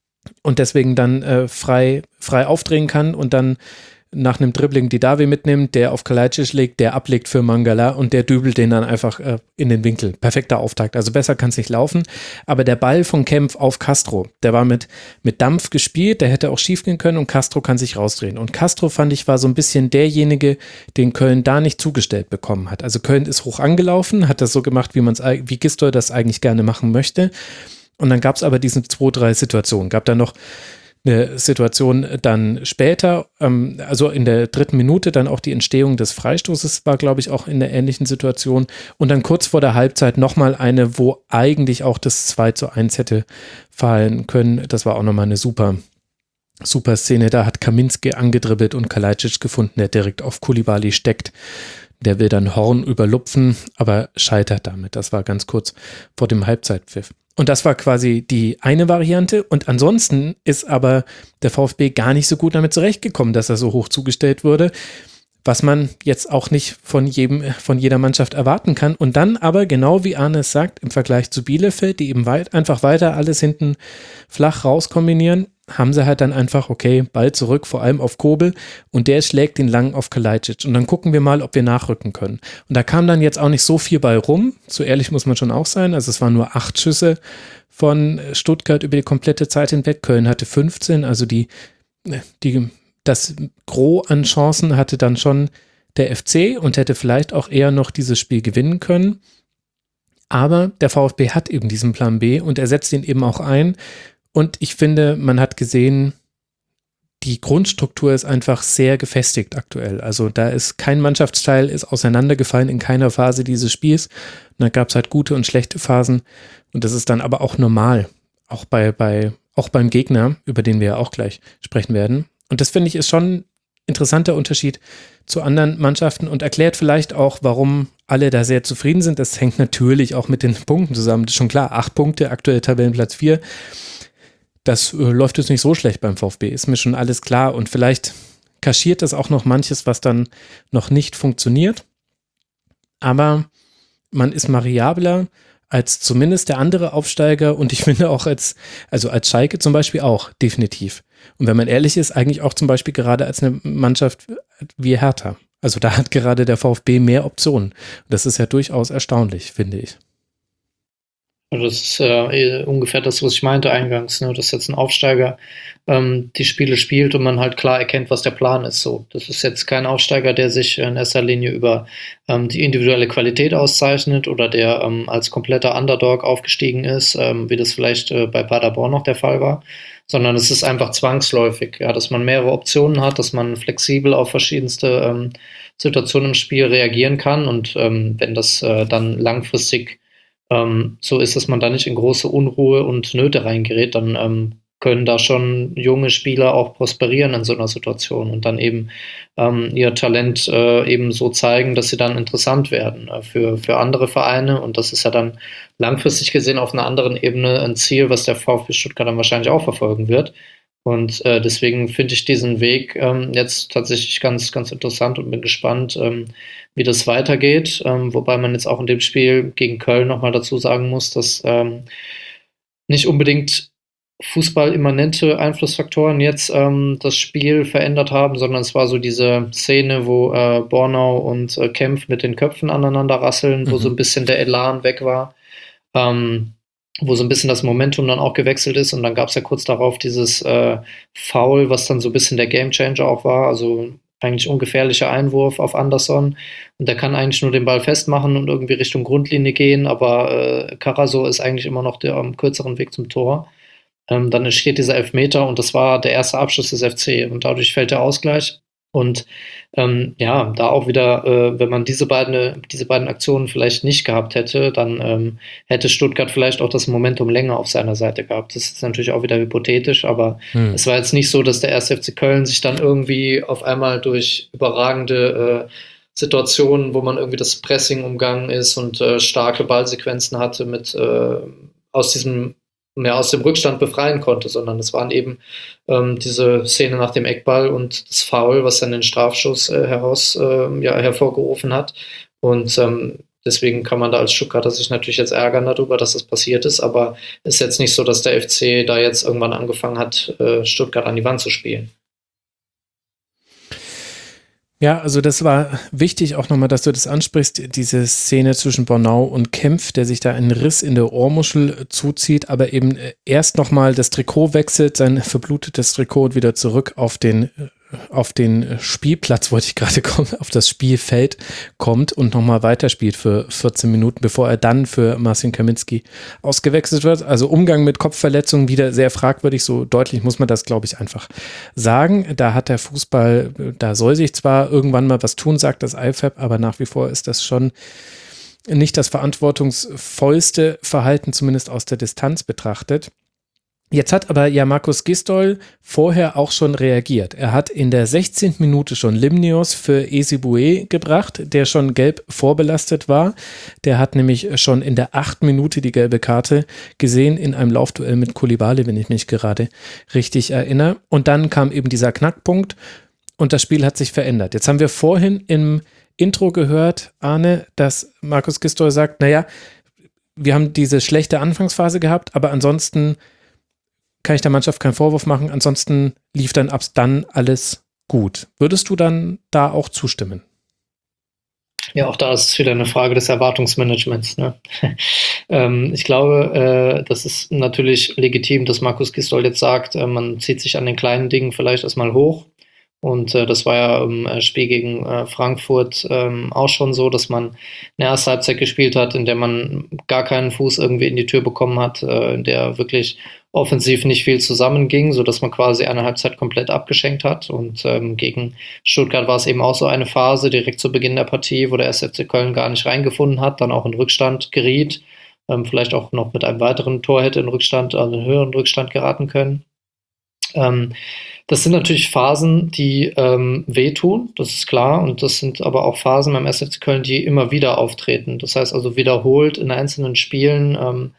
und deswegen dann äh, frei, frei aufdrehen kann und dann nach einem Dribbling die Davi mitnimmt, der auf Kalajdzic legt, der ablegt für Mangala und der dübelt den dann einfach äh, in den Winkel. Perfekter Auftakt, also besser kann es nicht laufen. Aber der Ball von Kempf auf Castro, der war mit, mit Dampf gespielt, der hätte auch schief gehen können und Castro kann sich rausdrehen. Und Castro, fand ich, war so ein bisschen derjenige, den Köln da nicht zugestellt bekommen hat. Also Köln ist hoch angelaufen, hat das so gemacht, wie man's, wie Gisdol das eigentlich gerne machen möchte. Und dann gab es aber diese zwei, drei Situationen. Gab dann noch eine Situation dann später, ähm, also in der dritten Minute, dann auch die Entstehung des Freistoßes war, glaube ich, auch in der ähnlichen Situation. Und dann kurz vor der Halbzeit nochmal eine, wo eigentlich auch das zwei zu eins hätte fallen können. Das war auch nochmal eine super, super Szene. Da hat Kaminski angedribbelt und Kalajdzic gefunden, der direkt auf Koulibaly steckt. Der will dann Horn überlupfen, aber scheitert damit. Das war ganz kurz vor dem Halbzeitpfiff. Und das war quasi die eine Variante. Und ansonsten ist aber der VfB gar nicht so gut damit zurechtgekommen, dass er so hoch zugestellt wurde. was man jetzt auch nicht von jedem, von jeder Mannschaft erwarten kann. Und dann aber, genau wie Arne es sagt, im Vergleich zu Bielefeld, die eben weit, einfach weiter alles hinten flach rauskombinieren, haben sie halt dann einfach, okay, Ball zurück, vor allem auf Kobel, und der schlägt ihn lang auf Kalajdzic. Und dann gucken wir mal, ob wir nachrücken können. Und da kam dann jetzt auch nicht so viel bei rum, so ehrlich muss man schon auch sein, also es waren nur acht Schüsse von Stuttgart über die komplette Zeit hinweg. Köln hatte fünfzehn, also die, die, das Gros an Chancen hatte dann schon der F C und hätte vielleicht auch eher noch dieses Spiel gewinnen können. Aber der VfB hat eben diesen Plan B und er setzt ihn eben auch ein. Und ich finde, man hat gesehen, die Grundstruktur ist einfach sehr gefestigt aktuell. Also da ist kein Mannschaftsteil ist auseinandergefallen in keiner Phase dieses Spiels. Und da gab es halt gute und schlechte Phasen. Und das ist dann aber auch normal. Auch bei, bei, auch beim Gegner, über den wir ja auch gleich sprechen werden. Und das finde ich ist schon ein interessanter Unterschied zu anderen Mannschaften und erklärt vielleicht auch, warum alle da sehr zufrieden sind. Das hängt natürlich auch mit den Punkten zusammen. Das ist schon klar, acht Punkte, aktuell Tabellenplatz vier. Das äh, läuft jetzt nicht so schlecht beim VfB, ist mir schon alles klar. Und vielleicht kaschiert das auch noch manches, was dann noch nicht funktioniert. Aber man ist variabler als zumindest der andere Aufsteiger und ich finde auch als, also als Schalke zum Beispiel auch, definitiv. Und wenn man ehrlich ist, eigentlich auch zum Beispiel gerade als eine Mannschaft wie Hertha. Also da hat gerade der VfB mehr Optionen. Das ist ja durchaus erstaunlich, finde ich. Also das ist äh, ungefähr das, was ich meinte eingangs, ne? Dass jetzt ein Aufsteiger ähm, die Spiele spielt und man halt klar erkennt, was der Plan ist. So, das ist jetzt kein Aufsteiger, der sich in erster Linie über ähm, die individuelle Qualität auszeichnet oder der ähm, als kompletter Underdog aufgestiegen ist, ähm, wie das vielleicht äh, bei Paderborn noch der Fall war, sondern es ist einfach zwangsläufig, ja, dass man mehrere Optionen hat, dass man flexibel auf verschiedenste ähm, Situationen im Spiel reagieren kann und ähm, wenn das äh, dann langfristig Ähm, so ist, dass man da nicht in große Unruhe und Nöte reingerät, dann ähm, können da schon junge Spieler auch prosperieren in so einer Situation und dann eben ähm, ihr Talent äh, eben so zeigen, dass sie dann interessant werden äh, für, für andere Vereine und das ist ja dann langfristig gesehen auf einer anderen Ebene ein Ziel, was der VfB Stuttgart dann wahrscheinlich auch verfolgen wird. Und äh, deswegen finde ich diesen Weg ähm, jetzt tatsächlich ganz, ganz interessant und bin gespannt, ähm, wie das weitergeht. Ähm, wobei man jetzt auch in dem Spiel gegen Köln nochmal dazu sagen muss, dass ähm, nicht unbedingt fußballimmanente Einflussfaktoren jetzt ähm, das Spiel verändert haben, sondern es war so diese Szene, wo äh, Bornau und äh, Kempf mit den Köpfen aneinander rasseln, mhm. wo so ein bisschen der Elan weg war. Ähm, wo so ein bisschen das Momentum dann auch gewechselt ist und dann gab es ja kurz darauf dieses äh, Foul, was dann so ein bisschen der Gamechanger auch war, also eigentlich ungefährlicher Einwurf auf Anderson und der kann eigentlich nur den Ball festmachen und irgendwie Richtung Grundlinie gehen, aber äh, Carasso ist eigentlich immer noch der am kürzeren Weg zum Tor. Ähm, dann entsteht dieser Elfmeter und das war der erste Abschluss des F C und dadurch fällt der Ausgleich. Und ähm, ja, da auch wieder, äh, wenn man diese beiden, diese beiden Aktionen vielleicht nicht gehabt hätte, dann ähm, hätte Stuttgart vielleicht auch das Momentum länger auf seiner Seite gehabt. Das ist natürlich auch wieder hypothetisch, aber hm. es war jetzt nicht so, dass der erste F C Köln sich dann irgendwie auf einmal durch überragende äh, Situationen, wo man irgendwie das Pressing umgangen ist und äh, starke Ballsequenzen hatte, mit äh, aus diesem mehr aus dem Rückstand befreien konnte, sondern es waren eben ähm, diese Szene nach dem Eckball und das Foul, was dann den Strafschuss äh, heraus äh, ja, hervorgerufen hat. Und ähm, deswegen kann man da als Stuttgarter sich natürlich jetzt ärgern darüber, dass das passiert ist, aber es ist jetzt nicht so, dass der F C da jetzt irgendwann angefangen hat, äh, Stuttgart an die Wand zu spielen. Ja, also das war wichtig auch nochmal, dass du das ansprichst, diese Szene zwischen Bornau und Kempf, der sich da einen Riss in der Ohrmuschel zuzieht, aber eben erst nochmal das Trikot wechselt, sein verblutetes Trikot wieder zurück auf den auf den Spielplatz, wollte ich gerade kommen, auf das Spielfeld kommt und nochmal weiterspielt für vierzehn Minuten, bevor er dann für Marcin Kaminski ausgewechselt wird. Also Umgang mit Kopfverletzungen wieder sehr fragwürdig, so deutlich muss man das, glaube ich, einfach sagen. Da hat der Fußball, da soll sich zwar irgendwann mal was tun, sagt das I F A B, aber nach wie vor ist das schon nicht das verantwortungsvollste Verhalten, zumindest aus der Distanz betrachtet. Jetzt hat aber ja Markus Gisdol vorher auch schon reagiert. Er hat in der sechzehnten Minute schon Limnios für Ezebue gebracht, der schon gelb vorbelastet war. Der hat nämlich schon in der achten Minute die gelbe Karte gesehen in einem Laufduell mit Koulibaly, wenn ich mich gerade richtig erinnere. Und dann kam eben dieser Knackpunkt und das Spiel hat sich verändert. Jetzt haben wir vorhin im Intro gehört, Arne, dass Markus Gisdol sagt, naja, wir haben diese schlechte Anfangsphase gehabt, aber ansonsten kann ich der Mannschaft keinen Vorwurf machen, ansonsten lief dann ab dann alles gut. Würdest du dann da auch zustimmen? Ja, auch da ist es wieder eine Frage des Erwartungsmanagements. Ne? ähm, ich glaube, äh, das ist natürlich legitim, dass Markus Gisdol jetzt sagt, äh, man zieht sich an den kleinen Dingen vielleicht erstmal hoch. Und äh, das war ja im Spiel gegen äh, Frankfurt ähm, auch schon so, dass man eine erste Halbzeit gespielt hat, in der man gar keinen Fuß irgendwie in die Tür bekommen hat, äh, in der wirklich offensiv nicht viel zusammenging, sodass man quasi eine Halbzeit komplett abgeschenkt hat. Und ähm, gegen Stuttgart war es eben auch so eine Phase, direkt zu Beginn der Partie, wo der erste F C Köln gar nicht reingefunden hat, dann auch in Rückstand geriet, ähm, vielleicht auch noch mit einem weiteren Tor hätte in Rückstand, also in höheren Rückstand geraten können. Ähm, Das sind natürlich Phasen, die ähm, wehtun, das ist klar. Und das sind aber auch Phasen beim ersten F C Köln, die immer wieder auftreten. Das heißt also wiederholt in einzelnen Spielen ähm,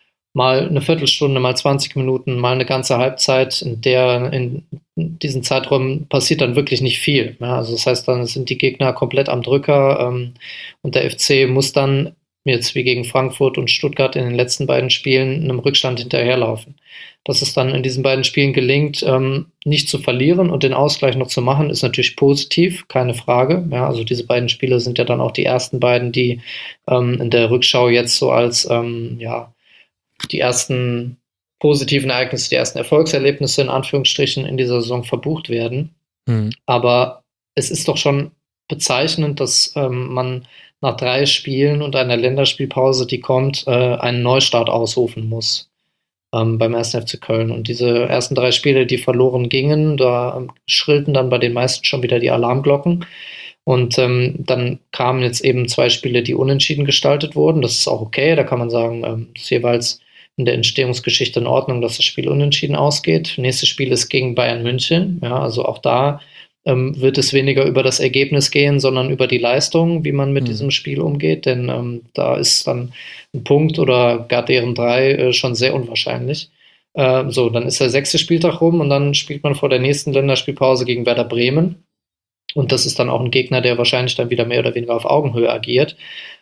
mal eine Viertelstunde, mal zwanzig Minuten, mal eine ganze Halbzeit, in der in diesen Zeiträumen passiert dann wirklich nicht viel. Ja, also das heißt, dann sind die Gegner komplett am Drücker ähm, und der F C muss dann jetzt wie gegen Frankfurt und Stuttgart in den letzten beiden Spielen einem Rückstand hinterherlaufen. Dass es dann in diesen beiden Spielen gelingt, ähm, nicht zu verlieren und den Ausgleich noch zu machen, ist natürlich positiv, keine Frage. Ja, also diese beiden Spiele sind ja dann auch die ersten beiden, die ähm, in der Rückschau jetzt so als ähm, ja, die ersten positiven Ereignisse, die ersten Erfolgserlebnisse in Anführungsstrichen in dieser Saison verbucht werden. Mhm. Aber es ist doch schon bezeichnend, dass ähm, man nach drei Spielen und einer Länderspielpause, die kommt, äh, einen Neustart ausrufen muss ähm, beim ersten F C Köln. Und diese ersten drei Spiele, die verloren gingen, da ähm, schrillten dann bei den meisten schon wieder die Alarmglocken. Und ähm, dann kamen jetzt eben zwei Spiele, die unentschieden gestaltet wurden. Das ist auch okay, da kann man sagen, ähm, ist jeweils in der Entstehungsgeschichte in Ordnung, dass das Spiel unentschieden ausgeht. Nächstes Spiel ist gegen Bayern München. Ja, also auch da ähm, wird es weniger über das Ergebnis gehen, sondern über die Leistung, wie man mit mhm. diesem Spiel umgeht. Denn ähm, da ist dann ein Punkt oder gar deren drei äh, schon sehr unwahrscheinlich. Äh, so, dann ist der sechste Spieltag rum und dann spielt man vor der nächsten Länderspielpause gegen Werder Bremen. Und das ist dann auch ein Gegner, der wahrscheinlich dann wieder mehr oder weniger auf Augenhöhe agiert.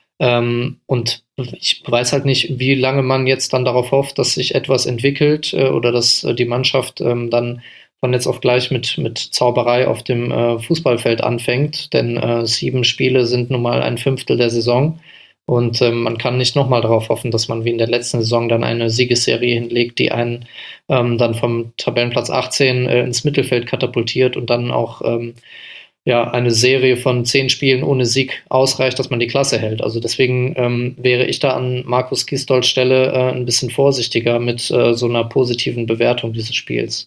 Ähm, und ich weiß halt nicht, wie lange man jetzt dann darauf hofft, dass sich etwas entwickelt äh, oder dass äh, die Mannschaft ähm, dann von jetzt auf gleich mit, mit Zauberei auf dem äh, Fußballfeld anfängt. Denn äh, sieben Spiele sind nun mal ein Fünftel der Saison. Und ähm, man kann nicht nochmal darauf hoffen, dass man wie in der letzten Saison dann eine Siegesserie hinlegt, die einen ähm, dann vom Tabellenplatz achtzehn äh, ins Mittelfeld katapultiert und dann auch ähm, ja, eine Serie von zehn Spielen ohne Sieg ausreicht, dass man die Klasse hält. Also deswegen ähm, wäre ich da an Markus Gisdols Stelle äh, ein bisschen vorsichtiger mit äh, so einer positiven Bewertung dieses Spiels.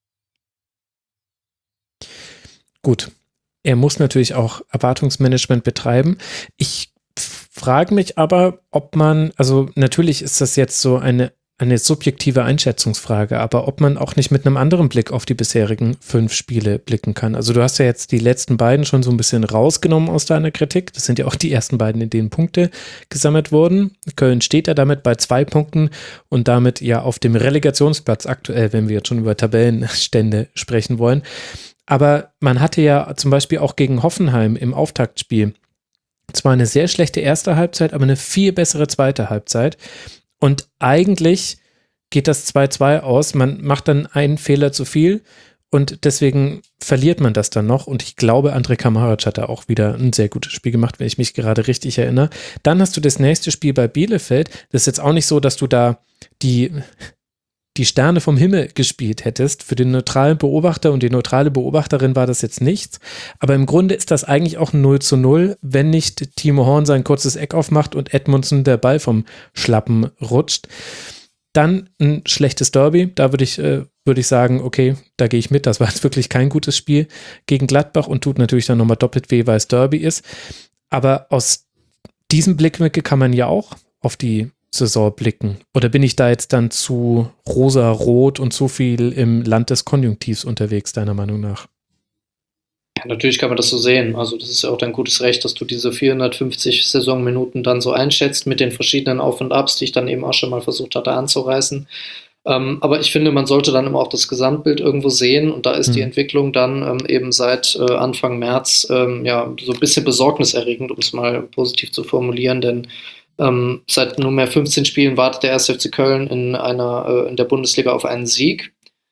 Gut, er muss natürlich auch Erwartungsmanagement betreiben. Ich frage mich aber, ob man, also natürlich ist das jetzt so eine eine subjektive Einschätzungsfrage, aber ob man auch nicht mit einem anderen Blick auf die bisherigen fünf Spiele blicken kann. Also du hast ja jetzt die letzten beiden schon so ein bisschen rausgenommen aus deiner Kritik. Das sind ja auch die ersten beiden, in denen Punkte gesammelt wurden. Köln steht ja damit bei zwei Punkten und damit ja auf dem Relegationsplatz aktuell, wenn wir jetzt schon über Tabellenstände sprechen wollen. Aber man hatte ja zum Beispiel auch gegen Hoffenheim im Auftaktspiel zwar eine sehr schlechte erste Halbzeit, aber eine viel bessere zweite Halbzeit. Und eigentlich geht das zwei zwei aus. Man macht dann einen Fehler zu viel und deswegen verliert man das dann noch. Und ich glaube, André Kramaric hat da auch wieder ein sehr gutes Spiel gemacht, wenn ich mich gerade richtig erinnere. Dann hast du das nächste Spiel bei Bielefeld. Das ist jetzt auch nicht so, dass du da die, die Sterne vom Himmel gespielt hättest. Für den neutralen Beobachter und die neutrale Beobachterin war das jetzt nichts. Aber im Grunde ist das eigentlich auch ein null zu null, wenn nicht Timo Horn sein kurzes Eck aufmacht und Edmundson der Ball vom Schlappen rutscht. Dann ein schlechtes Derby. Da würde ich, äh, würde ich sagen, okay, da gehe ich mit. Das war jetzt wirklich kein gutes Spiel gegen Gladbach und tut natürlich dann nochmal doppelt weh, weil es Derby ist. Aber aus diesem Blickwinkel kann man ja auch auf die Saison blicken. Oder bin ich da jetzt dann zu rosa-rot und zu viel im Land des Konjunktivs unterwegs, deiner Meinung nach? Ja, natürlich kann man das so sehen. Also das ist ja auch dein gutes Recht, dass du diese vierhundertfünfzig Saisonminuten dann so einschätzt mit den verschiedenen Auf und Abs, die ich dann eben auch schon mal versucht hatte anzureißen. Ähm, aber ich finde, man sollte dann immer auch das Gesamtbild irgendwo sehen und da ist mhm. die Entwicklung dann ähm, eben seit äh, Anfang März ähm, ja so ein bisschen besorgniserregend, um es mal positiv zu formulieren, denn ähm, seit nunmehr fünfzehn Spielen wartet der erste F C Köln in einer äh, in der Bundesliga auf einen Sieg.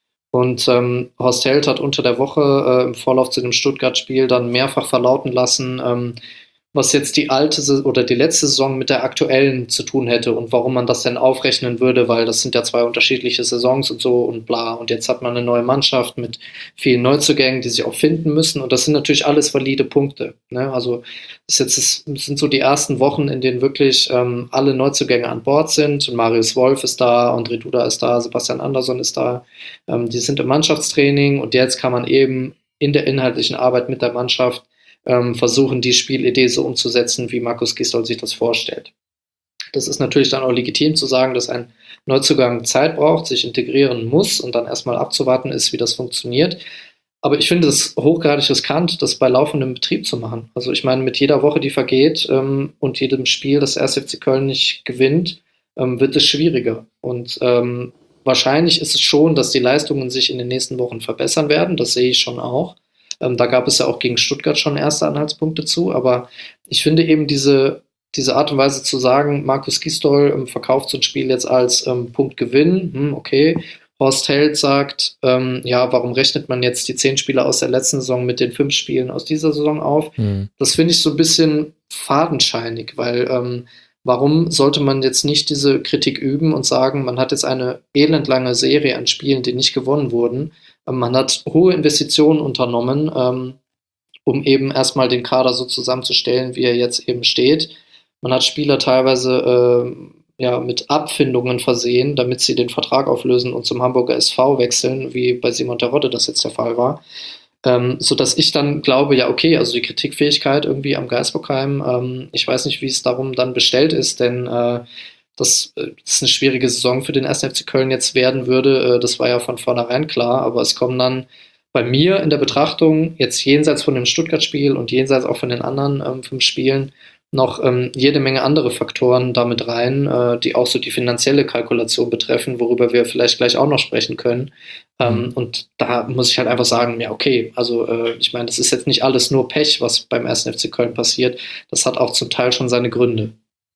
Und ähm, Horst Held hat unter der Woche äh, im Vorlauf zu dem Stuttgart-Spiel dann mehrfach verlauten lassen, ähm, was jetzt die alte oder die letzte Saison mit der aktuellen zu tun hätte und warum man das denn aufrechnen würde, weil das sind ja zwei unterschiedliche Saisons und so und bla. Und jetzt hat man eine neue Mannschaft mit vielen Neuzugängen, die sich auch finden müssen. Und das sind natürlich alles valide Punkte. Ne? Also das, jetzt ist, das sind so die ersten Wochen, in denen wirklich ähm, alle Neuzugänge an Bord sind. Und Marius Wolf ist da, André Duda ist da, Sebastian Andersson ist da. Ähm, die sind im Mannschaftstraining und jetzt kann man eben in der inhaltlichen Arbeit mit der Mannschaft Ähm, versuchen, die Spielidee so umzusetzen, wie Markus Gisdol sich das vorstellt. Das ist natürlich dann auch legitim zu sagen, dass ein Neuzugang Zeit braucht, sich integrieren muss und dann erstmal abzuwarten ist, wie das funktioniert. Aber ich finde es hochgradig riskant, das bei laufendem Betrieb zu machen. Also ich meine, mit jeder Woche, die vergeht ähm, und jedem Spiel, das der erste F C Köln nicht gewinnt, ähm, wird es schwieriger. Und ähm, wahrscheinlich ist es schon, dass die Leistungen sich in den nächsten Wochen verbessern werden. Das sehe ich schon auch. Ähm, da gab es ja auch gegen Stuttgart schon erste Anhaltspunkte zu, aber ich finde eben diese, diese Art und Weise zu sagen, Markus Gisdol ähm, verkauft so ein Spiel jetzt als ähm, Punktgewinn, hm, okay, Horst Held sagt, ähm, ja, warum rechnet man jetzt die zehn Spiele aus der letzten Saison mit den fünf Spielen aus dieser Saison auf? Mhm. Das finde ich so ein bisschen fadenscheinig, weil ähm, warum sollte man jetzt nicht diese Kritik üben und sagen, man hat jetzt eine elendlange Serie an Spielen, die nicht gewonnen wurden. Man hat hohe Investitionen unternommen, ähm, um eben erstmal den Kader so zusammenzustellen, wie er jetzt eben steht. Man hat Spieler teilweise äh, ja, mit Abfindungen versehen, damit sie den Vertrag auflösen und zum Hamburger S V wechseln, wie bei Simon Terodde das jetzt der Fall war. Ähm, sodass ich dann glaube, ja okay, also die Kritikfähigkeit irgendwie am Geisbockheim, ähm, ich weiß nicht, wie es darum dann bestellt ist, denn äh, dass das eine schwierige Saison für den ersten F C Köln jetzt werden würde, das war ja von vornherein klar, aber es kommen dann bei mir in der Betrachtung jetzt jenseits von dem Stuttgart-Spiel und jenseits auch von den anderen ähm, fünf Spielen noch ähm, jede Menge andere Faktoren damit rein, äh, die auch so die finanzielle Kalkulation betreffen, worüber wir vielleicht gleich auch noch sprechen können. Ähm, mhm. Und da muss ich halt einfach sagen, ja okay, also äh, ich meine, das ist jetzt nicht alles nur Pech, was beim ersten F C Köln passiert, das hat auch zum Teil schon seine Gründe.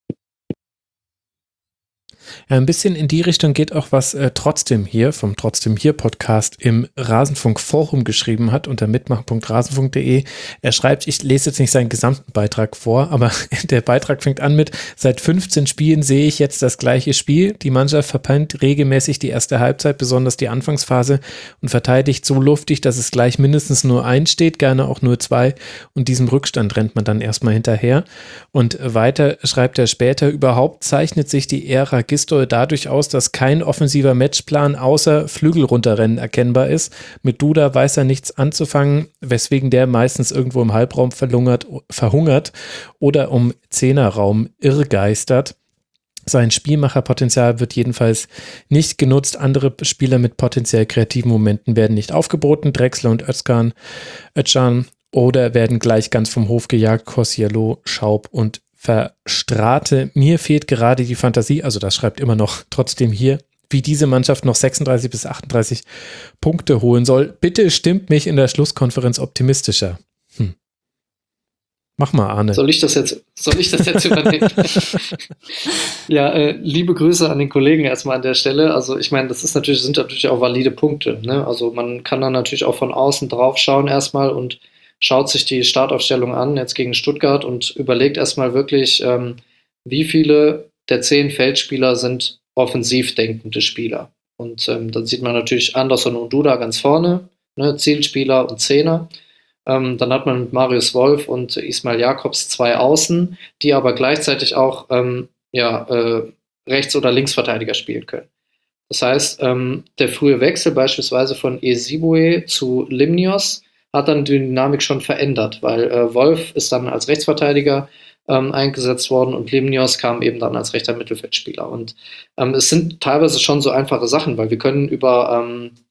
Ja, ein bisschen in die Richtung geht auch, was äh, Trotzdem hier vom Trotzdem hier Podcast im Rasenfunk Forum geschrieben hat unter mitmachen punkt rasenfunk punkt de. Er schreibt, ich lese jetzt nicht seinen gesamten Beitrag vor, aber der Beitrag fängt an mit: Seit fünfzehn Spielen sehe ich jetzt das gleiche Spiel. Die Mannschaft verpennt regelmäßig die erste Halbzeit, besonders die Anfangsphase, und verteidigt so luftig, dass es gleich mindestens nur eins steht, gerne auch nur zwei, und diesem Rückstand rennt man dann erstmal hinterher. Und weiter schreibt er später: Überhaupt zeichnet sich die Ära Gisdol dadurch aus, dass kein offensiver Matchplan außer Flügel runterrennen erkennbar ist. Mit Duda weiß er nichts anzufangen, weswegen der meistens irgendwo im Halbraum verlungert, verhungert oder um Zehnerraum irrgeistert. Sein Spielmacherpotenzial wird jedenfalls nicht genutzt. Andere Spieler mit potenziell kreativen Momenten werden nicht aufgeboten. Drexler und Özcan, Özcan oder werden gleich ganz vom Hof gejagt. Kosciello, Schaub und Verstrate. Mir fehlt gerade die Fantasie, also das schreibt immer noch Trotzdem hier, wie diese Mannschaft noch sechsunddreißig bis achtunddreißig Punkte holen soll. Bitte stimmt mich in der Schlusskonferenz optimistischer. Hm. Mach mal, Arne. Soll ich das jetzt, soll ich das jetzt übernehmen? Ja, äh, liebe Grüße an den Kollegen erstmal an der Stelle. Also ich meine, das ist natürlich, sind natürlich auch valide Punkte. Ne? Also man kann dann natürlich auch von außen drauf schauen erstmal und schaut sich die Startaufstellung an, jetzt gegen Stuttgart, und überlegt erstmal wirklich, ähm, wie viele der zehn Feldspieler sind offensiv denkende Spieler. Und ähm, dann sieht man natürlich Andersson und Duda ganz vorne, ne, Zielspieler und Zehner. Ähm, dann hat man mit Marius Wolf und Ismail Jakobs zwei Außen, die aber gleichzeitig auch ähm, ja, äh, Rechts- oder Linksverteidiger spielen können. Das heißt, ähm, der frühe Wechsel beispielsweise von Ezibue zu Limnios hat dann die Dynamik schon verändert, weil äh, Wolf ist dann als Rechtsverteidiger ähm, eingesetzt worden und Limnios kam eben dann als rechter Mittelfeldspieler. Und ähm, es sind teilweise schon so einfache Sachen, weil wir können über, ähm,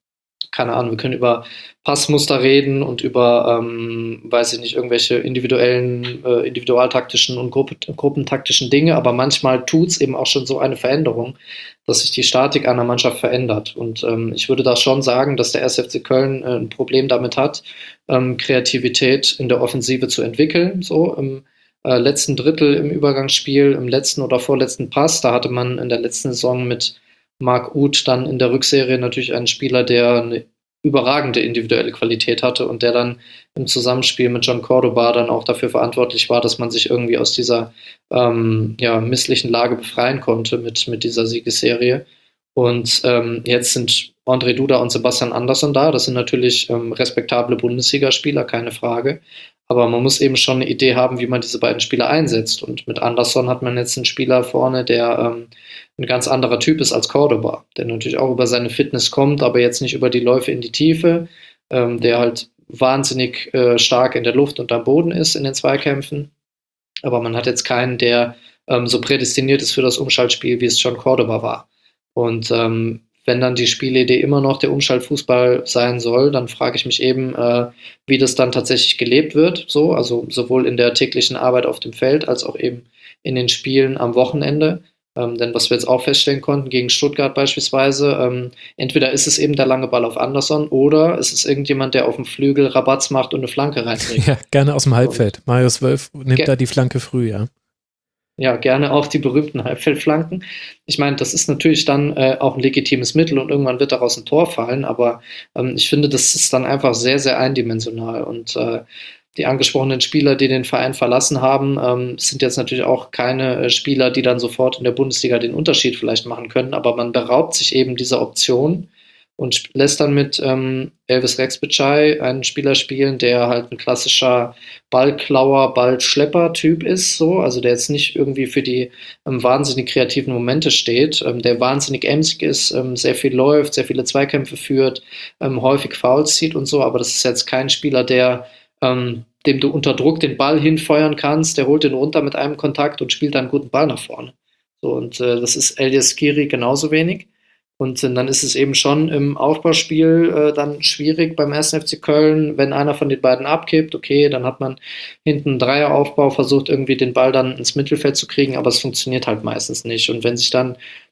keine Ahnung, wir können über Passmuster reden und über, ähm, weiß ich nicht, irgendwelche individuellen, äh, individualtaktischen und Gruppe, gruppentaktischen Dinge, aber manchmal tut es eben auch schon so eine Veränderung, dass sich die Statik einer Mannschaft verändert. Und ähm, ich würde da schon sagen, dass der erste F C Köln äh, ein Problem damit hat, ähm, Kreativität in der Offensive zu entwickeln, so im äh, letzten Drittel im Übergangsspiel, im letzten oder vorletzten Pass. Da hatte man in der letzten Saison mit Marc Uth dann in der Rückserie natürlich einen Spieler, der eine überragende individuelle Qualität hatte und der dann im Zusammenspiel mit John Cordoba dann auch dafür verantwortlich war, dass man sich irgendwie aus dieser ähm, ja, misslichen Lage befreien konnte mit, mit dieser Siegesserie. Und ähm, jetzt sind Ondrej Duda und Sebastian Andersson da. Das sind natürlich ähm, respektable Bundesligaspieler, keine Frage. Aber man muss eben schon eine Idee haben, wie man diese beiden Spieler einsetzt. Und mit Andersson hat man jetzt einen Spieler vorne, der ähm, ein ganz anderer Typ ist als Cordoba, der natürlich auch über seine Fitness kommt, aber jetzt nicht über die Läufe in die Tiefe, ähm, der halt wahnsinnig äh, stark in der Luft und am Boden ist in den Zweikämpfen. Aber man hat jetzt keinen, der ähm, so prädestiniert ist für das Umschaltspiel, wie es John Cordoba war. Und ähm, wenn dann die Spielidee immer noch der Umschaltfußball sein soll, dann frage ich mich eben, äh, wie das dann tatsächlich gelebt wird, so, also sowohl in der täglichen Arbeit auf dem Feld als auch eben in den Spielen am Wochenende. Ähm, denn was wir jetzt auch feststellen konnten, gegen Stuttgart beispielsweise, ähm, entweder ist es eben der lange Ball auf Andersson oder es ist irgendjemand, der auf dem Flügel Rabatz macht und eine Flanke reinbringt. Ja, gerne aus dem Halbfeld. Marius Wölf nimmt Ge- da die Flanke früh, ja. Ja, gerne auch die berühmten Halbfeldflanken. Ich meine, das ist natürlich dann äh, auch ein legitimes Mittel und irgendwann wird daraus ein Tor fallen, aber ähm, ich finde, das ist dann einfach sehr, sehr eindimensional und äh, die angesprochenen Spieler, die den Verein verlassen haben, ähm, sind jetzt natürlich auch keine äh, Spieler, die dann sofort in der Bundesliga den Unterschied vielleicht machen können, aber man beraubt sich eben dieser Option und lässt dann mit ähm, Elvis Rexbitschei einen Spieler spielen, der halt ein klassischer Ballklauer, Ballschlepper-Typ ist, so, also der jetzt nicht irgendwie für die ähm, wahnsinnig kreativen Momente steht, ähm, der wahnsinnig emsig ist, ähm, sehr viel läuft, sehr viele Zweikämpfe führt, ähm, häufig Fouls zieht und so, aber das ist jetzt kein Spieler, der ähm, dem du unter Druck den Ball hinfeuern kannst, der holt den runter mit einem Kontakt und spielt dann einen guten Ball nach vorne. So, und äh, das ist Elias Skiri genauso wenig. Und dann ist es eben schon im Aufbauspiel äh, dann schwierig beim ersten F C Köln, wenn einer von den beiden abkippt, okay, dann hat man hinten einen Dreieraufbau, versucht irgendwie den Ball dann ins Mittelfeld zu kriegen, aber es funktioniert halt meistens nicht. Und wenn sich dann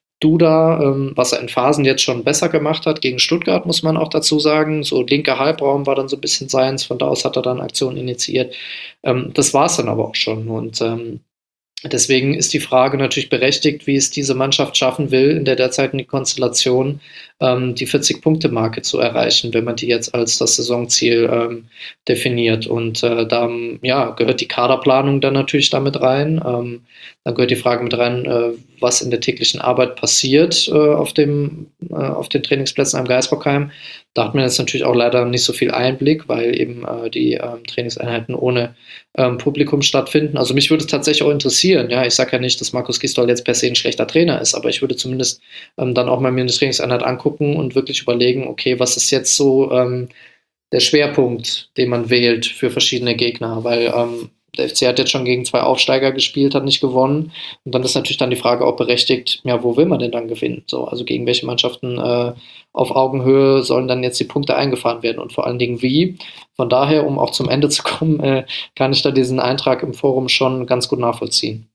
Duda, ähm, was er in Phasen jetzt schon besser gemacht hat, gegen Stuttgart, muss man auch dazu sagen, so linker Halbraum war dann so ein bisschen seins, von da aus hat er dann Aktionen initiiert. Ähm, das war es dann aber auch schon. Und ähm, deswegen ist die Frage natürlich berechtigt, wie es diese Mannschaft schaffen will, in der derzeitigen Konstellation ähm, die vierzig-Punkte-Marke zu erreichen, wenn man die jetzt als das Saisonziel ähm, definiert. Und äh, da ja, gehört die Kaderplanung dann natürlich damit rein. Ähm, dann gehört die Frage mit rein, äh, was in der täglichen Arbeit passiert äh, auf, dem, äh, auf den Trainingsplätzen am Geisbockheim. Da hat man jetzt natürlich auch leider nicht so viel Einblick, weil eben äh, die ähm, Trainingseinheiten ohne ähm, Publikum stattfinden. Also mich würde es tatsächlich auch interessieren. Ja, ich sage ja nicht, dass Markus Gisdol jetzt per se ein schlechter Trainer ist, aber ich würde zumindest ähm, dann auch mal mir eine Trainingseinheit angucken und wirklich überlegen, okay, was ist jetzt so ähm, der Schwerpunkt, den man wählt für verschiedene Gegner, weil ähm, der F C hat jetzt schon gegen zwei Aufsteiger gespielt, hat nicht gewonnen. Und dann ist natürlich dann die Frage auch berechtigt, ja, wo will man denn dann gewinnen? So, also gegen welche Mannschaften äh, auf Augenhöhe sollen dann jetzt die Punkte eingefahren werden und vor allen Dingen wie? Von daher, um auch zum Ende zu kommen, äh, kann ich da diesen Eintrag im Forum schon ganz gut nachvollziehen.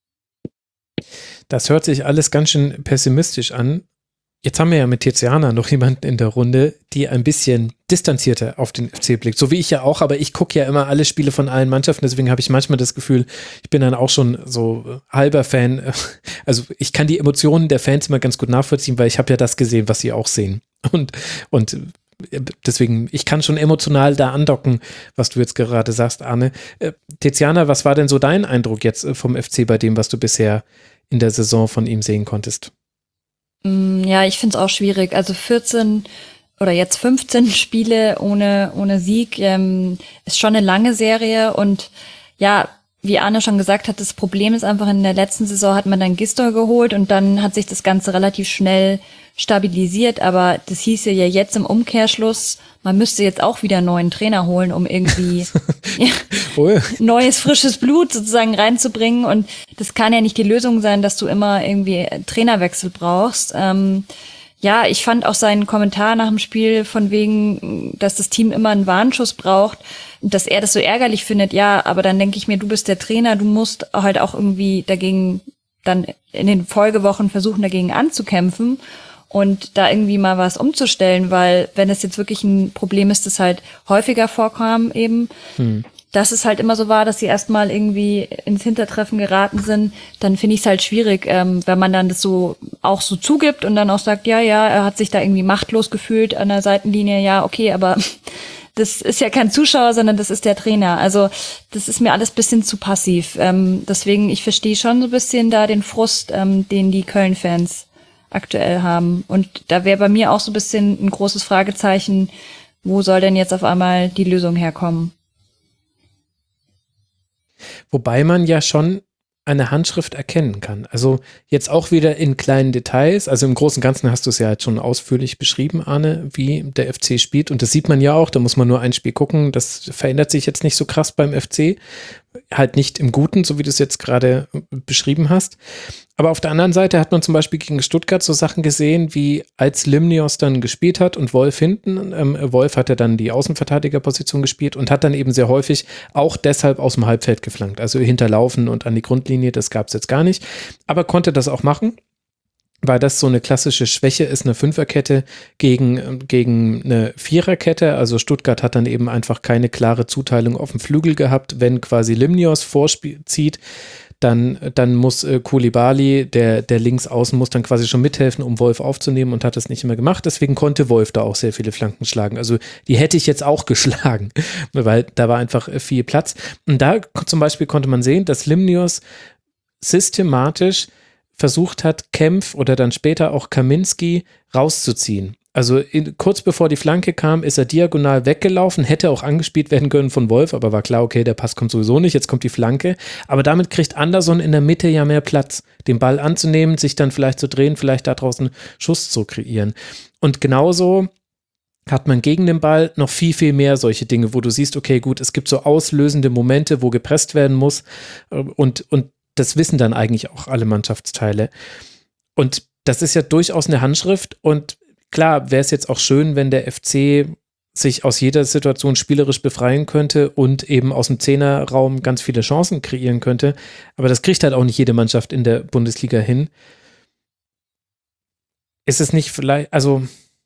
Das hört sich alles ganz schön pessimistisch an. Jetzt haben wir ja mit Tiziana noch jemanden in der Runde, die ein bisschen distanzierter auf den F C blickt. So wie ich ja auch, aber ich gucke ja immer alle Spiele von allen Mannschaften, deswegen habe ich manchmal das Gefühl, ich bin dann auch schon so halber Fan. Also ich kann die Emotionen der Fans immer ganz gut nachvollziehen, weil ich habe ja das gesehen, was sie auch sehen. Und, und deswegen, ich kann schon emotional da andocken, was du jetzt gerade sagst, Arne. Tiziana, was war denn so dein Eindruck jetzt vom F C bei dem, was du bisher in der Saison von ihm sehen konntest? Ja, ich finde es auch schwierig. Also vierzehn oder jetzt fünfzehn Spiele ohne ohne Sieg ähm, ist schon eine lange Serie und ja, wie Arne schon gesagt hat, das Problem ist einfach, in der letzten Saison hat man dann Gisdol geholt und dann hat sich das Ganze relativ schnell stabilisiert, aber das hieße ja jetzt im Umkehrschluss, man müsste jetzt auch wieder einen neuen Trainer holen, um irgendwie ja, oh. neues, frisches Blut sozusagen reinzubringen und das kann ja nicht die Lösung sein, dass du immer irgendwie Trainerwechsel brauchst. Ähm, ja, ich fand auch seinen Kommentar nach dem Spiel von wegen, dass das Team immer einen Warnschuss braucht, dass er das so ärgerlich findet. Ja, aber dann denke ich mir, du bist der Trainer, du musst halt auch irgendwie dagegen dann in den Folgewochen versuchen, dagegen anzukämpfen und da irgendwie mal was umzustellen, weil wenn es jetzt wirklich ein Problem ist, das halt häufiger vorkam eben, hm. dass es halt immer so war, dass sie erstmal irgendwie ins Hintertreffen geraten sind, dann finde ich es halt schwierig, ähm, wenn man dann das so auch so zugibt und dann auch sagt, ja, ja, er hat sich da irgendwie machtlos gefühlt an der Seitenlinie, ja, okay, aber das ist ja kein Zuschauer, sondern das ist der Trainer. Also das ist mir alles ein bisschen zu passiv. Ähm, deswegen, ich verstehe schon so ein bisschen da den Frust, ähm, den die Köln-Fans aktuell haben. Und da wäre bei mir auch so ein bisschen ein großes Fragezeichen, wo soll denn jetzt auf einmal die Lösung herkommen? Wobei man ja schon eine Handschrift erkennen kann. Also jetzt auch wieder in kleinen Details. Also im Großen und Ganzen hast du es ja jetzt schon ausführlich beschrieben, Arne, wie der F C spielt. Und das sieht man ja auch, da muss man nur ein Spiel gucken. Das verändert sich jetzt nicht so krass beim F C. Halt nicht im Guten, so wie du es jetzt gerade beschrieben hast. Aber auf der anderen Seite hat man zum Beispiel gegen Stuttgart so Sachen gesehen, wie als Limnios dann gespielt hat und Wolf hinten, ähm, Wolf hat ja dann die Außenverteidigerposition gespielt und hat dann eben sehr häufig auch deshalb aus dem Halbfeld geflankt. Also hinterlaufen und an die Grundlinie, das gab es jetzt gar nicht. Aber konnte das auch machen, weil das so eine klassische Schwäche ist, eine Fünferkette gegen, gegen eine Viererkette. Also Stuttgart hat dann eben einfach keine klare Zuteilung auf dem Flügel gehabt. Wenn quasi Limnios vorzieht, dann, dann muss äh, Koulibaly, der, der links außen, muss dann quasi schon mithelfen, um Wolf aufzunehmen und hat das nicht immer gemacht. Deswegen konnte Wolf da auch sehr viele Flanken schlagen. Also die hätte ich jetzt auch geschlagen, weil da war einfach viel Platz. Und da zum Beispiel konnte man sehen, dass Limnios systematisch versucht hat, Kempf oder dann später auch Kaminski rauszuziehen. Also in, kurz bevor die Flanke kam, ist er diagonal weggelaufen, hätte auch angespielt werden können von Wolf, aber war klar, okay, der Pass kommt sowieso nicht, jetzt kommt die Flanke. Aber damit kriegt Anderson in der Mitte ja mehr Platz, den Ball anzunehmen, sich dann vielleicht zu drehen, vielleicht da draußen Schuss zu kreieren. Und genauso hat man gegen den Ball noch viel, viel mehr solche Dinge, wo du siehst, okay, gut, es gibt so auslösende Momente, wo gepresst werden muss und, und das wissen dann eigentlich auch alle Mannschaftsteile. Und das ist ja durchaus eine Handschrift und klar, wäre es jetzt auch schön, wenn der F C sich aus jeder Situation spielerisch befreien könnte und eben aus dem Zehnerraum ganz viele Chancen kreieren könnte. Aber das kriegt halt auch nicht jede Mannschaft in der Bundesliga hin. Ist es nicht vielleicht, also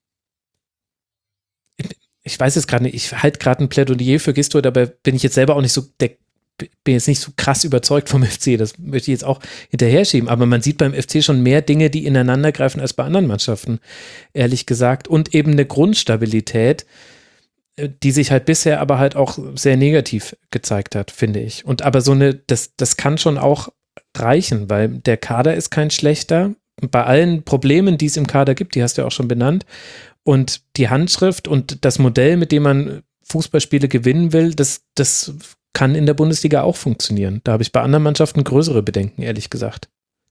ich weiß es gerade nicht, ich halte gerade ein Plädoyer für Gisdol, dabei bin ich jetzt selber auch nicht so der bin jetzt nicht so krass überzeugt vom F C, das möchte ich jetzt auch hinterher schieben, aber man sieht beim F C schon mehr Dinge, die ineinander greifen als bei anderen Mannschaften, ehrlich gesagt, und eben eine Grundstabilität, die sich halt bisher aber halt auch sehr negativ gezeigt hat, finde ich. Und aber so eine, das, das kann schon auch reichen, weil der Kader ist kein schlechter, bei allen Problemen, die es im Kader gibt, die hast du ja auch schon benannt, und die Handschrift und das Modell, mit dem man Fußballspiele gewinnen will, das, das kann in der Bundesliga auch funktionieren. Da habe ich bei anderen Mannschaften größere Bedenken, ehrlich gesagt.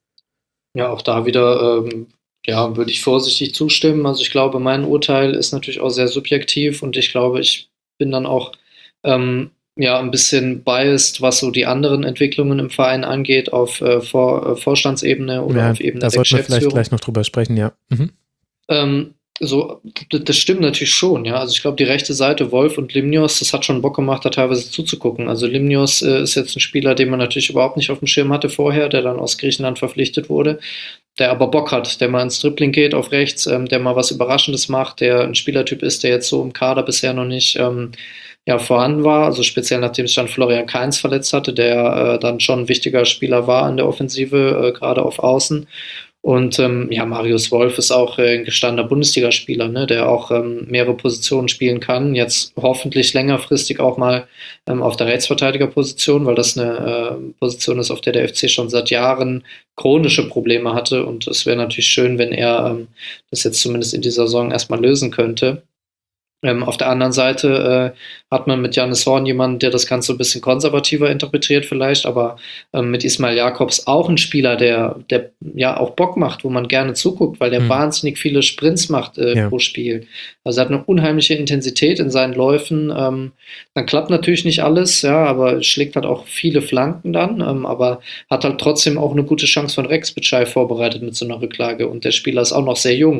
Ja, auch da wieder, ähm, ja, würde ich vorsichtig zustimmen. Also ich glaube, mein Urteil ist natürlich auch sehr subjektiv und ich glaube, ich bin dann auch ähm, ja ein bisschen biased, was so die anderen Entwicklungen im Verein angeht, auf äh, Vor- äh, Vorstandsebene oder ja, auf Ebene da der sollten wir Geschäftsführung. vielleicht gleich noch drüber sprechen, ja. Mhm. Ähm, So, das stimmt natürlich schon, ja. Also ich glaube, die rechte Seite, Wolf und Limnios, das hat schon Bock gemacht, da teilweise zuzugucken. Also Limnios äh, ist jetzt ein Spieler, den man natürlich überhaupt nicht auf dem Schirm hatte vorher, der dann aus Griechenland verpflichtet wurde, der aber Bock hat, der mal ins Dribbling geht auf rechts, ähm, der mal was Überraschendes macht, der ein Spielertyp ist, der jetzt so im Kader bisher noch nicht ähm, ja, vorhanden war. Also speziell nachdem sich dann Florian Kainz verletzt hatte, der äh, dann schon ein wichtiger Spieler war in der Offensive, äh, gerade auf Außen. Und ähm, ja, Marius Wolf ist auch äh, ein gestandener Bundesligaspieler, ne, der auch ähm, mehrere Positionen spielen kann. Jetzt hoffentlich längerfristig auch mal ähm, auf der Rechtsverteidigerposition, weil das eine äh, Position ist, auf der der F C schon seit Jahren chronische Probleme hatte. Und es wäre natürlich schön, wenn er ähm, das jetzt zumindest in dieser Saison erstmal lösen könnte. Ähm, auf der anderen Seite äh, hat man mit Jannis Horn jemanden, der das Ganze ein bisschen konservativer interpretiert vielleicht, aber ähm, mit Ismail Jakobs auch ein Spieler, der, der ja auch Bock macht, wo man gerne zuguckt, weil der mhm. wahnsinnig viele Sprints macht äh, ja. pro Spiel. Also er hat eine unheimliche Intensität in seinen Läufen. Ähm, dann klappt natürlich nicht alles, ja, aber schlägt halt auch viele Flanken dann, ähm, aber hat halt trotzdem auch eine gute Chance von Rex Bitschei vorbereitet mit so einer Rücklage und der Spieler ist auch noch sehr jung.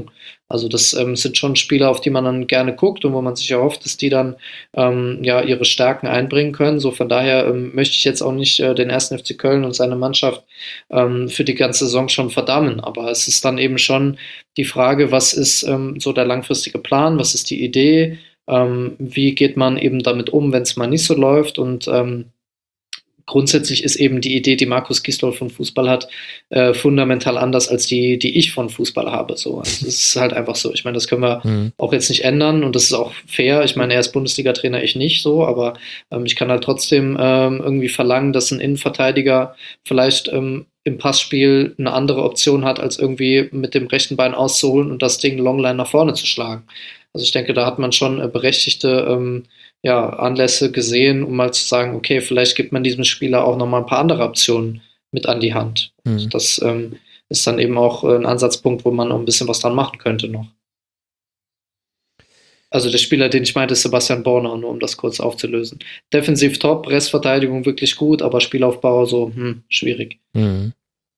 Also das ähm, sind schon Spieler, auf die man dann gerne guckt und wo man sich erhofft, dass die dann ähm, ja ihre Stärken einbringen können. So von daher ähm, möchte ich jetzt auch nicht äh, den ersten F C Köln und seine Mannschaft ähm, für die ganze Saison schon verdammen. Aber es ist dann eben schon die Frage, was ist ähm, so der langfristige Plan, was ist die Idee, ähm, wie geht man eben damit um, wenn es mal nicht so läuft und ähm, grundsätzlich ist eben die Idee, die Markus Gisdol von Fußball hat, äh, fundamental anders als die, die ich von Fußball habe. So, also das ist halt einfach so. Ich meine, das können wir mhm. auch jetzt nicht ändern und das ist auch fair. Ich meine, er ist Bundesliga-Trainer, ich nicht so, aber ähm, ich kann halt trotzdem ähm, irgendwie verlangen, dass ein Innenverteidiger vielleicht ähm, im Passspiel eine andere Option hat, als irgendwie mit dem rechten Bein auszuholen und das Ding Longline nach vorne zu schlagen. Also ich denke, da hat man schon äh, berechtigte ähm, ja, Anlässe gesehen, um mal zu sagen, okay, vielleicht gibt man diesem Spieler auch nochmal ein paar andere Optionen mit an die Hand. Mhm. Das ähm, ist dann eben auch ein Ansatzpunkt, wo man noch ein bisschen was dran machen könnte noch. Also der Spieler, den ich meinte, ist Sebastian Borner, nur um das kurz aufzulösen. Defensiv top, Restverteidigung wirklich gut, aber Spielaufbau so, hm, schwierig. Mhm.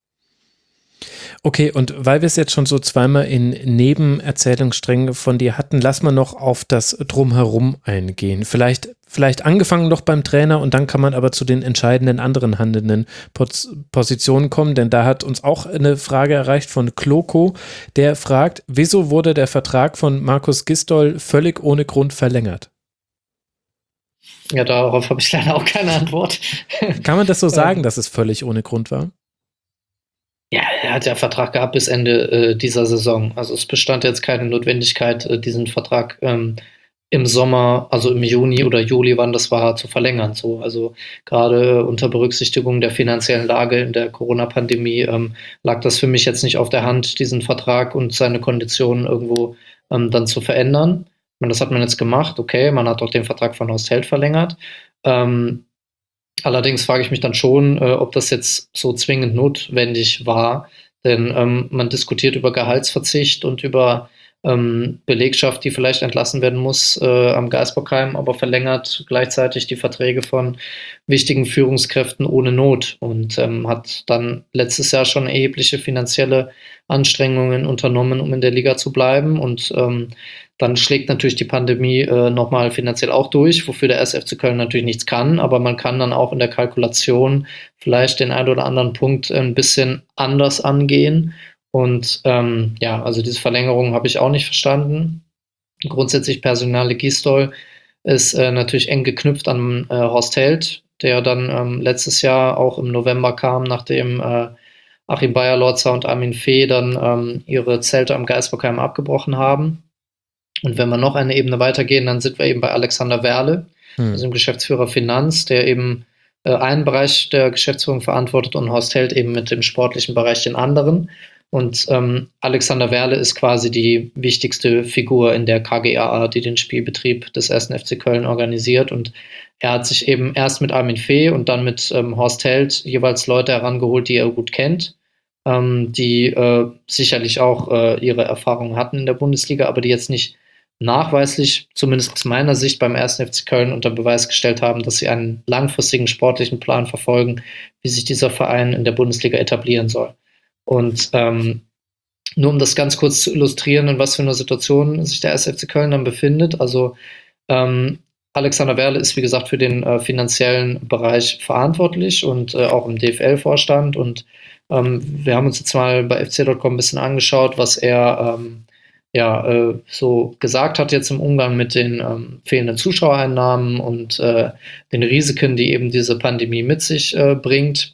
Okay, und weil wir es jetzt schon so zweimal in Nebenerzählungssträngen von dir hatten, lass mal noch auf das Drumherum eingehen. Vielleicht, vielleicht angefangen noch beim Trainer und dann kann man aber zu den entscheidenden anderen handelnden Pos- Positionen kommen, denn da hat uns auch eine Frage erreicht von Kloko, der fragt, wieso wurde der Vertrag von Markus Gisdol völlig ohne Grund verlängert? Ja, darauf habe ich leider auch keine Antwort. Kann man das so sagen, dass es völlig ohne Grund war? Ja, er hat ja einen Vertrag gehabt bis Ende äh, dieser Saison. Also es bestand jetzt keine Notwendigkeit, äh, diesen Vertrag ähm, im Sommer, also im Juni oder Juli, wann das war, zu verlängern. So, also gerade unter Berücksichtigung der finanziellen Lage in der Corona-Pandemie ähm, lag das für mich jetzt nicht auf der Hand, diesen Vertrag und seine Konditionen irgendwo ähm, dann zu verändern. Ich meine, das hat man jetzt gemacht, okay, man hat auch den Vertrag von Horst Held verlängert. Ähm, Allerdings frage ich mich dann schon, äh, ob das jetzt so zwingend notwendig war, denn ähm, man diskutiert über Gehaltsverzicht und über ähm, Belegschaft, die vielleicht entlassen werden muss äh, am Geisbockheim, aber verlängert gleichzeitig die Verträge von wichtigen Führungskräften ohne Not und ähm, hat dann letztes Jahr schon erhebliche finanzielle Anstrengungen unternommen, um in der Liga zu bleiben und ähm, dann schlägt natürlich die Pandemie äh, nochmal finanziell auch durch, wofür der erste F C Köln natürlich nichts kann, aber man kann dann auch in der Kalkulation vielleicht den einen oder anderen Punkt ein bisschen anders angehen. Und ähm, ja, also diese Verlängerung habe ich auch nicht verstanden. Grundsätzlich Personale Gisdol ist äh, natürlich eng geknüpft an äh, Horst Held, der dann ähm, letztes Jahr auch im November kam, nachdem äh, Achim Beyer-Lorzer und Armin Fee dann ähm, ihre Zelte am Geisbockheim abgebrochen haben. Und wenn wir noch eine Ebene weitergehen, dann sind wir eben bei Alexander Werle, hm. also dem Geschäftsführer Finanz, der eben äh, einen Bereich der Geschäftsführung verantwortet und Horst Held eben mit dem sportlichen Bereich den anderen. Und ähm, Alexander Werle ist quasi die wichtigste Figur in der K G A A, die den Spielbetrieb des ersten F C Köln organisiert. Und er hat sich eben erst mit Armin Fee und dann mit ähm, Horst Held jeweils Leute herangeholt, die er gut kennt, ähm, die äh, sicherlich auch äh, ihre Erfahrungen hatten in der Bundesliga, aber die jetzt nicht nachweislich, zumindest aus meiner Sicht, beim ersten F C Köln unter Beweis gestellt haben, dass sie einen langfristigen sportlichen Plan verfolgen, wie sich dieser Verein in der Bundesliga etablieren soll. Und ähm, nur um das ganz kurz zu illustrieren, in was für einer Situation sich der erste F C Köln dann befindet. Also ähm, Alexander Werle ist, wie gesagt, für den äh, finanziellen Bereich verantwortlich und äh, auch im D F L-Vorstand. Und ähm, wir haben uns jetzt mal bei F C Punkt com ein bisschen angeschaut, was er ähm, ja, äh, so gesagt hat jetzt im Umgang mit den ähm, fehlenden Zuschauereinnahmen und äh, den Risiken, die eben diese Pandemie mit sich äh, bringt.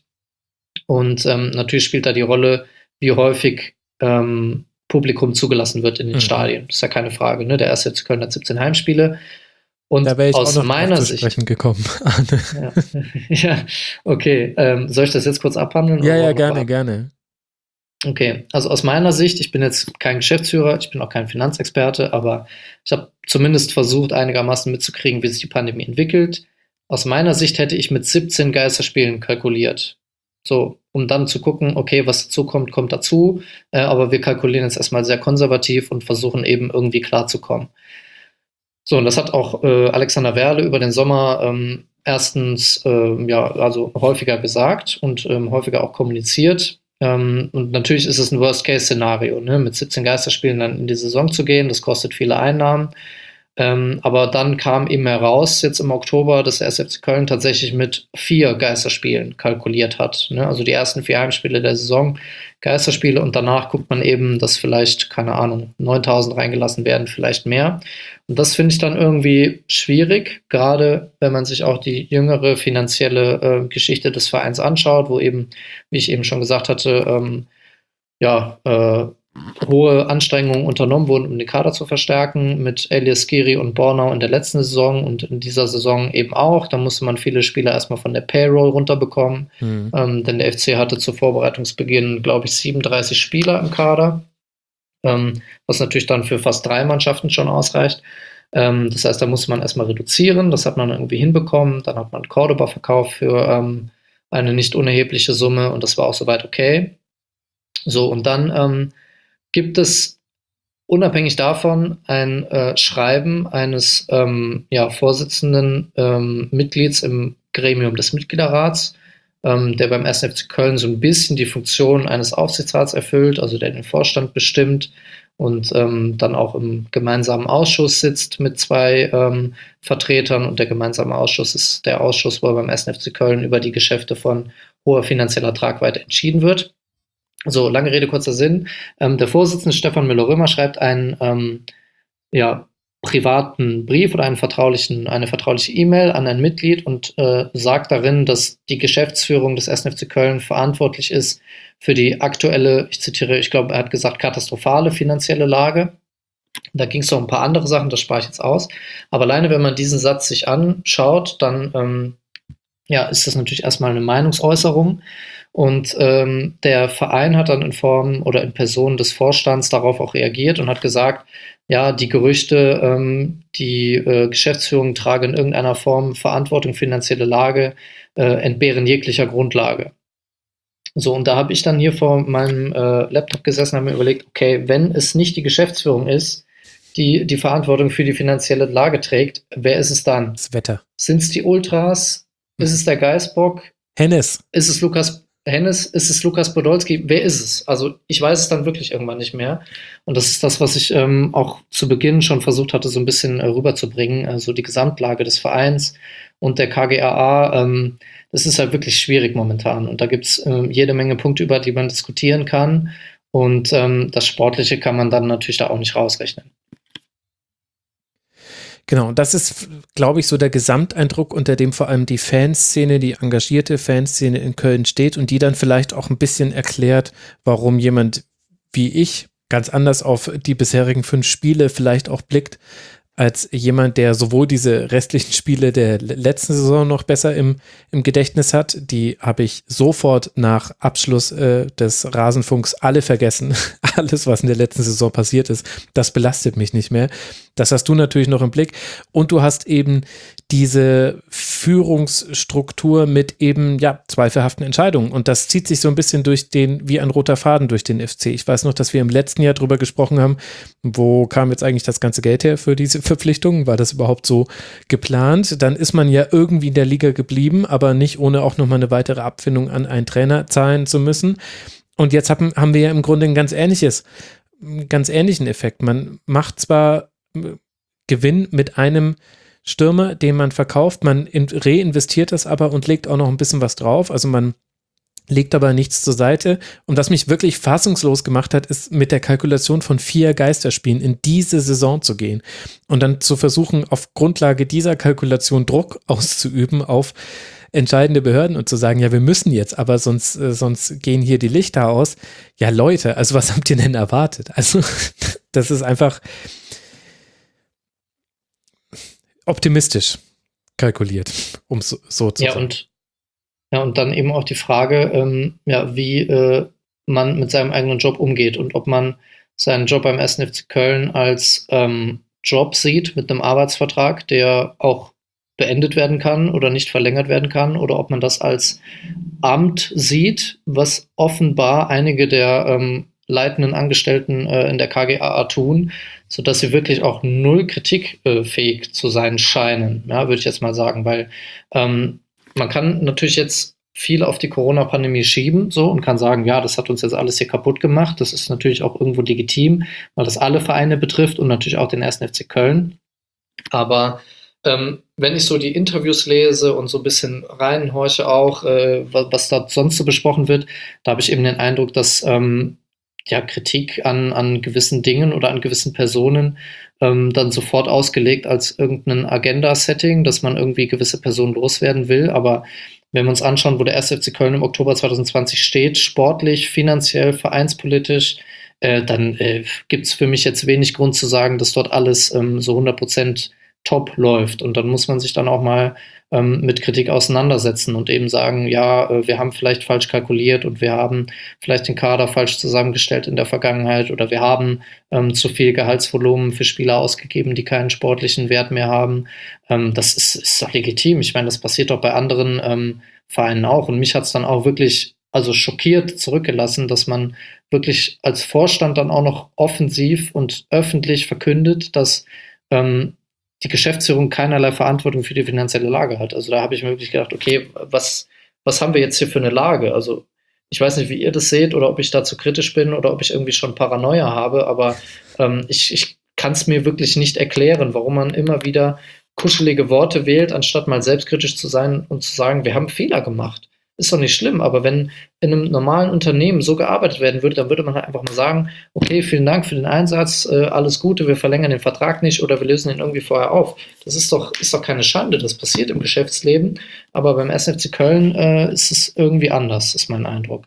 Und ähm, natürlich spielt da die Rolle, wie häufig ähm, Publikum zugelassen wird in den mhm. Stadien. Das ist ja keine Frage. Ne? Der erste F C Köln hat siebzehn Heimspiele. Und da wäre ich aus auch noch meiner zu Sicht sprechen gekommen. ja. ja, okay. Ähm, soll ich das jetzt kurz abhandeln? Ja, ja, oder gerne, ab? gerne. Okay, also aus meiner Sicht, ich bin jetzt kein Geschäftsführer, ich bin auch kein Finanzexperte, aber ich habe zumindest versucht, einigermaßen mitzukriegen, wie sich die Pandemie entwickelt. Aus meiner Sicht hätte ich mit siebzehn Geisterspielen kalkuliert. So, um dann zu gucken, okay, was dazu kommt, kommt dazu. Äh, aber wir kalkulieren jetzt erstmal sehr konservativ und versuchen eben irgendwie klarzukommen. So, und das hat auch äh, Alexander Werle über den Sommer ähm, erstens äh, ja, also häufiger gesagt und ähm, häufiger auch kommuniziert. Ähm, und natürlich ist es ein Worst-Case-Szenario, ne? Mit siebzehn Geisterspielen dann in die Saison zu gehen, das kostet viele Einnahmen. Ähm, aber dann kam eben heraus, jetzt im Oktober, dass der S F C Köln tatsächlich mit vier Geisterspielen kalkuliert hat. Ne? Also die ersten vier Heimspiele der Saison Geisterspiele und danach guckt man eben, dass vielleicht, keine Ahnung, neuntausend reingelassen werden, vielleicht mehr. Und das finde ich dann irgendwie schwierig, gerade wenn man sich auch die jüngere finanzielle äh, Geschichte des Vereins anschaut, wo eben, wie ich eben schon gesagt hatte, ähm, ja, äh, hohe Anstrengungen unternommen wurden, um den Kader zu verstärken, mit Elias Skiri und Bornau in der letzten Saison und in dieser Saison eben auch. Da musste man viele Spieler erstmal von der Payroll runterbekommen, mhm. ähm, denn der F C hatte zu Vorbereitungsbeginn, glaube ich, siebenunddreißig Spieler im Kader, ähm, was natürlich dann für fast drei Mannschaften schon ausreicht. Ähm, das heißt, da musste man erstmal reduzieren, das hat man irgendwie hinbekommen. Dann hat man Cordoba verkauft für ähm, eine nicht unerhebliche Summe und das war auch soweit okay. So, und dann ähm, gibt es unabhängig davon ein äh, Schreiben eines ähm, ja, Vorsitzenden ähm, Mitglieds im Gremium des Mitgliederrats, ähm, der beim ersten F C Köln so ein bisschen die Funktion eines Aufsichtsrats erfüllt, also der den Vorstand bestimmt und ähm, dann auch im gemeinsamen Ausschuss sitzt mit zwei ähm, Vertretern. Und der gemeinsame Ausschuss ist der Ausschuss, wo beim ersten F C Köln über die Geschäfte von hoher finanzieller Tragweite entschieden wird. So, lange Rede, kurzer Sinn. Ähm, der Vorsitzende Stefan Müller-Römer schreibt einen ähm, ja, privaten Brief oder einen vertraulichen, eine vertrauliche E-Mail an ein Mitglied und äh, sagt darin, dass die Geschäftsführung des ersten F C Köln verantwortlich ist für die aktuelle, ich zitiere, ich glaube, er hat gesagt, katastrophale finanzielle Lage. Da ging es noch um ein paar andere Sachen, das spare ich jetzt aus. Aber alleine, wenn man diesen Satz sich anschaut, dann ähm, ja, ist das natürlich erstmal eine Meinungsäußerung. Und ähm, der Verein hat dann in Form oder in Person des Vorstands darauf auch reagiert und hat gesagt, ja, die Gerüchte, ähm, die äh, Geschäftsführung trage in irgendeiner Form Verantwortung, finanzielle Lage, äh, entbehren jeglicher Grundlage. So, und da habe ich dann hier vor meinem äh, Laptop gesessen und habe mir überlegt, okay, wenn es nicht die Geschäftsführung ist, die die Verantwortung für die finanzielle Lage trägt, wer ist es dann? Das Wetter. Sind es die Ultras? Ist es der Geißbock? Hennes. Ist es Lukas Hennes, ist es Lukas Podolski? Wer ist es? Also ich weiß es dann wirklich irgendwann nicht mehr. Und das ist das, was ich ähm, auch zu Beginn schon versucht hatte, so ein bisschen äh, rüberzubringen. Also die Gesamtlage des Vereins und der K G A A, ähm, das ist halt wirklich schwierig momentan. Und da gibt es ähm, jede Menge Punkte, über die man diskutieren kann. Und ähm, das Sportliche kann man dann natürlich da auch nicht rausrechnen. Genau, und das ist, glaube ich, so der Gesamteindruck, unter dem vor allem die Fanszene, die engagierte Fanszene in Köln steht und die dann vielleicht auch ein bisschen erklärt, warum jemand wie ich ganz anders auf die bisherigen fünf Spiele vielleicht auch blickt, als jemand, der sowohl diese restlichen Spiele der letzten Saison noch besser im, im Gedächtnis hat. Die habe ich sofort nach Abschluss äh, des Rasenfunks alle vergessen. Alles, was in der letzten Saison passiert ist, das belastet mich nicht mehr. Das hast du natürlich noch im Blick. Und du hast eben diese Führungsstruktur mit eben, ja, zweifelhaften Entscheidungen. Und das zieht sich so ein bisschen durch den, wie ein roter Faden durch den F C. Ich weiß noch, dass wir im letzten Jahr drüber gesprochen haben, wo kam jetzt eigentlich das ganze Geld her für diese Verpflichtungen? War das überhaupt so geplant? Dann ist man ja irgendwie in der Liga geblieben, aber nicht ohne auch nochmal eine weitere Abfindung an einen Trainer zahlen zu müssen. Und jetzt haben, haben wir ja im Grunde ein ganz ähnliches, einen ganz ähnlichen Effekt. Man macht zwar Gewinn mit einem Stürmer, den man verkauft, man reinvestiert das aber und legt auch noch ein bisschen was drauf. Also man legt aber nichts zur Seite. Und was mich wirklich fassungslos gemacht hat, ist mit der Kalkulation von vier Geisterspielen in diese Saison zu gehen und dann zu versuchen, auf Grundlage dieser Kalkulation Druck auszuüben auf entscheidende Behörden und zu sagen, ja, wir müssen jetzt, aber sonst, äh, sonst gehen hier die Lichter aus. Ja, Leute, also was habt ihr denn erwartet? Also das ist einfach optimistisch kalkuliert, um so, so zu ja, sagen. Und, ja, und dann eben auch die Frage, ähm, ja, wie äh, man mit seinem eigenen Job umgeht und ob man seinen Job beim ersten F C Köln als ähm, Job sieht mit einem Arbeitsvertrag, der auch beendet werden kann oder nicht verlängert werden kann, oder ob man das als Amt sieht, was offenbar einige der ähm, leitenden Angestellten äh, in der K G A A tun, sodass sie wirklich auch null kritikfähig äh, zu sein scheinen, ja, würde ich jetzt mal sagen, weil ähm, man kann natürlich jetzt viel auf die Corona-Pandemie schieben so und kann sagen, ja, das hat uns jetzt alles hier kaputt gemacht. Das ist natürlich auch irgendwo legitim, weil das alle Vereine betrifft und natürlich auch den ersten F C Köln. Aber ähm, wenn ich so die Interviews lese und so ein bisschen reinhorche auch, äh, was, was da sonst so besprochen wird, da habe ich eben den Eindruck, dass ähm, ja, Kritik an, an gewissen Dingen oder an gewissen Personen ähm, dann sofort ausgelegt als irgendein Agenda-Setting, dass man irgendwie gewisse Personen loswerden will. Aber wenn wir uns anschauen, wo der erste F C Köln im Oktober zwanzig zwanzig steht, sportlich, finanziell, vereinspolitisch, äh, dann äh, gibt es für mich jetzt wenig Grund zu sagen, dass dort alles ähm, so hundert Prozent top läuft. Und dann muss man sich dann auch mal ähm, mit Kritik auseinandersetzen und eben sagen, ja, äh, wir haben vielleicht falsch kalkuliert und wir haben vielleicht den Kader falsch zusammengestellt in der Vergangenheit oder wir haben ähm, zu viel Gehaltsvolumen für Spieler ausgegeben, die keinen sportlichen Wert mehr haben. Ähm, das ist, ist doch legitim. Ich meine, das passiert doch bei anderen ähm, Vereinen auch. Und mich hat es dann auch wirklich also schockiert zurückgelassen, dass man wirklich als Vorstand dann auch noch offensiv und öffentlich verkündet, dass ähm, die Geschäftsführung keinerlei Verantwortung für die finanzielle Lage hat. Also da habe ich mir wirklich gedacht, okay, was, was haben wir jetzt hier für eine Lage? Also ich weiß nicht, wie ihr das seht oder ob ich dazu kritisch bin oder ob ich irgendwie schon Paranoia habe, aber ähm, ich, ich kann es mir wirklich nicht erklären, warum man immer wieder kuschelige Worte wählt, anstatt mal selbstkritisch zu sein und zu sagen, wir haben Fehler gemacht. Ist doch nicht schlimm, aber wenn in einem normalen Unternehmen so gearbeitet werden würde, dann würde man halt einfach mal sagen, okay, vielen Dank für den Einsatz, äh, alles Gute, wir verlängern den Vertrag nicht oder wir lösen ihn irgendwie vorher auf. Das ist doch, ist doch keine Schande, das passiert im Geschäftsleben, aber beim ersten F C Köln äh, ist es irgendwie anders, ist mein Eindruck.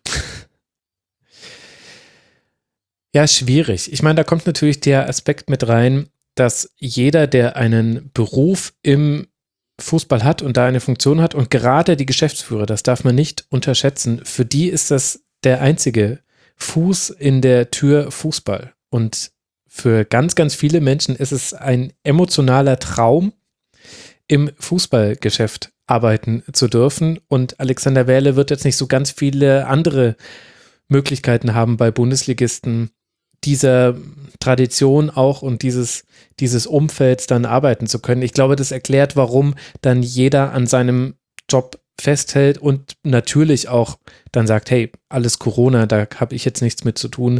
Ja, schwierig. Ich meine, da kommt natürlich der Aspekt mit rein, dass jeder, der einen Beruf im Fußball hat und da eine Funktion hat und gerade die Geschäftsführer, das darf man nicht unterschätzen, für die ist das der einzige Fuß in der Tür Fußball. Und für ganz, ganz viele Menschen ist es ein emotionaler Traum, im Fußballgeschäft arbeiten zu dürfen. Und Alexander Werle wird jetzt nicht so ganz viele andere Möglichkeiten haben, bei Bundesligisten dieser Tradition auch und dieses, dieses Umfelds dann arbeiten zu können. Ich glaube, das erklärt, warum dann jeder an seinem Job festhält und natürlich auch dann sagt, hey, alles Corona, da habe ich jetzt nichts mit zu tun.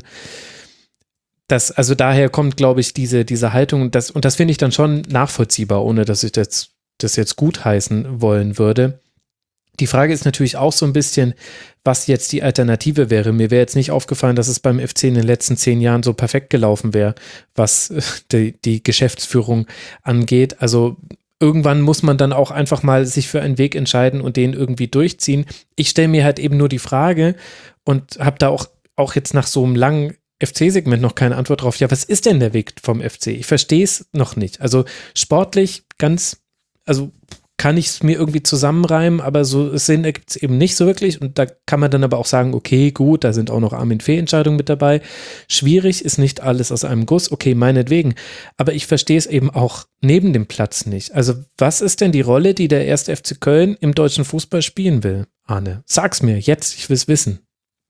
Das, also daher kommt, glaube ich, diese, diese Haltung, das, und das finde ich dann schon nachvollziehbar, ohne dass ich das, das jetzt gutheißen wollen würde. Die Frage ist natürlich auch so ein bisschen, was jetzt die Alternative wäre. Mir wäre jetzt nicht aufgefallen, dass es beim F C in den letzten zehn Jahren so perfekt gelaufen wäre, was die, die Geschäftsführung angeht. Also irgendwann muss man dann auch einfach mal sich für einen Weg entscheiden und den irgendwie durchziehen. Ich stelle mir halt eben nur die Frage und habe da auch, auch jetzt nach so einem langen F C-Segment noch keine Antwort drauf. Ja, was ist denn der Weg vom F C? Ich verstehe es noch nicht. Also sportlich ganz, also kann ich es mir irgendwie zusammenreimen, aber so Sinn ergibt es eben nicht so wirklich und da kann man dann aber auch sagen, okay, gut, da sind auch noch Armin-Fee-Entscheidungen mit dabei. Schwierig ist nicht alles aus einem Guss, okay, meinetwegen, aber ich verstehe es eben auch neben dem Platz nicht. Also was ist denn die Rolle, die der erste F C Köln im deutschen Fußball spielen will, Arne? Sag's mir jetzt, ich will es wissen.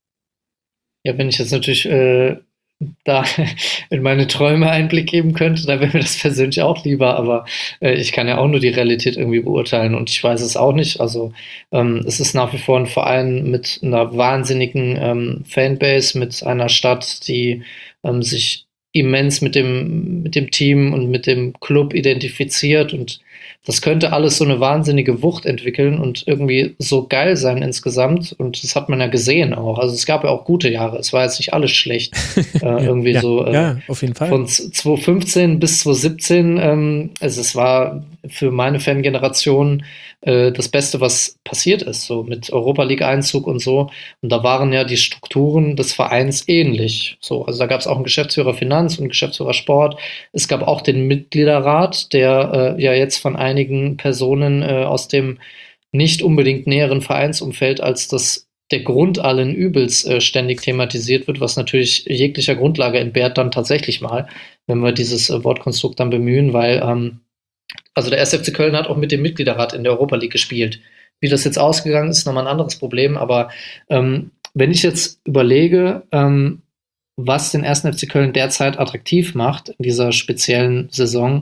Ja, wenn ich jetzt natürlich äh, da in meine Träume Einblick geben könnte, dann wäre mir das persönlich auch lieber, aber äh, ich kann ja auch nur die Realität irgendwie beurteilen und ich weiß es auch nicht. Also ähm, es ist nach wie vor ein Verein mit einer wahnsinnigen ähm, Fanbase, mit einer Stadt, die ähm, sich immens mit dem, mit dem Team und mit dem Club identifiziert und das könnte alles so eine wahnsinnige Wucht entwickeln und irgendwie so geil sein insgesamt. Und das hat man ja gesehen auch. Also es gab ja auch gute Jahre. Es war jetzt nicht alles schlecht. äh, ja, irgendwie ja, so äh, ja, auf jeden Fall. Von zwanzig fünfzehn bis zwanzig siebzehn. Ähm, also es war für meine Fangeneration äh, das Beste, was passiert ist. So mit Europa League-Einzug und so. Und da waren ja die Strukturen des Vereins ähnlich. So, also da gab es auch einen Geschäftsführer Finanz und einen Geschäftsführer Sport. Es gab auch den Mitgliederrat, der äh, ja jetzt von einigen Personen äh, aus dem nicht unbedingt näheren Vereinsumfeld als das der Grund allen Übels äh, ständig thematisiert wird, was natürlich jeglicher Grundlage entbehrt dann tatsächlich mal, wenn wir dieses äh, Wortkonstrukt dann bemühen, weil ähm, also der erste F C Köln hat auch mit dem Mitgliederrat in der Europa League gespielt. Wie das jetzt ausgegangen ist, ist nochmal ein anderes Problem, aber ähm, wenn ich jetzt überlege, ähm, was den ersten F C Köln derzeit attraktiv macht in dieser speziellen Saison,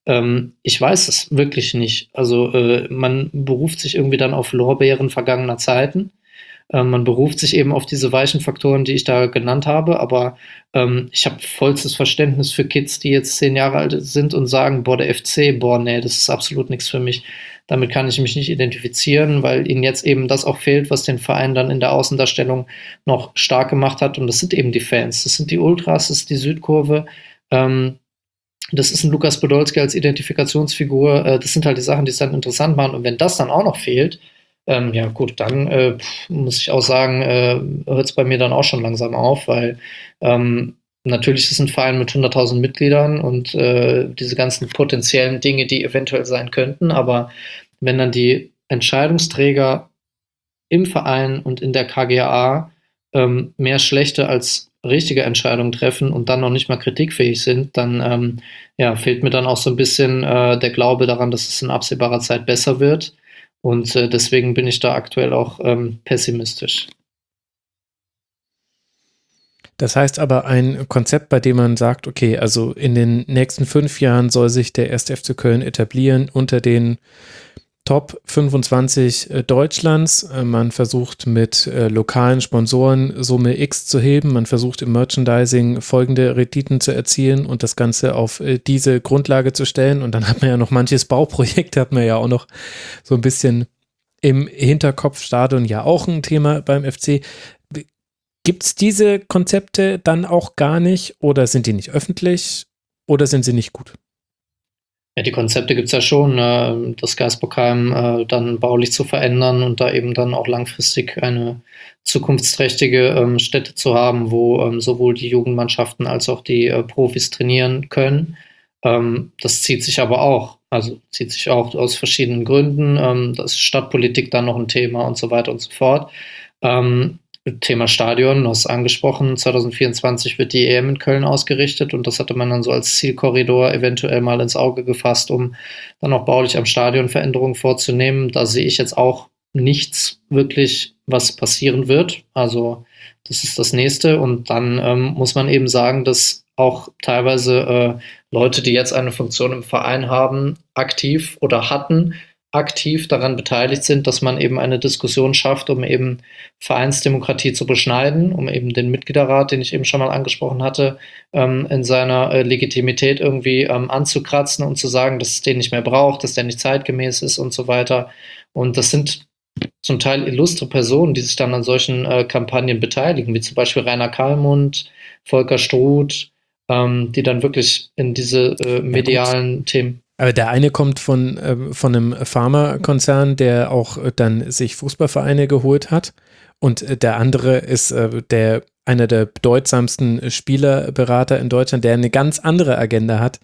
Ähm, ich weiß es wirklich nicht. Also äh, man beruft sich irgendwie dann auf Lorbeeren vergangener Zeiten. Ähm, man beruft sich eben auf diese weichen Faktoren, die ich da genannt habe, aber ähm, ich habe vollstes Verständnis für Kids, die jetzt zehn Jahre alt sind und sagen, boah, der F C, boah, nee, das ist absolut nichts für mich. Damit kann ich mich nicht identifizieren, weil ihnen jetzt eben das auch fehlt, was den Verein dann in der Außendarstellung noch stark gemacht hat. Und das sind eben die Fans, das sind die Ultras, das ist die Südkurve. Ähm, das ist ein Lukas Podolski als Identifikationsfigur. Äh, das sind halt die Sachen, die es dann interessant machen. Und wenn das dann auch noch fehlt, ähm, ja gut, dann äh, muss ich auch sagen, äh, hört es bei mir dann auch schon langsam auf, weil ähm, natürlich ist es ein Verein mit hunderttausend Mitgliedern und äh, diese ganzen potenziellen Dinge, die eventuell sein könnten, aber wenn dann die Entscheidungsträger im Verein und in der K G A ähm, mehr schlechte als richtige Entscheidungen treffen und dann noch nicht mal kritikfähig sind, dann ähm, ja, fehlt mir dann auch so ein bisschen äh, der Glaube daran, dass es in absehbarer Zeit besser wird. Und äh, deswegen bin ich da aktuell auch ähm, pessimistisch. Das heißt aber ein Konzept, bei dem man sagt, okay, also in den nächsten fünf Jahren soll sich der erste F C Köln etablieren unter den Top fünfundzwanzig äh, Deutschlands. Äh, man versucht mit äh, lokalen Sponsoren Summe X zu heben. Man versucht im Merchandising folgende Renditen zu erzielen und das Ganze auf äh, diese Grundlage zu stellen. Und dann hat man ja noch manches Bauprojekt, hat man ja auch noch so ein bisschen im Hinterkopf. Stadion ja auch ein Thema beim F C. Gibt es diese Konzepte dann auch gar nicht oder sind die nicht öffentlich oder sind sie nicht gut? Ja, die Konzepte gibt es ja schon, äh, das Geisbockheim äh, dann baulich zu verändern und da eben dann auch langfristig eine zukunftsträchtige ähm, Stätte zu haben, wo ähm, sowohl die Jugendmannschaften als auch die äh, Profis trainieren können. Ähm, das zieht sich aber auch, also zieht sich auch aus verschiedenen Gründen. Ähm, das ist Stadtpolitik dann noch ein Thema und so weiter und so fort. Ähm, Thema Stadion, du hast es angesprochen, zwanzig vierundzwanzig wird die E M in Köln ausgerichtet und das hatte man dann so als Zielkorridor eventuell mal ins Auge gefasst, um dann auch baulich am Stadion Veränderungen vorzunehmen. Da sehe ich jetzt auch nichts wirklich, was passieren wird. Also das ist das Nächste und dann ähm, muss man eben sagen, dass auch teilweise äh, Leute, die jetzt eine Funktion im Verein haben, aktiv oder hatten, aktiv daran beteiligt sind, dass man eben eine Diskussion schafft, um eben Vereinsdemokratie zu beschneiden, um eben den Mitgliederrat, den ich eben schon mal angesprochen hatte, ähm, in seiner äh, Legitimität irgendwie ähm, anzukratzen und zu sagen, dass es den nicht mehr braucht, dass der nicht zeitgemäß ist und so weiter. Und das sind zum Teil illustre Personen, die sich dann an solchen äh, Kampagnen beteiligen, wie zum Beispiel Rainer Kallmund, Volker Struth, ähm, die dann wirklich in diese äh, medialen ja, Themen. Aber der eine kommt von, äh, von einem Pharmakonzern, der auch äh, dann sich Fußballvereine geholt hat. Und äh, der andere ist äh, der, einer der bedeutsamsten Spielerberater in Deutschland, der eine ganz andere Agenda hat.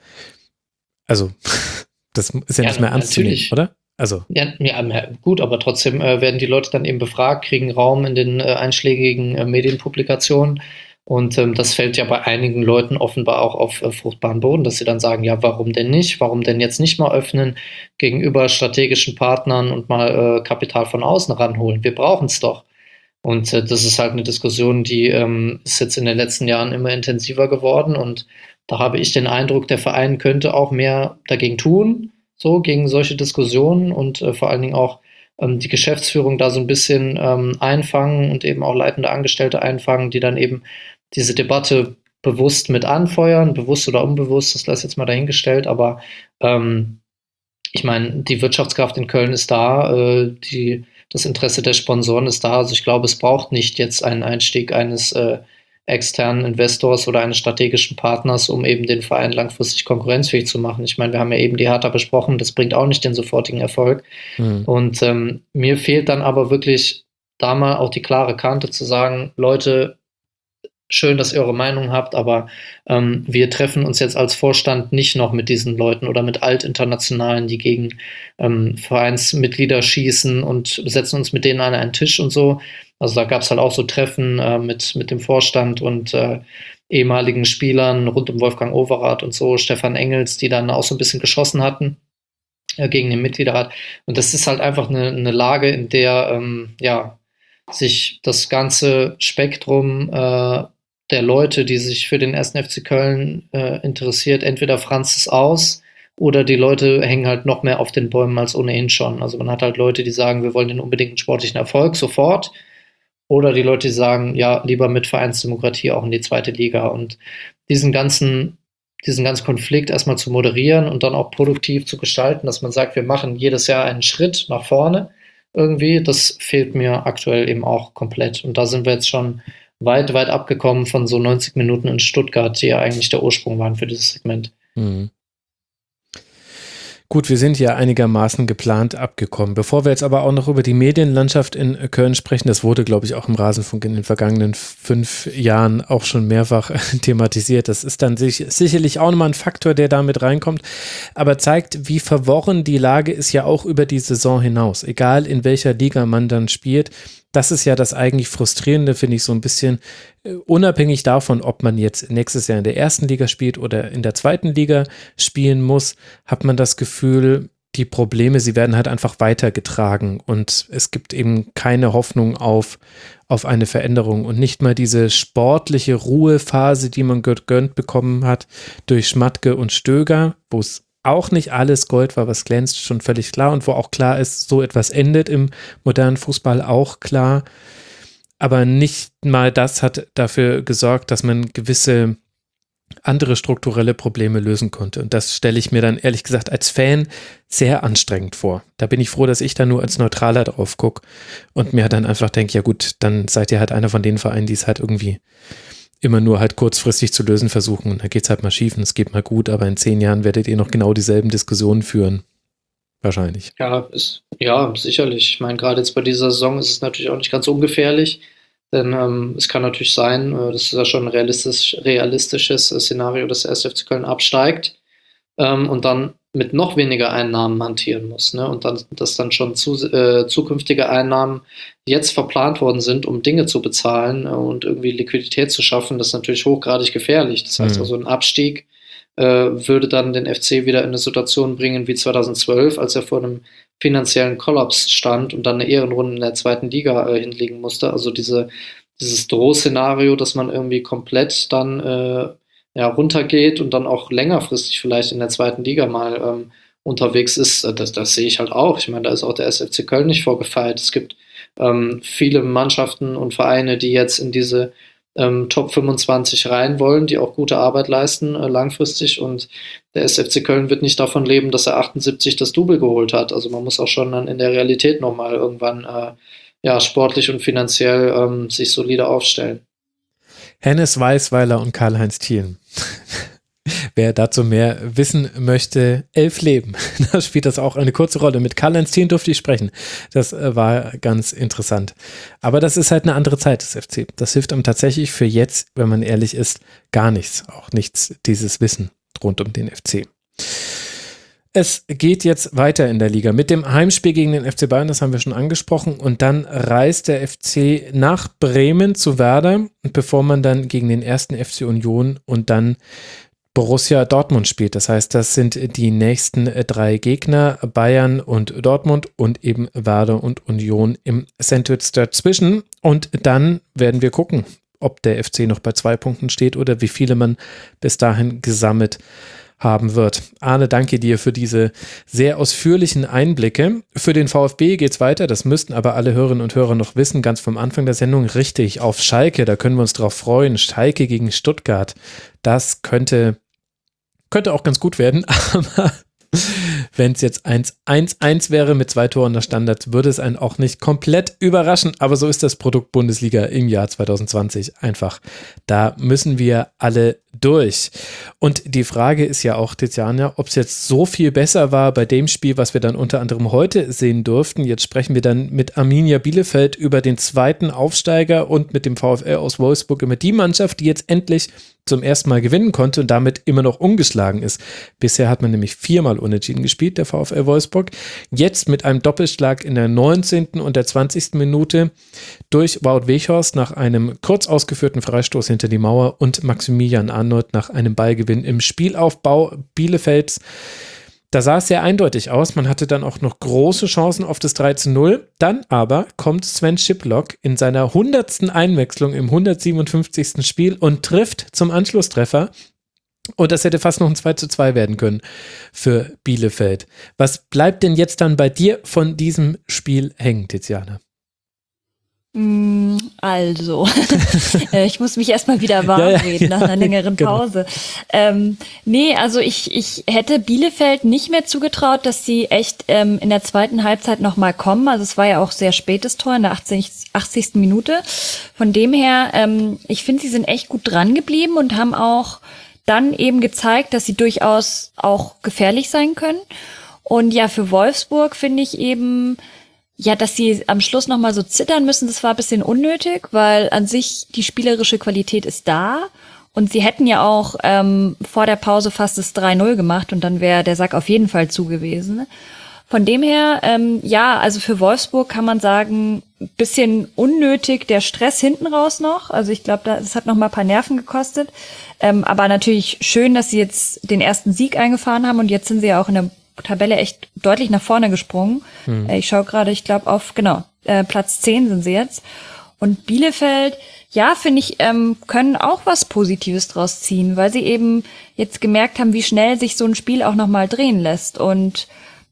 Also, das ist ja, ja nicht mehr ernst zu nehmen, oder? Also. Ja, ja, gut, aber trotzdem äh, werden die Leute dann eben befragt, kriegen Raum in den äh, einschlägigen äh, Medienpublikationen. Und ähm, das fällt ja bei einigen Leuten offenbar auch auf äh, fruchtbaren Boden, dass sie dann sagen, ja, warum denn nicht? Warum denn jetzt nicht mal öffnen gegenüber strategischen Partnern und mal äh, Kapital von außen ranholen? Wir brauchen es doch. Und äh, das ist halt eine Diskussion, die ähm, ist jetzt in den letzten Jahren immer intensiver geworden. Und da habe ich den Eindruck, der Verein könnte auch mehr dagegen tun, so gegen solche Diskussionen und äh, vor allen Dingen auch ähm, die Geschäftsführung da so ein bisschen ähm, einfangen und eben auch leitende Angestellte einfangen, die dann eben diese Debatte bewusst mit anfeuern, bewusst oder unbewusst, das lasse ich jetzt mal dahingestellt, aber ähm, ich meine, die Wirtschaftskraft in Köln ist da, äh, die, das Interesse der Sponsoren ist da, also ich glaube, es braucht nicht jetzt einen Einstieg eines äh, externen Investors oder eines strategischen Partners, um eben den Verein langfristig konkurrenzfähig zu machen. Ich meine, wir haben ja eben die Hertha besprochen, das bringt auch nicht den sofortigen Erfolg. Mhm. Und ähm, mir fehlt dann aber wirklich da mal auch die klare Kante zu sagen, Leute, schön, dass ihr eure Meinung habt, aber ähm, wir treffen uns jetzt als Vorstand nicht noch mit diesen Leuten oder mit Altinternationalen, die gegen ähm, Vereinsmitglieder schießen und setzen uns mit denen an einen Tisch und so. Also da gab es halt auch so Treffen äh, mit, mit dem Vorstand und äh, ehemaligen Spielern rund um Wolfgang Overath und so, Stefan Engels, die dann auch so ein bisschen geschossen hatten äh, gegen den Mitgliederrat. Und das ist halt einfach eine, eine Lage, in der ähm, ja, sich das ganze Spektrum äh, der Leute, die sich für den ersten F C Köln äh, interessiert, entweder franzt es aus oder die Leute hängen halt noch mehr auf den Bäumen als ohnehin schon. Also man hat halt Leute, die sagen, wir wollen den unbedingten sportlichen Erfolg sofort, oder die Leute, die sagen, ja, lieber mit Vereinsdemokratie auch in die zweite Liga. Und diesen ganzen, diesen ganzen Konflikt erstmal zu moderieren und dann auch produktiv zu gestalten, dass man sagt, wir machen jedes Jahr einen Schritt nach vorne irgendwie, das fehlt mir aktuell eben auch komplett. Und da sind wir jetzt schon weit, weit abgekommen von so neunzig Minuten in Stuttgart, die ja eigentlich der Ursprung waren für dieses Segment. Mhm. Gut, wir sind ja einigermaßen geplant abgekommen. Bevor wir jetzt aber auch noch über die Medienlandschaft in Köln sprechen, das wurde, glaube ich, auch im Rasenfunk in den vergangenen fünf Jahren auch schon mehrfach thematisiert. Das ist dann sich, sicherlich auch nochmal ein Faktor, der da mit reinkommt, aber zeigt, wie verworren die Lage ist ja auch über die Saison hinaus. Egal, in welcher Liga man dann spielt. Das ist ja das eigentlich Frustrierende, finde ich, so ein bisschen uh, unabhängig davon, ob man jetzt nächstes Jahr in der ersten Liga spielt oder in der zweiten Liga spielen muss, hat man das Gefühl, die Probleme, sie werden halt einfach weitergetragen und es gibt eben keine Hoffnung auf, auf eine Veränderung und nicht mal diese sportliche Ruhephase, die man gegönnt bekommen hat durch Schmatke und Stöger, wo es auch nicht alles Gold war, was glänzt, schon völlig klar und wo auch klar ist, so etwas endet im modernen Fußball, auch klar, aber nicht mal das hat dafür gesorgt, dass man gewisse andere strukturelle Probleme lösen konnte und das stelle ich mir dann ehrlich gesagt als Fan sehr anstrengend vor. Da bin ich froh, dass ich da nur als Neutraler drauf gucke und mir dann einfach denke, ja gut, dann seid ihr halt einer von den Vereinen, die es halt irgendwie immer nur halt kurzfristig zu lösen versuchen. Und da geht es halt mal schief und es geht mal gut, aber in zehn Jahren werdet ihr noch genau dieselben Diskussionen führen. Wahrscheinlich. Ja, ist, ja, sicherlich. Ich meine, gerade jetzt bei dieser Saison ist es natürlich auch nicht ganz ungefährlich, denn ähm, es kann natürlich sein, äh, das ist ja schon ein realistisch, realistisches äh, Szenario, dass der erste F C Köln absteigt ähm, und dann mit noch weniger Einnahmen hantieren muss. Ne? Und dann, dass dann schon zu, äh, zukünftige Einnahmen jetzt verplant worden sind, um Dinge zu bezahlen äh, und irgendwie Liquidität zu schaffen, das ist natürlich hochgradig gefährlich. Das heißt Mhm. also, ein Abstieg äh, würde dann den F C wieder in eine Situation bringen wie zweitausendzwölf, als er vor einem finanziellen Kollaps stand und dann eine Ehrenrunde in der zweiten Liga äh, hinlegen musste. Also diese, dieses Drohszenario, dass man irgendwie komplett dann äh, ja, runtergeht und dann auch längerfristig vielleicht in der zweiten Liga mal ähm, unterwegs ist, das, das sehe ich halt auch. Ich meine, da ist auch der S F C Köln nicht vorgefeilt. Es gibt ähm, viele Mannschaften und Vereine, die jetzt in diese ähm, Top fünfundzwanzig rein wollen, die auch gute Arbeit leisten äh, langfristig und der S F C Köln wird nicht davon leben, dass er achtundsiebzig das Double geholt hat. Also man muss auch schon dann in der Realität nochmal irgendwann äh, ja, sportlich und finanziell ähm, sich solide aufstellen. Hennes Weisweiler und Karl-Heinz Thielen. Wer dazu mehr wissen möchte, elf Leben. Da spielt das auch eine kurze Rolle. Mit Karl-Heinz Thielen durfte ich sprechen. Das äh, war ganz interessant. Aber das ist halt eine andere Zeit des F C. Das hilft einem tatsächlich für jetzt, wenn man ehrlich ist, gar nichts. Auch nichts, dieses Wissen rund um den F C. Es geht jetzt weiter in der Liga mit dem Heimspiel gegen den F C Bayern, das haben wir schon angesprochen, und dann reist der F C nach Bremen zu Werder, bevor man dann gegen den ersten F C Union und dann Borussia Dortmund spielt. Das heißt, das sind die nächsten drei Gegner, Bayern und Dortmund und eben Werder und Union im Sandwich dazwischen. Und dann werden wir gucken, ob der F C noch bei zwei Punkten steht oder wie viele man bis dahin gesammelt haben wird. Arne, danke dir für diese sehr ausführlichen Einblicke. Für den VfB geht's weiter, das müssten aber alle Hörerinnen und Hörer noch wissen, ganz vom Anfang der Sendung, richtig, auf Schalke, da können wir uns drauf freuen. Schalke gegen Stuttgart, das könnte, könnte auch ganz gut werden, aber wenn es jetzt eins eins eins wäre mit zwei Toren nach Standards, würde es einen auch nicht komplett überraschen, aber so ist das Produkt Bundesliga im Jahr zwanzig zwanzig einfach. Da müssen wir alle durch. Und die Frage ist ja auch, Tiziana, ob es jetzt so viel besser war bei dem Spiel, was wir dann unter anderem heute sehen durften. Jetzt sprechen wir dann mit Arminia Bielefeld über den zweiten Aufsteiger und mit dem VfL aus Wolfsburg über die Mannschaft, die jetzt endlich zum ersten Mal gewinnen konnte und damit immer noch ungeschlagen ist. Bisher hat man nämlich viermal unentschieden gespielt, der VfL Wolfsburg. Jetzt mit einem Doppelschlag in der neunzehnten und der zwanzigsten Minute durch Wout Weghorst nach einem kurz ausgeführten Freistoß hinter die Mauer und Maximilian Arnold nach einem Ballgewinn im Spielaufbau Bielefelds. Da sah es sehr eindeutig aus. Man hatte dann auch noch große Chancen auf das drei zu null. Dann aber kommt Sven Schiplock in seiner hundertsten Einwechslung im hundertsiebenundfünfzigsten Spiel und trifft zum Anschlusstreffer. Und das hätte fast noch ein zwei zu zwei werden können für Bielefeld. Was bleibt denn jetzt dann bei dir von diesem Spiel hängen, Tiziana? Also, ich muss mich erstmal wieder warm ja, ja, reden nach ja, einer längeren genau. Pause. Ähm, nee, also ich, ich hätte Bielefeld nicht mehr zugetraut, dass sie echt ähm, in der zweiten Halbzeit nochmal kommen. Also es war ja auch sehr spätes Tor in der achtzigsten Minute. Von dem her, ähm, ich finde, sie sind echt gut dran geblieben und haben auch dann eben gezeigt, dass sie durchaus auch gefährlich sein können. Und ja, für Wolfsburg finde ich eben, ja, dass sie am Schluss nochmal so zittern müssen, das war ein bisschen unnötig, weil an sich die spielerische Qualität ist da und sie hätten ja auch ähm, vor der Pause fast das drei null gemacht und dann wäre der Sack auf jeden Fall zu gewesen. Von dem her, ähm, ja, also für Wolfsburg kann man sagen, bisschen unnötig der Stress hinten raus noch. Also ich glaube, das hat noch mal ein paar Nerven gekostet. Ähm, aber natürlich schön, dass sie jetzt den ersten Sieg eingefahren haben und jetzt sind sie ja auch in der Tabelle echt deutlich nach vorne gesprungen. Hm. Ich schaue gerade, ich glaube auf, genau, äh, Platz zehn sind sie jetzt. Und Bielefeld, ja, finde ich, ähm, können auch was Positives draus ziehen, weil sie eben jetzt gemerkt haben, wie schnell sich so ein Spiel auch nochmal drehen lässt. Und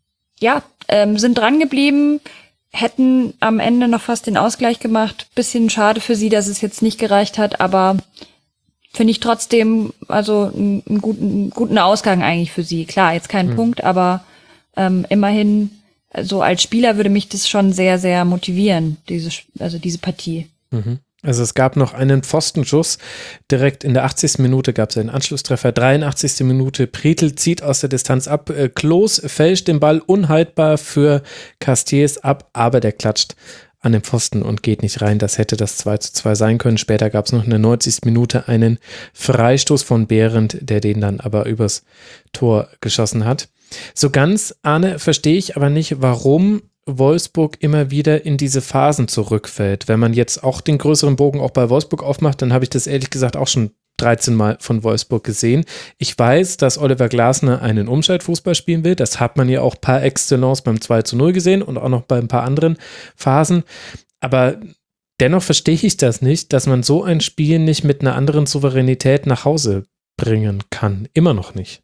ja, ähm, sind dran geblieben, hätten am Ende noch fast den Ausgleich gemacht. Bisschen schade für sie, dass es jetzt nicht gereicht hat, aber finde ich trotzdem also einen, einen, guten, einen guten Ausgang eigentlich für sie. Klar, jetzt kein mhm. Punkt, aber ähm, immerhin, so als Spieler würde mich das schon sehr, sehr motivieren, diese, also diese Partie. Mhm. Also es gab noch einen Pfostenschuss, direkt in der achtzigsten Minute gab es einen Anschlusstreffer, dreiundachtzigste Minute, Prietl zieht aus der Distanz ab, äh, Klos fälscht den Ball unhaltbar für Castiers ab, aber der klatscht an den Pfosten und geht nicht rein. Das hätte das zwei zu zwei sein können. Später gab es noch in der neunzigsten Minute einen Freistoß von Behrendt, der den dann aber übers Tor geschossen hat. So ganz, Arne, verstehe ich aber nicht, warum Wolfsburg immer wieder in diese Phasen zurückfällt. Wenn man jetzt auch den größeren Bogen auch bei Wolfsburg aufmacht, dann habe ich das ehrlich gesagt auch schon dreizehn Mal von Wolfsburg gesehen. Ich weiß, dass Oliver Glasner einen Umschaltfußball spielen will. Das hat man ja auch par excellence beim zwei zu null gesehen und auch noch bei ein paar anderen Phasen. Aber dennoch verstehe ich das nicht, dass man so ein Spiel nicht mit einer anderen Souveränität nach Hause bringen kann. Immer noch nicht.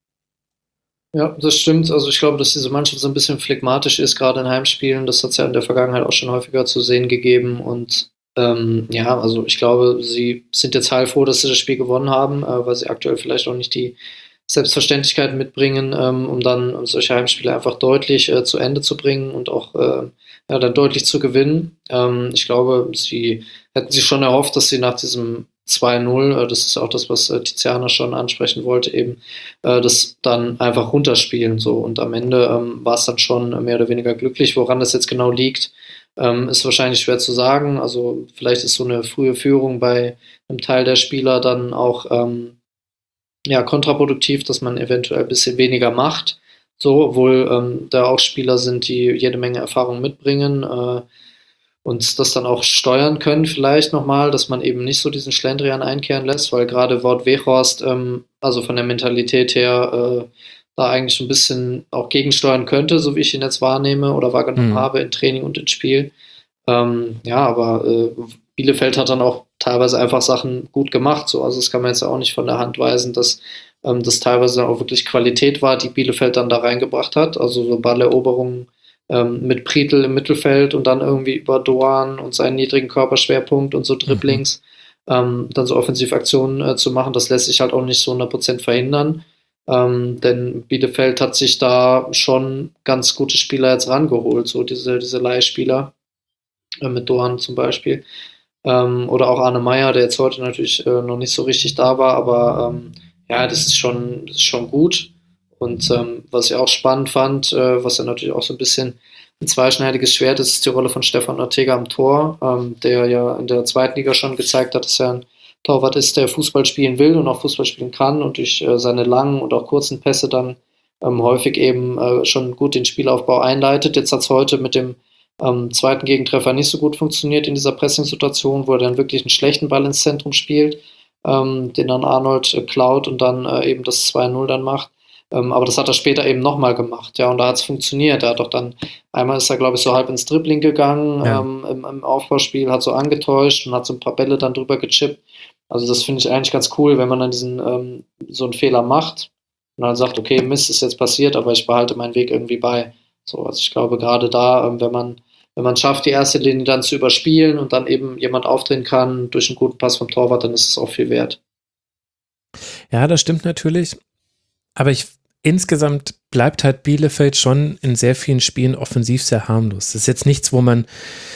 Ja, das stimmt. Also ich glaube, dass diese Mannschaft so ein bisschen phlegmatisch ist, gerade in Heimspielen. Das hat es ja in der Vergangenheit auch schon häufiger zu sehen gegeben. Und ähm, ja, also ich glaube, sie sind jetzt heilfroh, dass sie das Spiel gewonnen haben, äh, weil sie aktuell vielleicht auch nicht die Selbstverständlichkeit mitbringen, ähm, um dann um solche Heimspiele einfach deutlich äh, zu Ende zu bringen und auch äh, ja, dann deutlich zu gewinnen. Ähm, ich glaube, sie hätten sich schon erhofft, dass sie nach diesem zwei null, äh, das ist auch das, was äh, Tiziana schon ansprechen wollte, eben äh, das dann einfach runterspielen. So. Und am Ende ähm, war es dann schon mehr oder weniger glücklich. Woran das jetzt genau liegt, ähm, ist wahrscheinlich schwer zu sagen. Also vielleicht ist so eine frühe Führung bei einem Teil der Spieler dann auch ähm, ja, kontraproduktiv, dass man eventuell ein bisschen weniger macht. So, obwohl ähm, da auch Spieler sind, die jede Menge Erfahrung mitbringen äh, und das dann auch steuern können vielleicht nochmal, dass man eben nicht so diesen Schlendrian einkehren lässt, weil gerade Wout Weghorst, ähm, also von der Mentalität her, äh, da eigentlich so ein bisschen auch gegensteuern könnte, so wie ich ihn jetzt wahrnehme oder wahrgenommen mhm. habe in Training und im Spiel. Ähm, ja, aber äh, Bielefeld hat dann auch teilweise einfach Sachen gut gemacht. So. Also das kann man jetzt auch nicht von der Hand weisen, dass ähm, das teilweise auch wirklich Qualität war, die Bielefeld dann da reingebracht hat. Also so Balleroberungen ähm, mit Prietl im Mittelfeld und dann irgendwie über Doan und seinen niedrigen Körperschwerpunkt und so Dribblings mhm. ähm, dann so Offensivaktionen äh, zu machen. Das lässt sich halt auch nicht so hundert Prozent verhindern. Ähm, denn Bielefeld hat sich da schon ganz gute Spieler jetzt rangeholt, so diese, diese Leihspieler äh, mit Doan zum Beispiel. Ähm, oder auch Arne Meyer, der jetzt heute natürlich äh, noch nicht so richtig da war, aber ähm, ja, das ist schon, das ist schon gut. Und ähm, was ich auch spannend fand, äh, was ja natürlich auch so ein bisschen ein zweischneidiges Schwert ist, ist die Rolle von Stefan Ortega am Tor, ähm, der ja in der zweiten Liga schon gezeigt hat, dass er ein Torwart ist, der Fußball spielen will und auch Fußball spielen kann und durch äh, seine langen und auch kurzen Pässe dann ähm, häufig eben äh, schon gut den Spielaufbau einleitet. Jetzt hat es heute mit dem ähm, zweiten Gegentreffer nicht so gut funktioniert in dieser Pressing-Situation, wo er dann wirklich einen schlechten Ball ins Zentrum spielt, ähm, den dann Arnold äh, klaut und dann äh, eben das zwei null dann macht. Ähm, aber das hat er später eben nochmal gemacht, ja, und da hat es funktioniert. Er hat doch dann, einmal ist er, glaube ich, so halb ins Dribbling gegangen, ja. ähm, im, im Aufbauspiel, hat so angetäuscht und hat so ein paar Bälle dann drüber gechippt. Also das finde ich eigentlich ganz cool, wenn man dann diesen ähm, so einen Fehler macht und dann sagt, okay, Mist, ist jetzt passiert, aber ich behalte meinen Weg irgendwie bei. So, also ich glaube, gerade da, ähm, wenn man wenn man schafft, die erste Linie dann zu überspielen und dann eben jemand aufdrehen kann durch einen guten Pass vom Torwart, dann ist es auch viel wert. Ja, das stimmt natürlich. Aber ich insgesamt bleibt halt Bielefeld schon in sehr vielen Spielen offensiv sehr harmlos. Das ist jetzt nichts, wo man,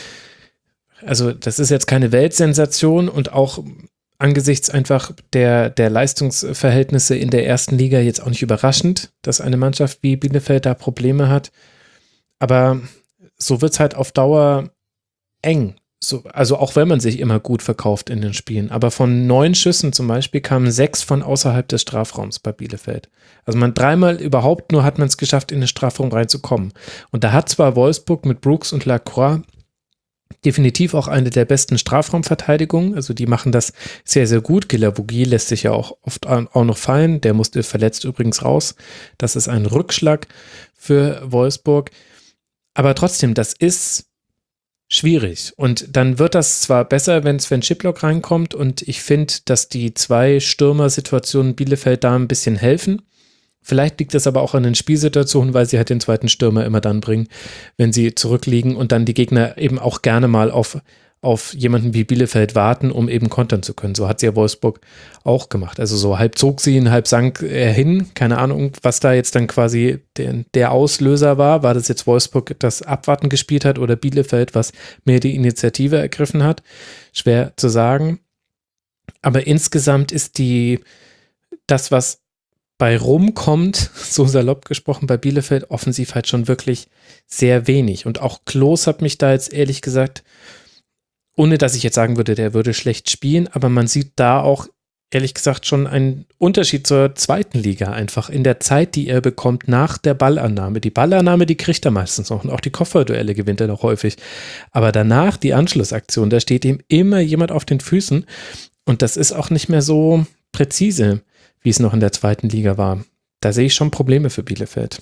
also das ist jetzt keine Weltsensation und auch angesichts einfach der, der Leistungsverhältnisse in der ersten Liga jetzt auch nicht überraschend, dass eine Mannschaft wie Bielefeld da Probleme hat. Aber so wird es halt auf Dauer eng. So, also auch wenn man sich immer gut verkauft in den Spielen. Aber von neun Schüssen zum Beispiel kamen sechs von außerhalb des Strafraums bei Bielefeld. Also man dreimal überhaupt nur hat man es geschafft, in den Strafraum reinzukommen. Und da hat zwar Wolfsburg mit Brooks und Lacroix definitiv auch eine der besten Strafraumverteidigungen. Also die machen das sehr, sehr gut. Guilhervogie lässt sich ja auch oft auch noch fallen. Der musste verletzt übrigens raus. Das ist ein Rückschlag für Wolfsburg. Aber trotzdem, das ist schwierig. Und dann wird das zwar besser, wenn Sven Schiplock reinkommt. Und ich finde, dass die zwei Stürmer-Situationen Bielefeld da ein bisschen helfen. Vielleicht liegt das aber auch an den Spielsituationen, weil sie halt den zweiten Stürmer immer dann bringen, wenn sie zurückliegen und dann die Gegner eben auch gerne mal auf, auf jemanden wie Bielefeld warten, um eben kontern zu können. So hat sie ja Wolfsburg auch gemacht. Also so halb zog sie ihn, halb sank er hin. Keine Ahnung, was da jetzt dann quasi der, der Auslöser war. War das jetzt Wolfsburg, das Abwarten gespielt hat oder Bielefeld, was mehr die Initiative ergriffen hat? Schwer zu sagen. Aber insgesamt ist die, das, was bei rumkommt, so salopp gesprochen, bei Bielefeld offensiv halt schon wirklich sehr wenig. Und auch Klos hat mich da jetzt ehrlich gesagt, ohne dass ich jetzt sagen würde, der würde schlecht spielen, aber man sieht da auch ehrlich gesagt schon einen Unterschied zur zweiten Liga einfach in der Zeit, die er bekommt nach der Ballannahme. Die Ballannahme, die kriegt er meistens noch und auch die Kopfballduelle gewinnt er noch häufig. Aber danach die Anschlussaktion, da steht ihm immer jemand auf den Füßen und das ist auch nicht mehr so präzise, wie es noch in der zweiten Liga war. Da sehe ich schon Probleme für Bielefeld.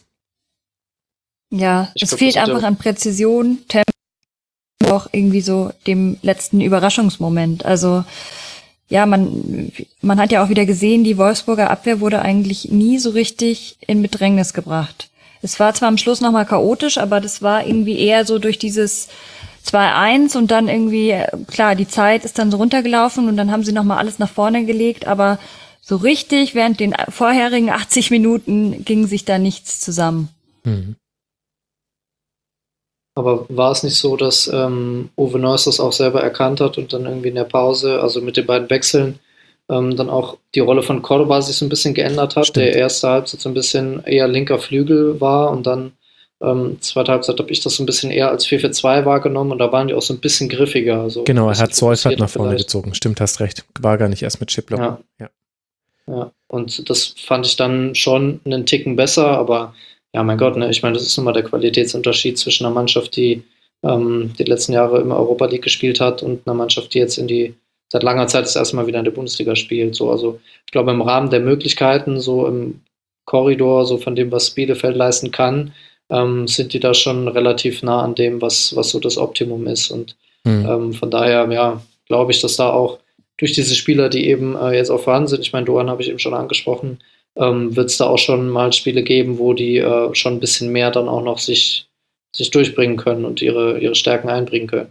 Ja, Ich es glaub, fehlt das hat einfach ja- an Präzision, Tempo, auch irgendwie so dem letzten Überraschungsmoment. Also ja, man, man hat ja auch wieder gesehen, die Wolfsburger Abwehr wurde eigentlich nie so richtig in Bedrängnis gebracht. Es war zwar am Schluss nochmal chaotisch, aber das war irgendwie eher so durch dieses zwei eins und dann irgendwie, klar, die Zeit ist dann so runtergelaufen und dann haben sie nochmal alles nach vorne gelegt, aber so richtig während den vorherigen achtzig Minuten ging sich da nichts zusammen. Mhm. Aber war es nicht so, dass ähm, Uwe Neuss das auch selber erkannt hat und dann irgendwie in der Pause, also mit den beiden Wechseln, ähm, dann auch die Rolle von Cordoba sich so ein bisschen geändert hat, Stimmt. der erste Halbzeit so ein bisschen eher linker Flügel war und dann ähm, zweite Halbzeit habe ich das so ein bisschen eher als vier vier zwei wahrgenommen und da waren die auch so ein bisschen griffiger. So Genau, ein er bisschen hat Seufert fokussierter nach vorne vielleicht. gezogen. Stimmt, hast recht. War gar nicht erst mit Schiplock. Ja. Ja. Ja, und das fand ich dann schon einen Ticken besser, aber ja, mein Gott, ne, ich meine, das ist nun mal der Qualitätsunterschied zwischen einer Mannschaft, die ähm, die letzten Jahre immer Europa League gespielt hat und einer Mannschaft, die jetzt in die seit langer Zeit das erste Mal wieder in der Bundesliga spielt. So, also ich glaube, im Rahmen der Möglichkeiten, so im Korridor, so von dem, was Bielefeld leisten kann, ähm, sind die da schon relativ nah an dem, was, was so das Optimum ist. Und Mhm. ähm, von daher, ja, glaube ich, dass da auch durch diese Spieler, die eben äh, jetzt auch vorhanden sind, ich meine, Doan habe ich eben schon angesprochen, ähm, wird es da auch schon mal Spiele geben, wo die äh, schon ein bisschen mehr dann auch noch sich, sich durchbringen können und ihre, ihre Stärken einbringen können.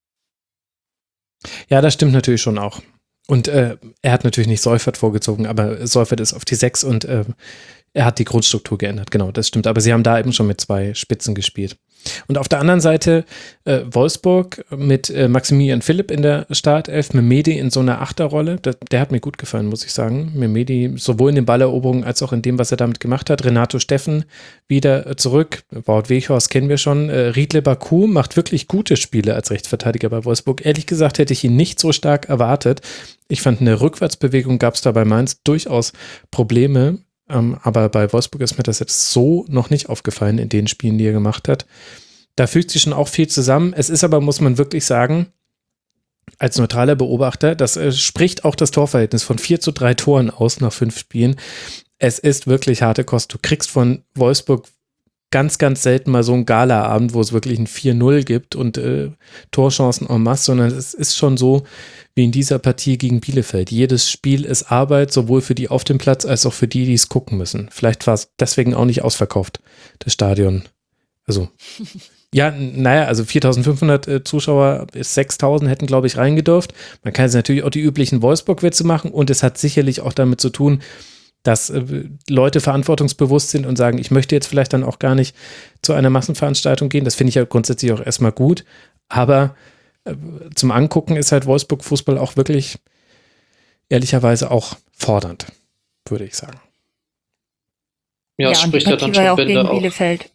Ja, das stimmt natürlich schon auch. Und äh, er hat natürlich nicht Seufert vorgezogen, aber Seufert ist auf die sechs und äh, er hat die Grundstruktur geändert. Genau, das stimmt. Aber sie haben da eben schon mit zwei Spitzen gespielt. Und auf der anderen Seite äh, Wolfsburg mit äh, Maximilian Philipp in der Startelf, Mehmedi in so einer Achterrolle. Der, der hat mir gut gefallen, muss ich sagen. Mehmedi sowohl in den Balleroberungen als auch in dem, was er damit gemacht hat. Renato Steffen wieder äh, zurück. Wout Weghorst kennen wir schon. Äh, Riedle Baku macht wirklich gute Spiele als Rechtsverteidiger bei Wolfsburg. Ehrlich gesagt hätte ich ihn nicht so stark erwartet. Ich fand, in der Rückwärtsbewegung gab es da bei Mainz durchaus Probleme. Ähm, aber bei Wolfsburg ist mir das jetzt so noch nicht aufgefallen in den Spielen, die er gemacht hat. Da fügt sich schon auch viel zusammen. Es ist aber, muss man wirklich sagen, als neutraler Beobachter, das äh, spricht auch das Torverhältnis von vier zu drei Toren aus nach fünf Spielen. Es ist wirklich harte Kost. Du kriegst von Wolfsburg ganz, ganz selten mal so ein Gala-Abend, wo es wirklich ein vier null gibt und äh, Torchancen en masse, sondern es ist schon so wie in dieser Partie gegen Bielefeld. Jedes Spiel ist Arbeit, sowohl für die auf dem Platz als auch für die, die es gucken müssen. Vielleicht war es deswegen auch nicht ausverkauft, das Stadion. Also, ja, naja, also viertausendfünfhundert äh, Zuschauer bis sechstausend hätten, glaube ich, reingedurft. Man kann jetzt natürlich auch die üblichen Wolfsburg-Witze machen und es hat sicherlich auch damit zu tun, dass äh, Leute verantwortungsbewusst sind und sagen, ich möchte jetzt vielleicht dann auch gar nicht zu einer Massenveranstaltung gehen. Das finde ich ja grundsätzlich auch erstmal gut. Aber äh, zum Angucken ist halt Wolfsburg-Fußball auch wirklich ehrlicherweise auch fordernd, würde ich sagen. Ja, es ja, spricht und ja die dann Partie war ja schon auch Bände gegen auch. Bielefeld.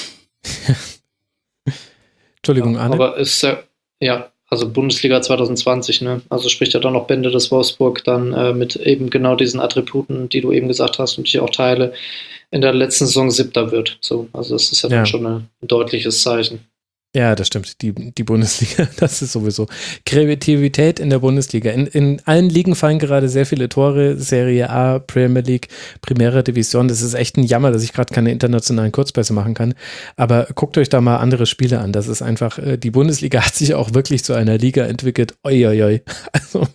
Entschuldigung, Ja, Arne. aber ist ja, ja, also Bundesliga zwanzig zwanzig, ne? Also spricht ja dann noch Bände, dass Wolfsburg dann äh, mit eben genau diesen Attributen, die du eben gesagt hast und die ich auch teile, in der letzten Saison Siebter wird. So, also das ist ja, Ja. dann schon ein deutliches Zeichen. Ja, das stimmt. Die, die Bundesliga, das ist sowieso Kreativität in der Bundesliga. In, in allen Ligen fallen gerade sehr viele Tore. Serie A, Premier League, Primera Division. Das ist echt ein Jammer, dass ich gerade keine internationalen Kurzpässe machen kann. Aber guckt euch da mal andere Spiele an. Das ist einfach, äh, die Bundesliga hat sich auch wirklich zu einer Liga entwickelt. Oi, oi, oi. Also,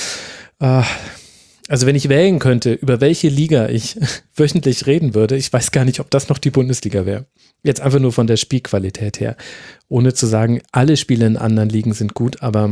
äh, also wenn ich wählen könnte, über welche Liga ich wöchentlich reden würde, ich weiß gar nicht, ob das noch die Bundesliga wäre. Jetzt einfach nur von der Spielqualität her. Ohne zu sagen, alle Spiele in anderen Ligen sind gut, aber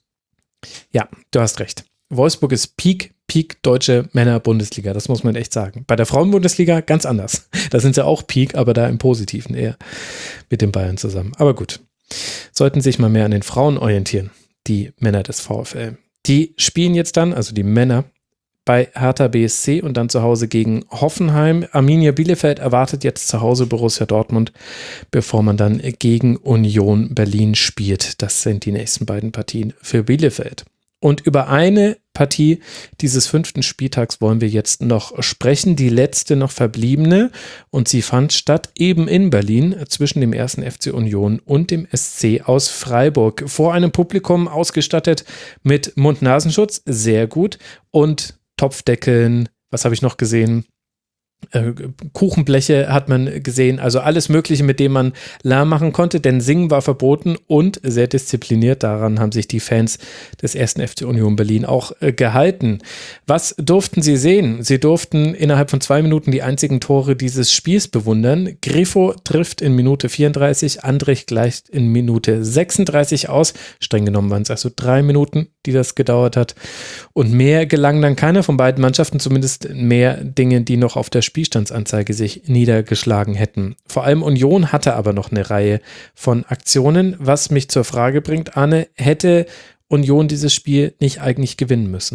ja, du hast recht. Wolfsburg ist Peak, Peak deutsche Männer-Bundesliga, das muss man echt sagen. Bei der Frauen-Bundesliga ganz anders. Da sind sie auch Peak, aber da im Positiven eher mit den Bayern zusammen. Aber gut, sollten sich mal mehr an den Frauen orientieren, die Männer des VfL. Die spielen jetzt dann, also die Männer, bei Hertha B S C und dann zu Hause gegen Hoffenheim. Arminia Bielefeld erwartet jetzt zu Hause Borussia Dortmund, bevor man dann gegen Union Berlin spielt. Das sind die nächsten beiden Partien für Bielefeld. Und über eine Partie dieses fünften Spieltags wollen wir jetzt noch sprechen, die letzte noch verbliebene, und sie fand statt eben in Berlin zwischen dem ersten F C Union und dem S C aus Freiburg. Vor einem Publikum ausgestattet mit Mund-Nasenschutz, sehr gut, und Topfdeckeln, was habe ich noch gesehen? Äh, Kuchenbleche hat man gesehen, also alles Mögliche, mit dem man Lärm machen konnte, denn Singen war verboten und sehr diszipliniert. Daran haben sich die Fans des ersten F C Union Berlin auch äh, gehalten. Was durften sie sehen? Sie durften innerhalb von zwei Minuten die einzigen Tore dieses Spiels bewundern. Grifo trifft in Minute vierunddreißig, Andrich gleicht in Minute sechsunddreißig aus. Streng genommen waren es also drei Minuten, die das gedauert hat. Und mehr gelang dann keiner von beiden Mannschaften, zumindest mehr Dinge, die noch auf der Spielstandsanzeige sich niedergeschlagen hätten. Vor allem Union hatte aber noch eine Reihe von Aktionen, was mich zur Frage bringt, Arne, hätte Union dieses Spiel nicht eigentlich gewinnen müssen?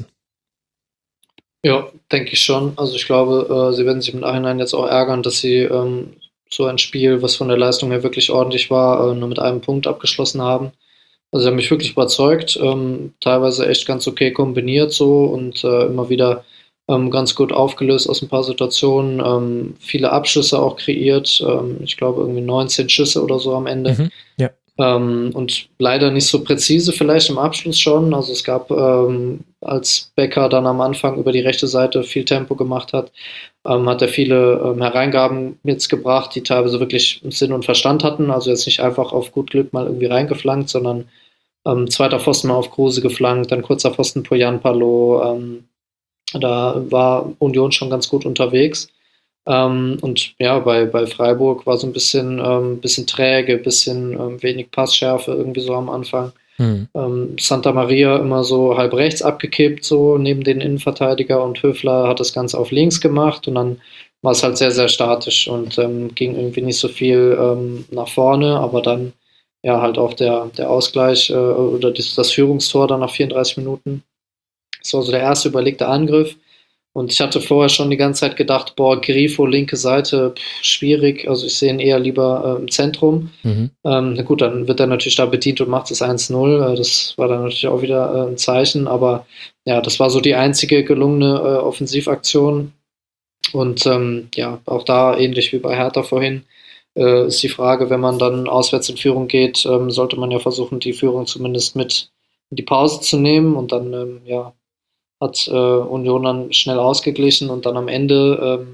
Ja, denke ich schon. Also ich glaube, äh, sie werden sich im Nachhinein jetzt auch ärgern, dass sie ähm, so ein Spiel, was von der Leistung her wirklich ordentlich war, äh, nur mit einem Punkt abgeschlossen haben. Also sie haben mich wirklich überzeugt, ähm, teilweise echt ganz okay kombiniert so und äh, immer wieder ähm, ganz gut aufgelöst aus ein paar Situationen, ähm, viele Abschlüsse auch kreiert, ähm, ich glaube irgendwie neunzehn Schüsse oder so am Ende. Mhm, ja. Ähm, und leider nicht so präzise vielleicht im Abschluss schon, also es gab, ähm, als Becker dann am Anfang über die rechte Seite viel Tempo gemacht hat, ähm, hat er viele ähm, Hereingaben jetzt gebracht, die teilweise wirklich Sinn und Verstand hatten, also jetzt nicht einfach auf gut Glück mal irgendwie reingeflankt, sondern ähm, zweiter Pfosten mal auf Kruse geflankt, dann kurzer Pfosten по Jan Pallo, ähm, da war Union schon ganz gut unterwegs. Ähm, und ja, bei, bei Freiburg war so ein bisschen, ähm, bisschen träge, bisschen ähm, wenig Passschärfe irgendwie so am Anfang. Hm. Ähm, Santa Maria immer so halb rechts abgekippt, so neben den Innenverteidiger, und Höfler hat das Ganze auf links gemacht und dann war es halt sehr, sehr statisch und ähm, ging irgendwie nicht so viel ähm, nach vorne, aber dann ja halt auch der, der Ausgleich äh, oder das, das Führungstor dann nach vierunddreißig Minuten. Das war so der erste überlegte Angriff. Und ich hatte vorher schon die ganze Zeit gedacht, boah, Grifo, linke Seite, pff, schwierig. Also ich sehe ihn eher lieber äh, im Zentrum. Mhm. Ähm, na gut, dann wird er natürlich da bedient und macht es eins null. Äh, das war dann natürlich auch wieder äh, ein Zeichen. Aber ja, das war so die einzige gelungene äh, Offensivaktion. Und ähm, ja, auch da, ähnlich wie bei Hertha vorhin, äh, ist die Frage, wenn man dann auswärts in Führung geht, ähm, sollte man ja versuchen, die Führung zumindest mit in die Pause zu nehmen. Und dann, ähm, ja, hat äh, Union dann schnell ausgeglichen und dann am Ende ähm,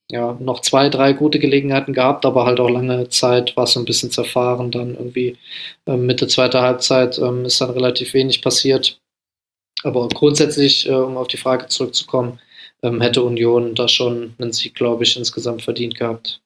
ja, noch zwei, drei gute Gelegenheiten gehabt, aber halt auch lange Zeit war es so ein bisschen zerfahren. Dann irgendwie ähm, Mitte zweiter Halbzeit ähm, ist dann relativ wenig passiert. Aber grundsätzlich, äh, um auf die Frage zurückzukommen, ähm, hätte Union da schon einen Sieg, glaube ich, insgesamt verdient gehabt.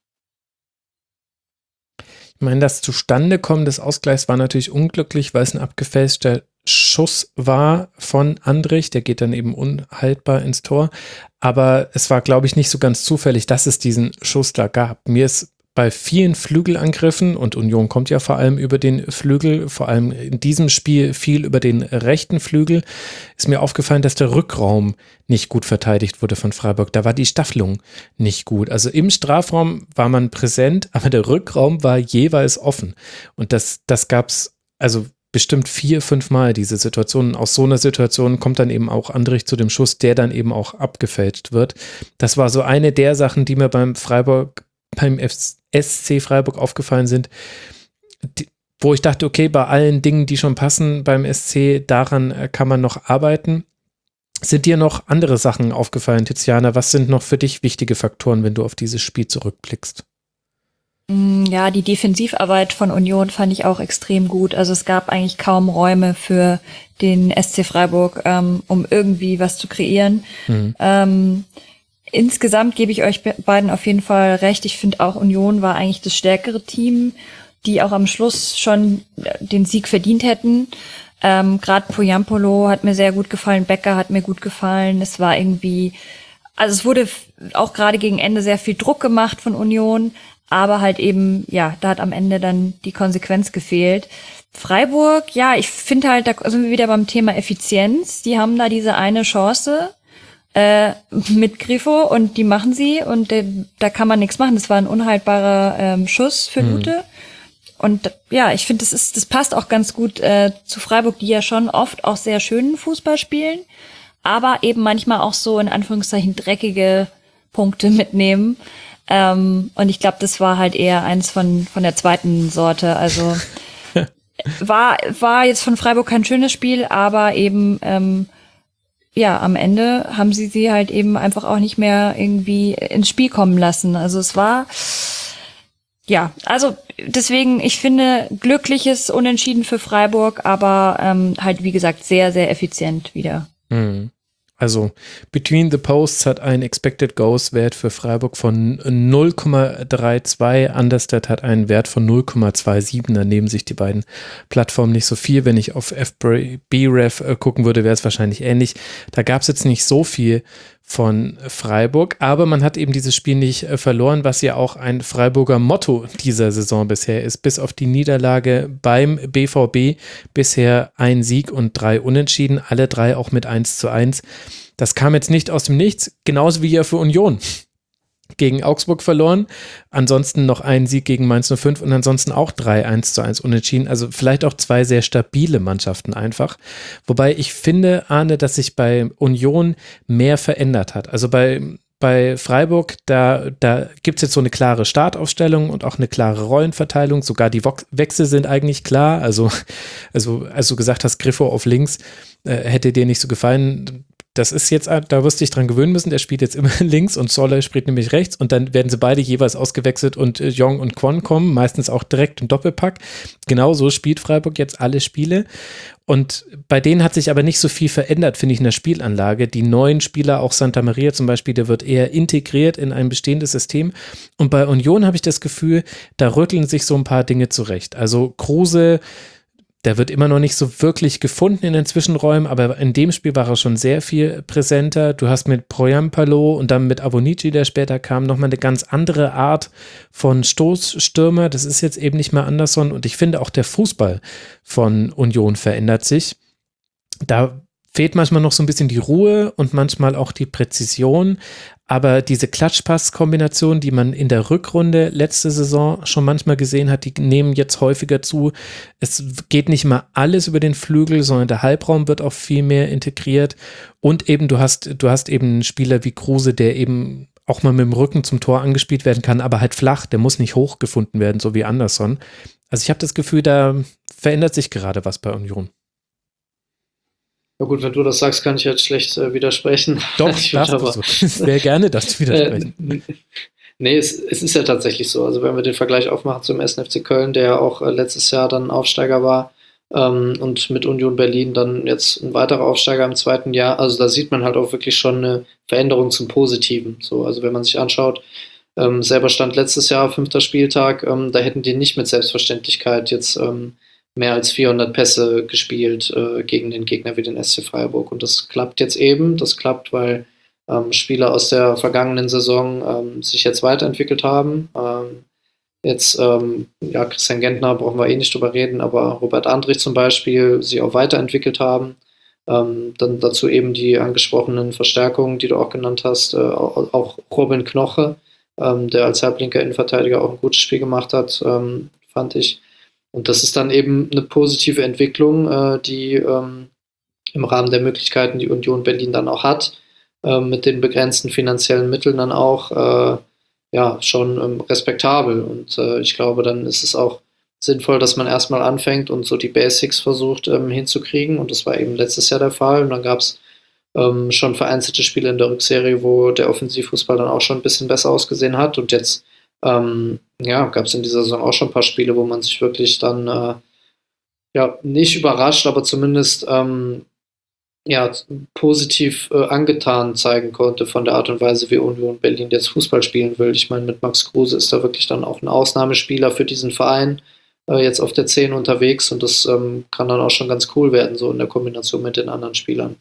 Ich meine, das Zustandekommen des Ausgleichs war natürlich unglücklich, weil es ein abgefälschter Schuss war von Andrich. Der geht dann eben unhaltbar ins Tor. Aber es war, glaube ich, nicht so ganz zufällig, dass es diesen Schuss da gab. Mir ist bei vielen Flügelangriffen, und Union kommt ja vor allem über den Flügel, vor allem in diesem Spiel viel über den rechten Flügel, ist mir aufgefallen, dass der Rückraum nicht gut verteidigt wurde von Freiburg. Da war die Staffelung nicht gut. Also im Strafraum war man präsent, aber der Rückraum war jeweils offen. Und das, das gab es also bestimmt vier, fünf Mal, diese Situationen. Aus so einer Situation kommt dann eben auch Andrich zu dem Schuss, der dann eben auch abgefälscht wird. Das war so eine der Sachen, die mir beim Freiburg, beim S C Freiburg aufgefallen sind, die, wo ich dachte, okay, bei allen Dingen, die schon passen beim S C, daran äh, kann man noch arbeiten. Sind dir noch andere Sachen aufgefallen, Tiziana? Was sind noch für dich wichtige Faktoren, wenn du auf dieses Spiel zurückblickst? Ja, die Defensivarbeit von Union fand ich auch extrem gut. Also es gab eigentlich kaum Räume für den S C Freiburg, ähm, um irgendwie was zu kreieren. Mhm. Ähm, insgesamt gebe ich euch beiden auf jeden Fall recht. Ich finde auch, Union war eigentlich das stärkere Team, die auch am Schluss schon den Sieg verdient hätten. Ähm, Gerade Poyampolo hat mir sehr gut gefallen, Becker hat mir gut gefallen. Es war irgendwie, also es wurde auch gerade gegen Ende sehr viel Druck gemacht von Union, aber halt eben, ja, da hat am Ende dann die Konsequenz gefehlt. Freiburg, ja, ich finde halt, da sind wir wieder beim Thema Effizienz. Die haben da diese eine Chance äh, mit Grifo und die machen sie und äh, da kann man nichts machen. Das war ein unhaltbarer ähm, Schuss für Lute. Mhm. Und ja, ich finde, das ist, das passt auch ganz gut äh, zu Freiburg, die ja schon oft auch sehr schönen Fußball spielen, aber eben manchmal auch so in Anführungszeichen dreckige Punkte mitnehmen. Ähm, und ich glaube, das war halt eher eins von von der zweiten Sorte. Also war war jetzt von Freiburg kein schönes Spiel, aber eben ähm, ja, am Ende haben sie sie halt eben einfach auch nicht mehr irgendwie ins Spiel kommen lassen. Also es war, ja, also deswegen, ich finde, glückliches Unentschieden für Freiburg, aber ähm, halt, wie gesagt, sehr, sehr effizient wieder. Mhm. Also Between the Posts hat einen Expected Goals Wert für Freiburg von null Komma zweiunddreißig, Understat hat einen Wert von null Komma siebenundzwanzig, da nehmen sich die beiden Plattformen nicht so viel. Wenn ich auf F B Ref äh, gucken würde, wäre es wahrscheinlich ähnlich. Da gab es jetzt nicht so viel von Freiburg, aber man hat eben dieses Spiel nicht äh, verloren, was ja auch ein Freiburger Motto dieser Saison bisher ist. Bis auf die Niederlage beim B V B bisher ein Sieg und drei Unentschieden, alle drei auch mit eins zu eins. Das kam jetzt nicht aus dem Nichts, genauso wie ja für Union. Gegen Augsburg verloren, ansonsten noch ein Sieg gegen Mainz null fünf und ansonsten auch drei eins zu eins Unentschieden. Also vielleicht auch zwei sehr stabile Mannschaften einfach. Wobei ich finde, Arne, dass sich bei Union mehr verändert hat. Also bei, bei Freiburg, da, da gibt es jetzt so eine klare Startaufstellung und auch eine klare Rollenverteilung. Sogar die Wechsel sind eigentlich klar. Also, also als du gesagt hast, Grifo auf links, äh, hätte dir nicht so gefallen. Das ist jetzt, da wirst du dich dran gewöhnen müssen, der spielt jetzt immer links und Solle spielt nämlich rechts und dann werden sie beide jeweils ausgewechselt und äh, Jong und Kwon kommen, meistens auch direkt im Doppelpack. Genau so spielt Freiburg jetzt alle Spiele und bei denen hat sich aber nicht so viel verändert, finde ich, in der Spielanlage. Die neuen Spieler, auch Santa Maria zum Beispiel, der wird eher integriert in ein bestehendes System und bei Union habe ich das Gefühl, da rütteln sich so ein paar Dinge zurecht. Also Kruse, der wird immer noch nicht so wirklich gefunden in den Zwischenräumen, aber in dem Spiel war er schon sehr viel präsenter. Du hast mit Poyampalo und dann mit Abonici, der später kam, nochmal eine ganz andere Art von Stoßstürmer. Das ist jetzt eben nicht mehr Anderson und ich finde auch der Fußball von Union verändert sich. Da fehlt manchmal noch so ein bisschen die Ruhe und manchmal auch die Präzision, aber diese Klatschpass-Kombination, die man in der Rückrunde letzte Saison schon manchmal gesehen hat, die nehmen jetzt häufiger zu. Es geht nicht mal alles über den Flügel, sondern der Halbraum wird auch viel mehr integriert und eben du hast, du hast eben einen Spieler wie Kruse, der eben auch mal mit dem Rücken zum Tor angespielt werden kann, aber halt flach, der muss nicht hoch gefunden werden, so wie Anderson. Also ich habe das Gefühl, da verändert sich gerade was bei Union. Na gut, wenn du das sagst, kann ich jetzt schlecht äh, widersprechen. Doch, ich darfst aber, du so. Sehr gerne, dass du widersprechen. Äh, nee, es, es ist ja tatsächlich so. Also wenn wir den Vergleich aufmachen zum ersten F C Köln, der ja auch äh, letztes Jahr dann Aufsteiger war, ähm, und mit Union Berlin dann jetzt ein weiterer Aufsteiger im zweiten Jahr. Also da sieht man halt auch wirklich schon eine Veränderung zum Positiven. So, also wenn man sich anschaut, ähm, selber stand letztes Jahr, fünfter Spieltag, ähm, da hätten die nicht mit Selbstverständlichkeit jetzt ähm, mehr als vierhundert Pässe gespielt äh, gegen den Gegner wie den S C Freiburg. Und das klappt jetzt eben. Das klappt, weil ähm, Spieler aus der vergangenen Saison ähm, sich jetzt weiterentwickelt haben. Ähm, jetzt, ähm, ja, Christian Gentner brauchen wir eh nicht drüber reden, aber Robert Andrich zum Beispiel sich auch weiterentwickelt haben. Ähm, dann dazu eben die angesprochenen Verstärkungen, die du auch genannt hast. Äh, auch, auch Robin Knoche, ähm, der als halblinker Innenverteidiger auch ein gutes Spiel gemacht hat, ähm, fand ich. Und das ist dann eben eine positive Entwicklung, äh, die ähm, im Rahmen der Möglichkeiten, die Union Berlin dann auch hat, äh, mit den begrenzten finanziellen Mitteln dann auch äh, ja, schon ähm, respektabel. Und äh, ich glaube, dann ist es auch sinnvoll, dass man erstmal anfängt und so die Basics versucht ähm, hinzukriegen. Und das war eben letztes Jahr der Fall. Und dann gab es ähm, schon vereinzelte Spiele in der Rückserie, wo der Offensivfußball dann auch schon ein bisschen besser ausgesehen hat. Und jetzt Ähm, ja, gab es in dieser Saison auch schon ein paar Spiele, wo man sich wirklich dann äh, ja, nicht überrascht, aber zumindest ähm, ja, positiv äh, angetan zeigen konnte von der Art und Weise, wie Union Berlin jetzt Fußball spielen will. Ich meine, mit Max Kruse ist da wirklich dann auch ein Ausnahmespieler für diesen Verein äh, jetzt auf der zehn unterwegs und das ähm, kann dann auch schon ganz cool werden, so in der Kombination mit den anderen Spielern.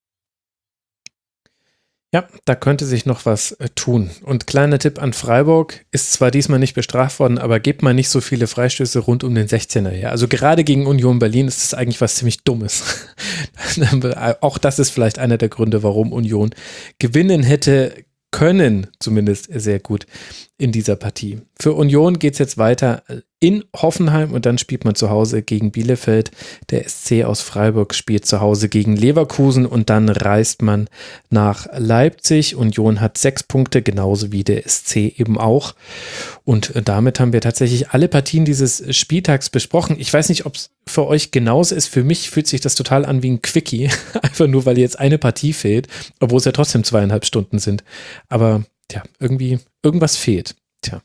Ja, da könnte sich noch was äh, tun. Und kleiner Tipp an Freiburg, ist zwar diesmal nicht bestraft worden, aber gebt mal nicht so viele Freistöße rund um den sechzehner her. Also gerade gegen Union Berlin ist das eigentlich was ziemlich Dummes. Auch das ist vielleicht einer der Gründe, warum Union gewinnen hätte können, zumindest sehr gut in dieser Partie. Für Union geht es jetzt weiter in Hoffenheim und dann spielt man zu Hause gegen Bielefeld. Der S C aus Freiburg spielt zu Hause gegen Leverkusen und dann reist man nach Leipzig. Union hat sechs Punkte, genauso wie der S C eben auch. Und damit haben wir tatsächlich alle Partien dieses Spieltags besprochen. Ich weiß nicht, ob es für euch genauso ist. Für mich fühlt sich das total an wie ein Quickie, einfach nur, weil jetzt eine Partie fehlt, obwohl es ja trotzdem zweieinhalb Stunden sind. Aber ja, irgendwie, irgendwas fehlt. Tja.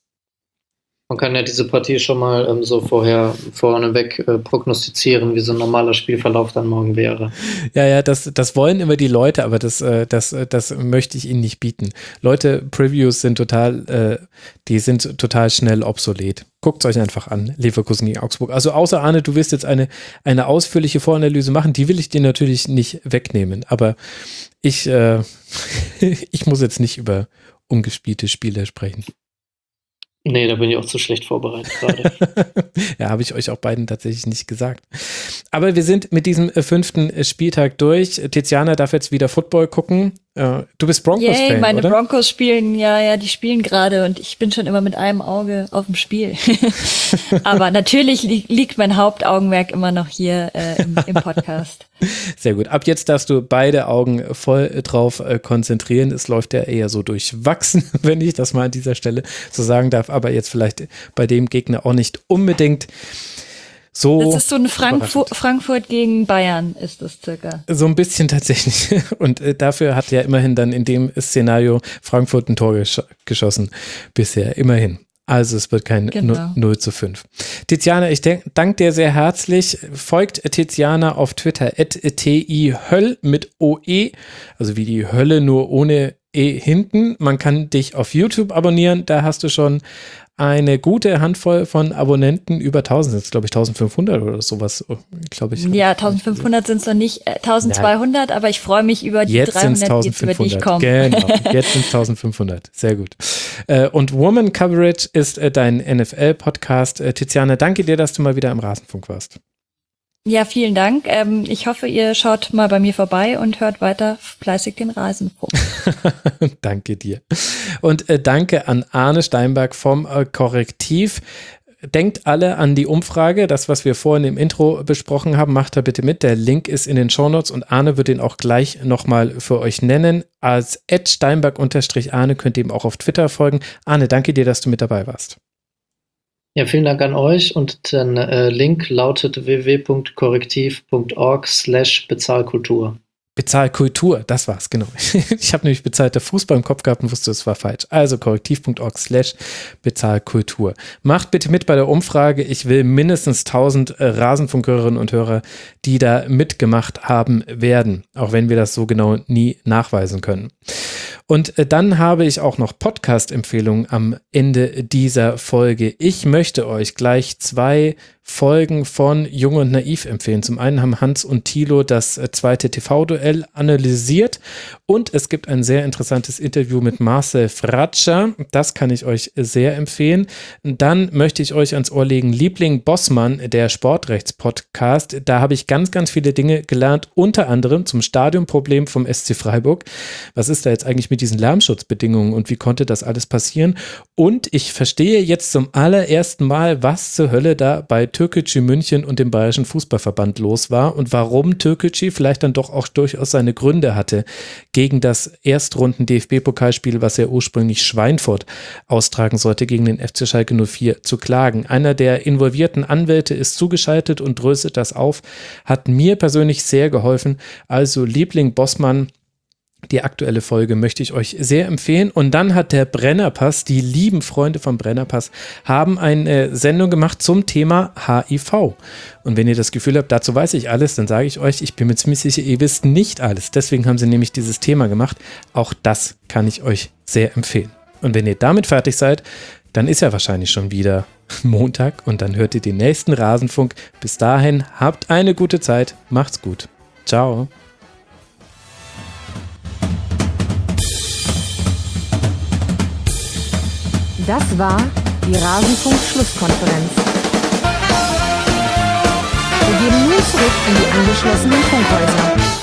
Man kann ja diese Partie schon mal ähm, so vorher vorneweg äh, prognostizieren, wie so ein normaler Spielverlauf dann morgen wäre. Ja, ja, das, das wollen immer die Leute, aber das, äh, das, das möchte ich ihnen nicht bieten. Leute, Previews sind total, äh, die sind total schnell obsolet. Guckt es euch einfach an, Leverkusen gegen Augsburg. Also außer Arne, du wirst jetzt eine, eine ausführliche Voranalyse machen, die will ich dir natürlich nicht wegnehmen, aber ich, äh, ich muss jetzt nicht über ungespielte Spiele sprechen. Nee, da bin ich auch zu schlecht vorbereitet gerade. Ja, habe ich euch auch beiden tatsächlich nicht gesagt. Aber wir sind mit diesem äh, fünften Spieltag durch. Tiziana darf jetzt wieder Football gucken. Äh, du bist Broncos-Fan, Yay, meine oder? Broncos spielen, ja, ja, die spielen gerade und ich bin schon immer mit einem Auge auf dem Spiel. Aber natürlich li- liegt mein Hauptaugenmerk immer noch hier äh, im, im Podcast. Sehr gut. Ab jetzt darfst du beide Augen voll drauf äh, konzentrieren. Es läuft ja eher so durchwachsen, wenn ich das mal an dieser Stelle so sagen darf. Aber jetzt vielleicht bei dem Gegner auch nicht unbedingt so. Das ist so ein Frankfurt, Frankfurt gegen Bayern ist das circa. So ein bisschen tatsächlich. Und äh, dafür hat ja immerhin dann in dem Szenario Frankfurt ein Tor gesch- geschossen bisher. Immerhin. Also es wird kein Genau. null zu fünf. Tiziana, ich denk, danke dir sehr herzlich. Folgt Tiziana auf Twitter at tihöll mit O E, also wie die Hölle, nur ohne E hinten. Man kann dich auf YouTube abonnieren, da hast du schon eine gute Handvoll von Abonnenten, über tausend, jetzt glaube ich eintausendfünfhundert oder sowas, glaube ich. Ja, eintausendfünfhundert sind es noch nicht, äh, eintausendzweihundert, aber ich freue mich über die Jetzt sind es dreihundert, die, über die ich eintausendfünfhundert. komme. Genau, jetzt sind es eintausendfünfhundert. Sehr gut. Äh, Und Woman Coverage ist äh, dein N F L-Podcast. Äh, Tiziana, danke dir, dass du mal wieder im Rasenfunk warst. Ja, vielen Dank. Ähm, ich hoffe, ihr schaut mal bei mir vorbei und hört weiter fleißig den Rasenfunk. Danke dir. Und äh, danke an Arne Steinberg vom äh, Korrektiv. Denkt alle an die Umfrage, das, was wir vorhin im Intro besprochen haben, macht da bitte mit. Der Link ist in den Shownotes und Arne wird ihn auch gleich nochmal für euch nennen. Als at Steinberg-Arne könnt ihr ihm auch auf Twitter folgen. Arne, danke dir, dass du mit dabei warst. Ja, vielen Dank an euch und der äh, Link lautet w w w punkt korrektiv punkt org slash Bezahlkultur. Bezahlkultur, das war's, genau. Ich habe nämlich bezahlter Fußball im Kopf gehabt und wusste, es war falsch. Also korrektiv punkt org slash Bezahlkultur. Macht bitte mit bei der Umfrage. Ich will mindestens tausend Rasenfunkhörerinnen und Hörer, die da mitgemacht haben werden, auch wenn wir das so genau nie nachweisen können. Und dann habe ich auch noch Podcast-Empfehlungen am Ende dieser Folge. Ich möchte euch gleich zwei Folgen von Jung und Naiv empfehlen. Zum einen haben Hans und Thilo das zweite T V-Duell analysiert und es gibt ein sehr interessantes Interview mit Marcel Fratscher. Das kann ich euch sehr empfehlen. Dann möchte ich euch ans Ohr legen Liebling Bossmann, der Sportrechts-Podcast. Da habe ich ganz, ganz viele Dinge gelernt, unter anderem zum Stadionproblem vom S C Freiburg. Was ist da jetzt eigentlich mit diesen Lärmschutzbedingungen und wie konnte das alles passieren? Und ich verstehe jetzt zum allerersten Mal, was zur Hölle da bei Türkgücü München und dem Bayerischen Fußballverband los war und warum Türkgücü vielleicht dann doch auch durchaus seine Gründe hatte, gegen das Erstrunden-D F B-Pokalspiel, was er ursprünglich Schweinfurt austragen sollte, gegen den F C Schalke null vier zu klagen. Einer der involvierten Anwälte ist zugeschaltet und dröselt das auf, hat mir persönlich sehr geholfen. Also Liebling Bossmann, die aktuelle Folge möchte ich euch sehr empfehlen. Und dann hat der Brennerpass, die lieben Freunde vom Brennerpass, haben eine Sendung gemacht zum Thema H I V. Und wenn ihr das Gefühl habt, dazu weiß ich alles, dann sage ich euch, ich bin mir ziemlich sicher, ihr wisst nicht alles. Deswegen haben sie nämlich dieses Thema gemacht. Auch das kann ich euch sehr empfehlen. Und wenn ihr damit fertig seid, dann ist ja wahrscheinlich schon wieder Montag und dann hört ihr den nächsten Rasenfunk. Bis dahin, habt eine gute Zeit. Macht's gut. Ciao. Das war die Rasenfunk-Schlusskonferenz. Wir geben nun zurück in die angeschlossenen Funkhäuser.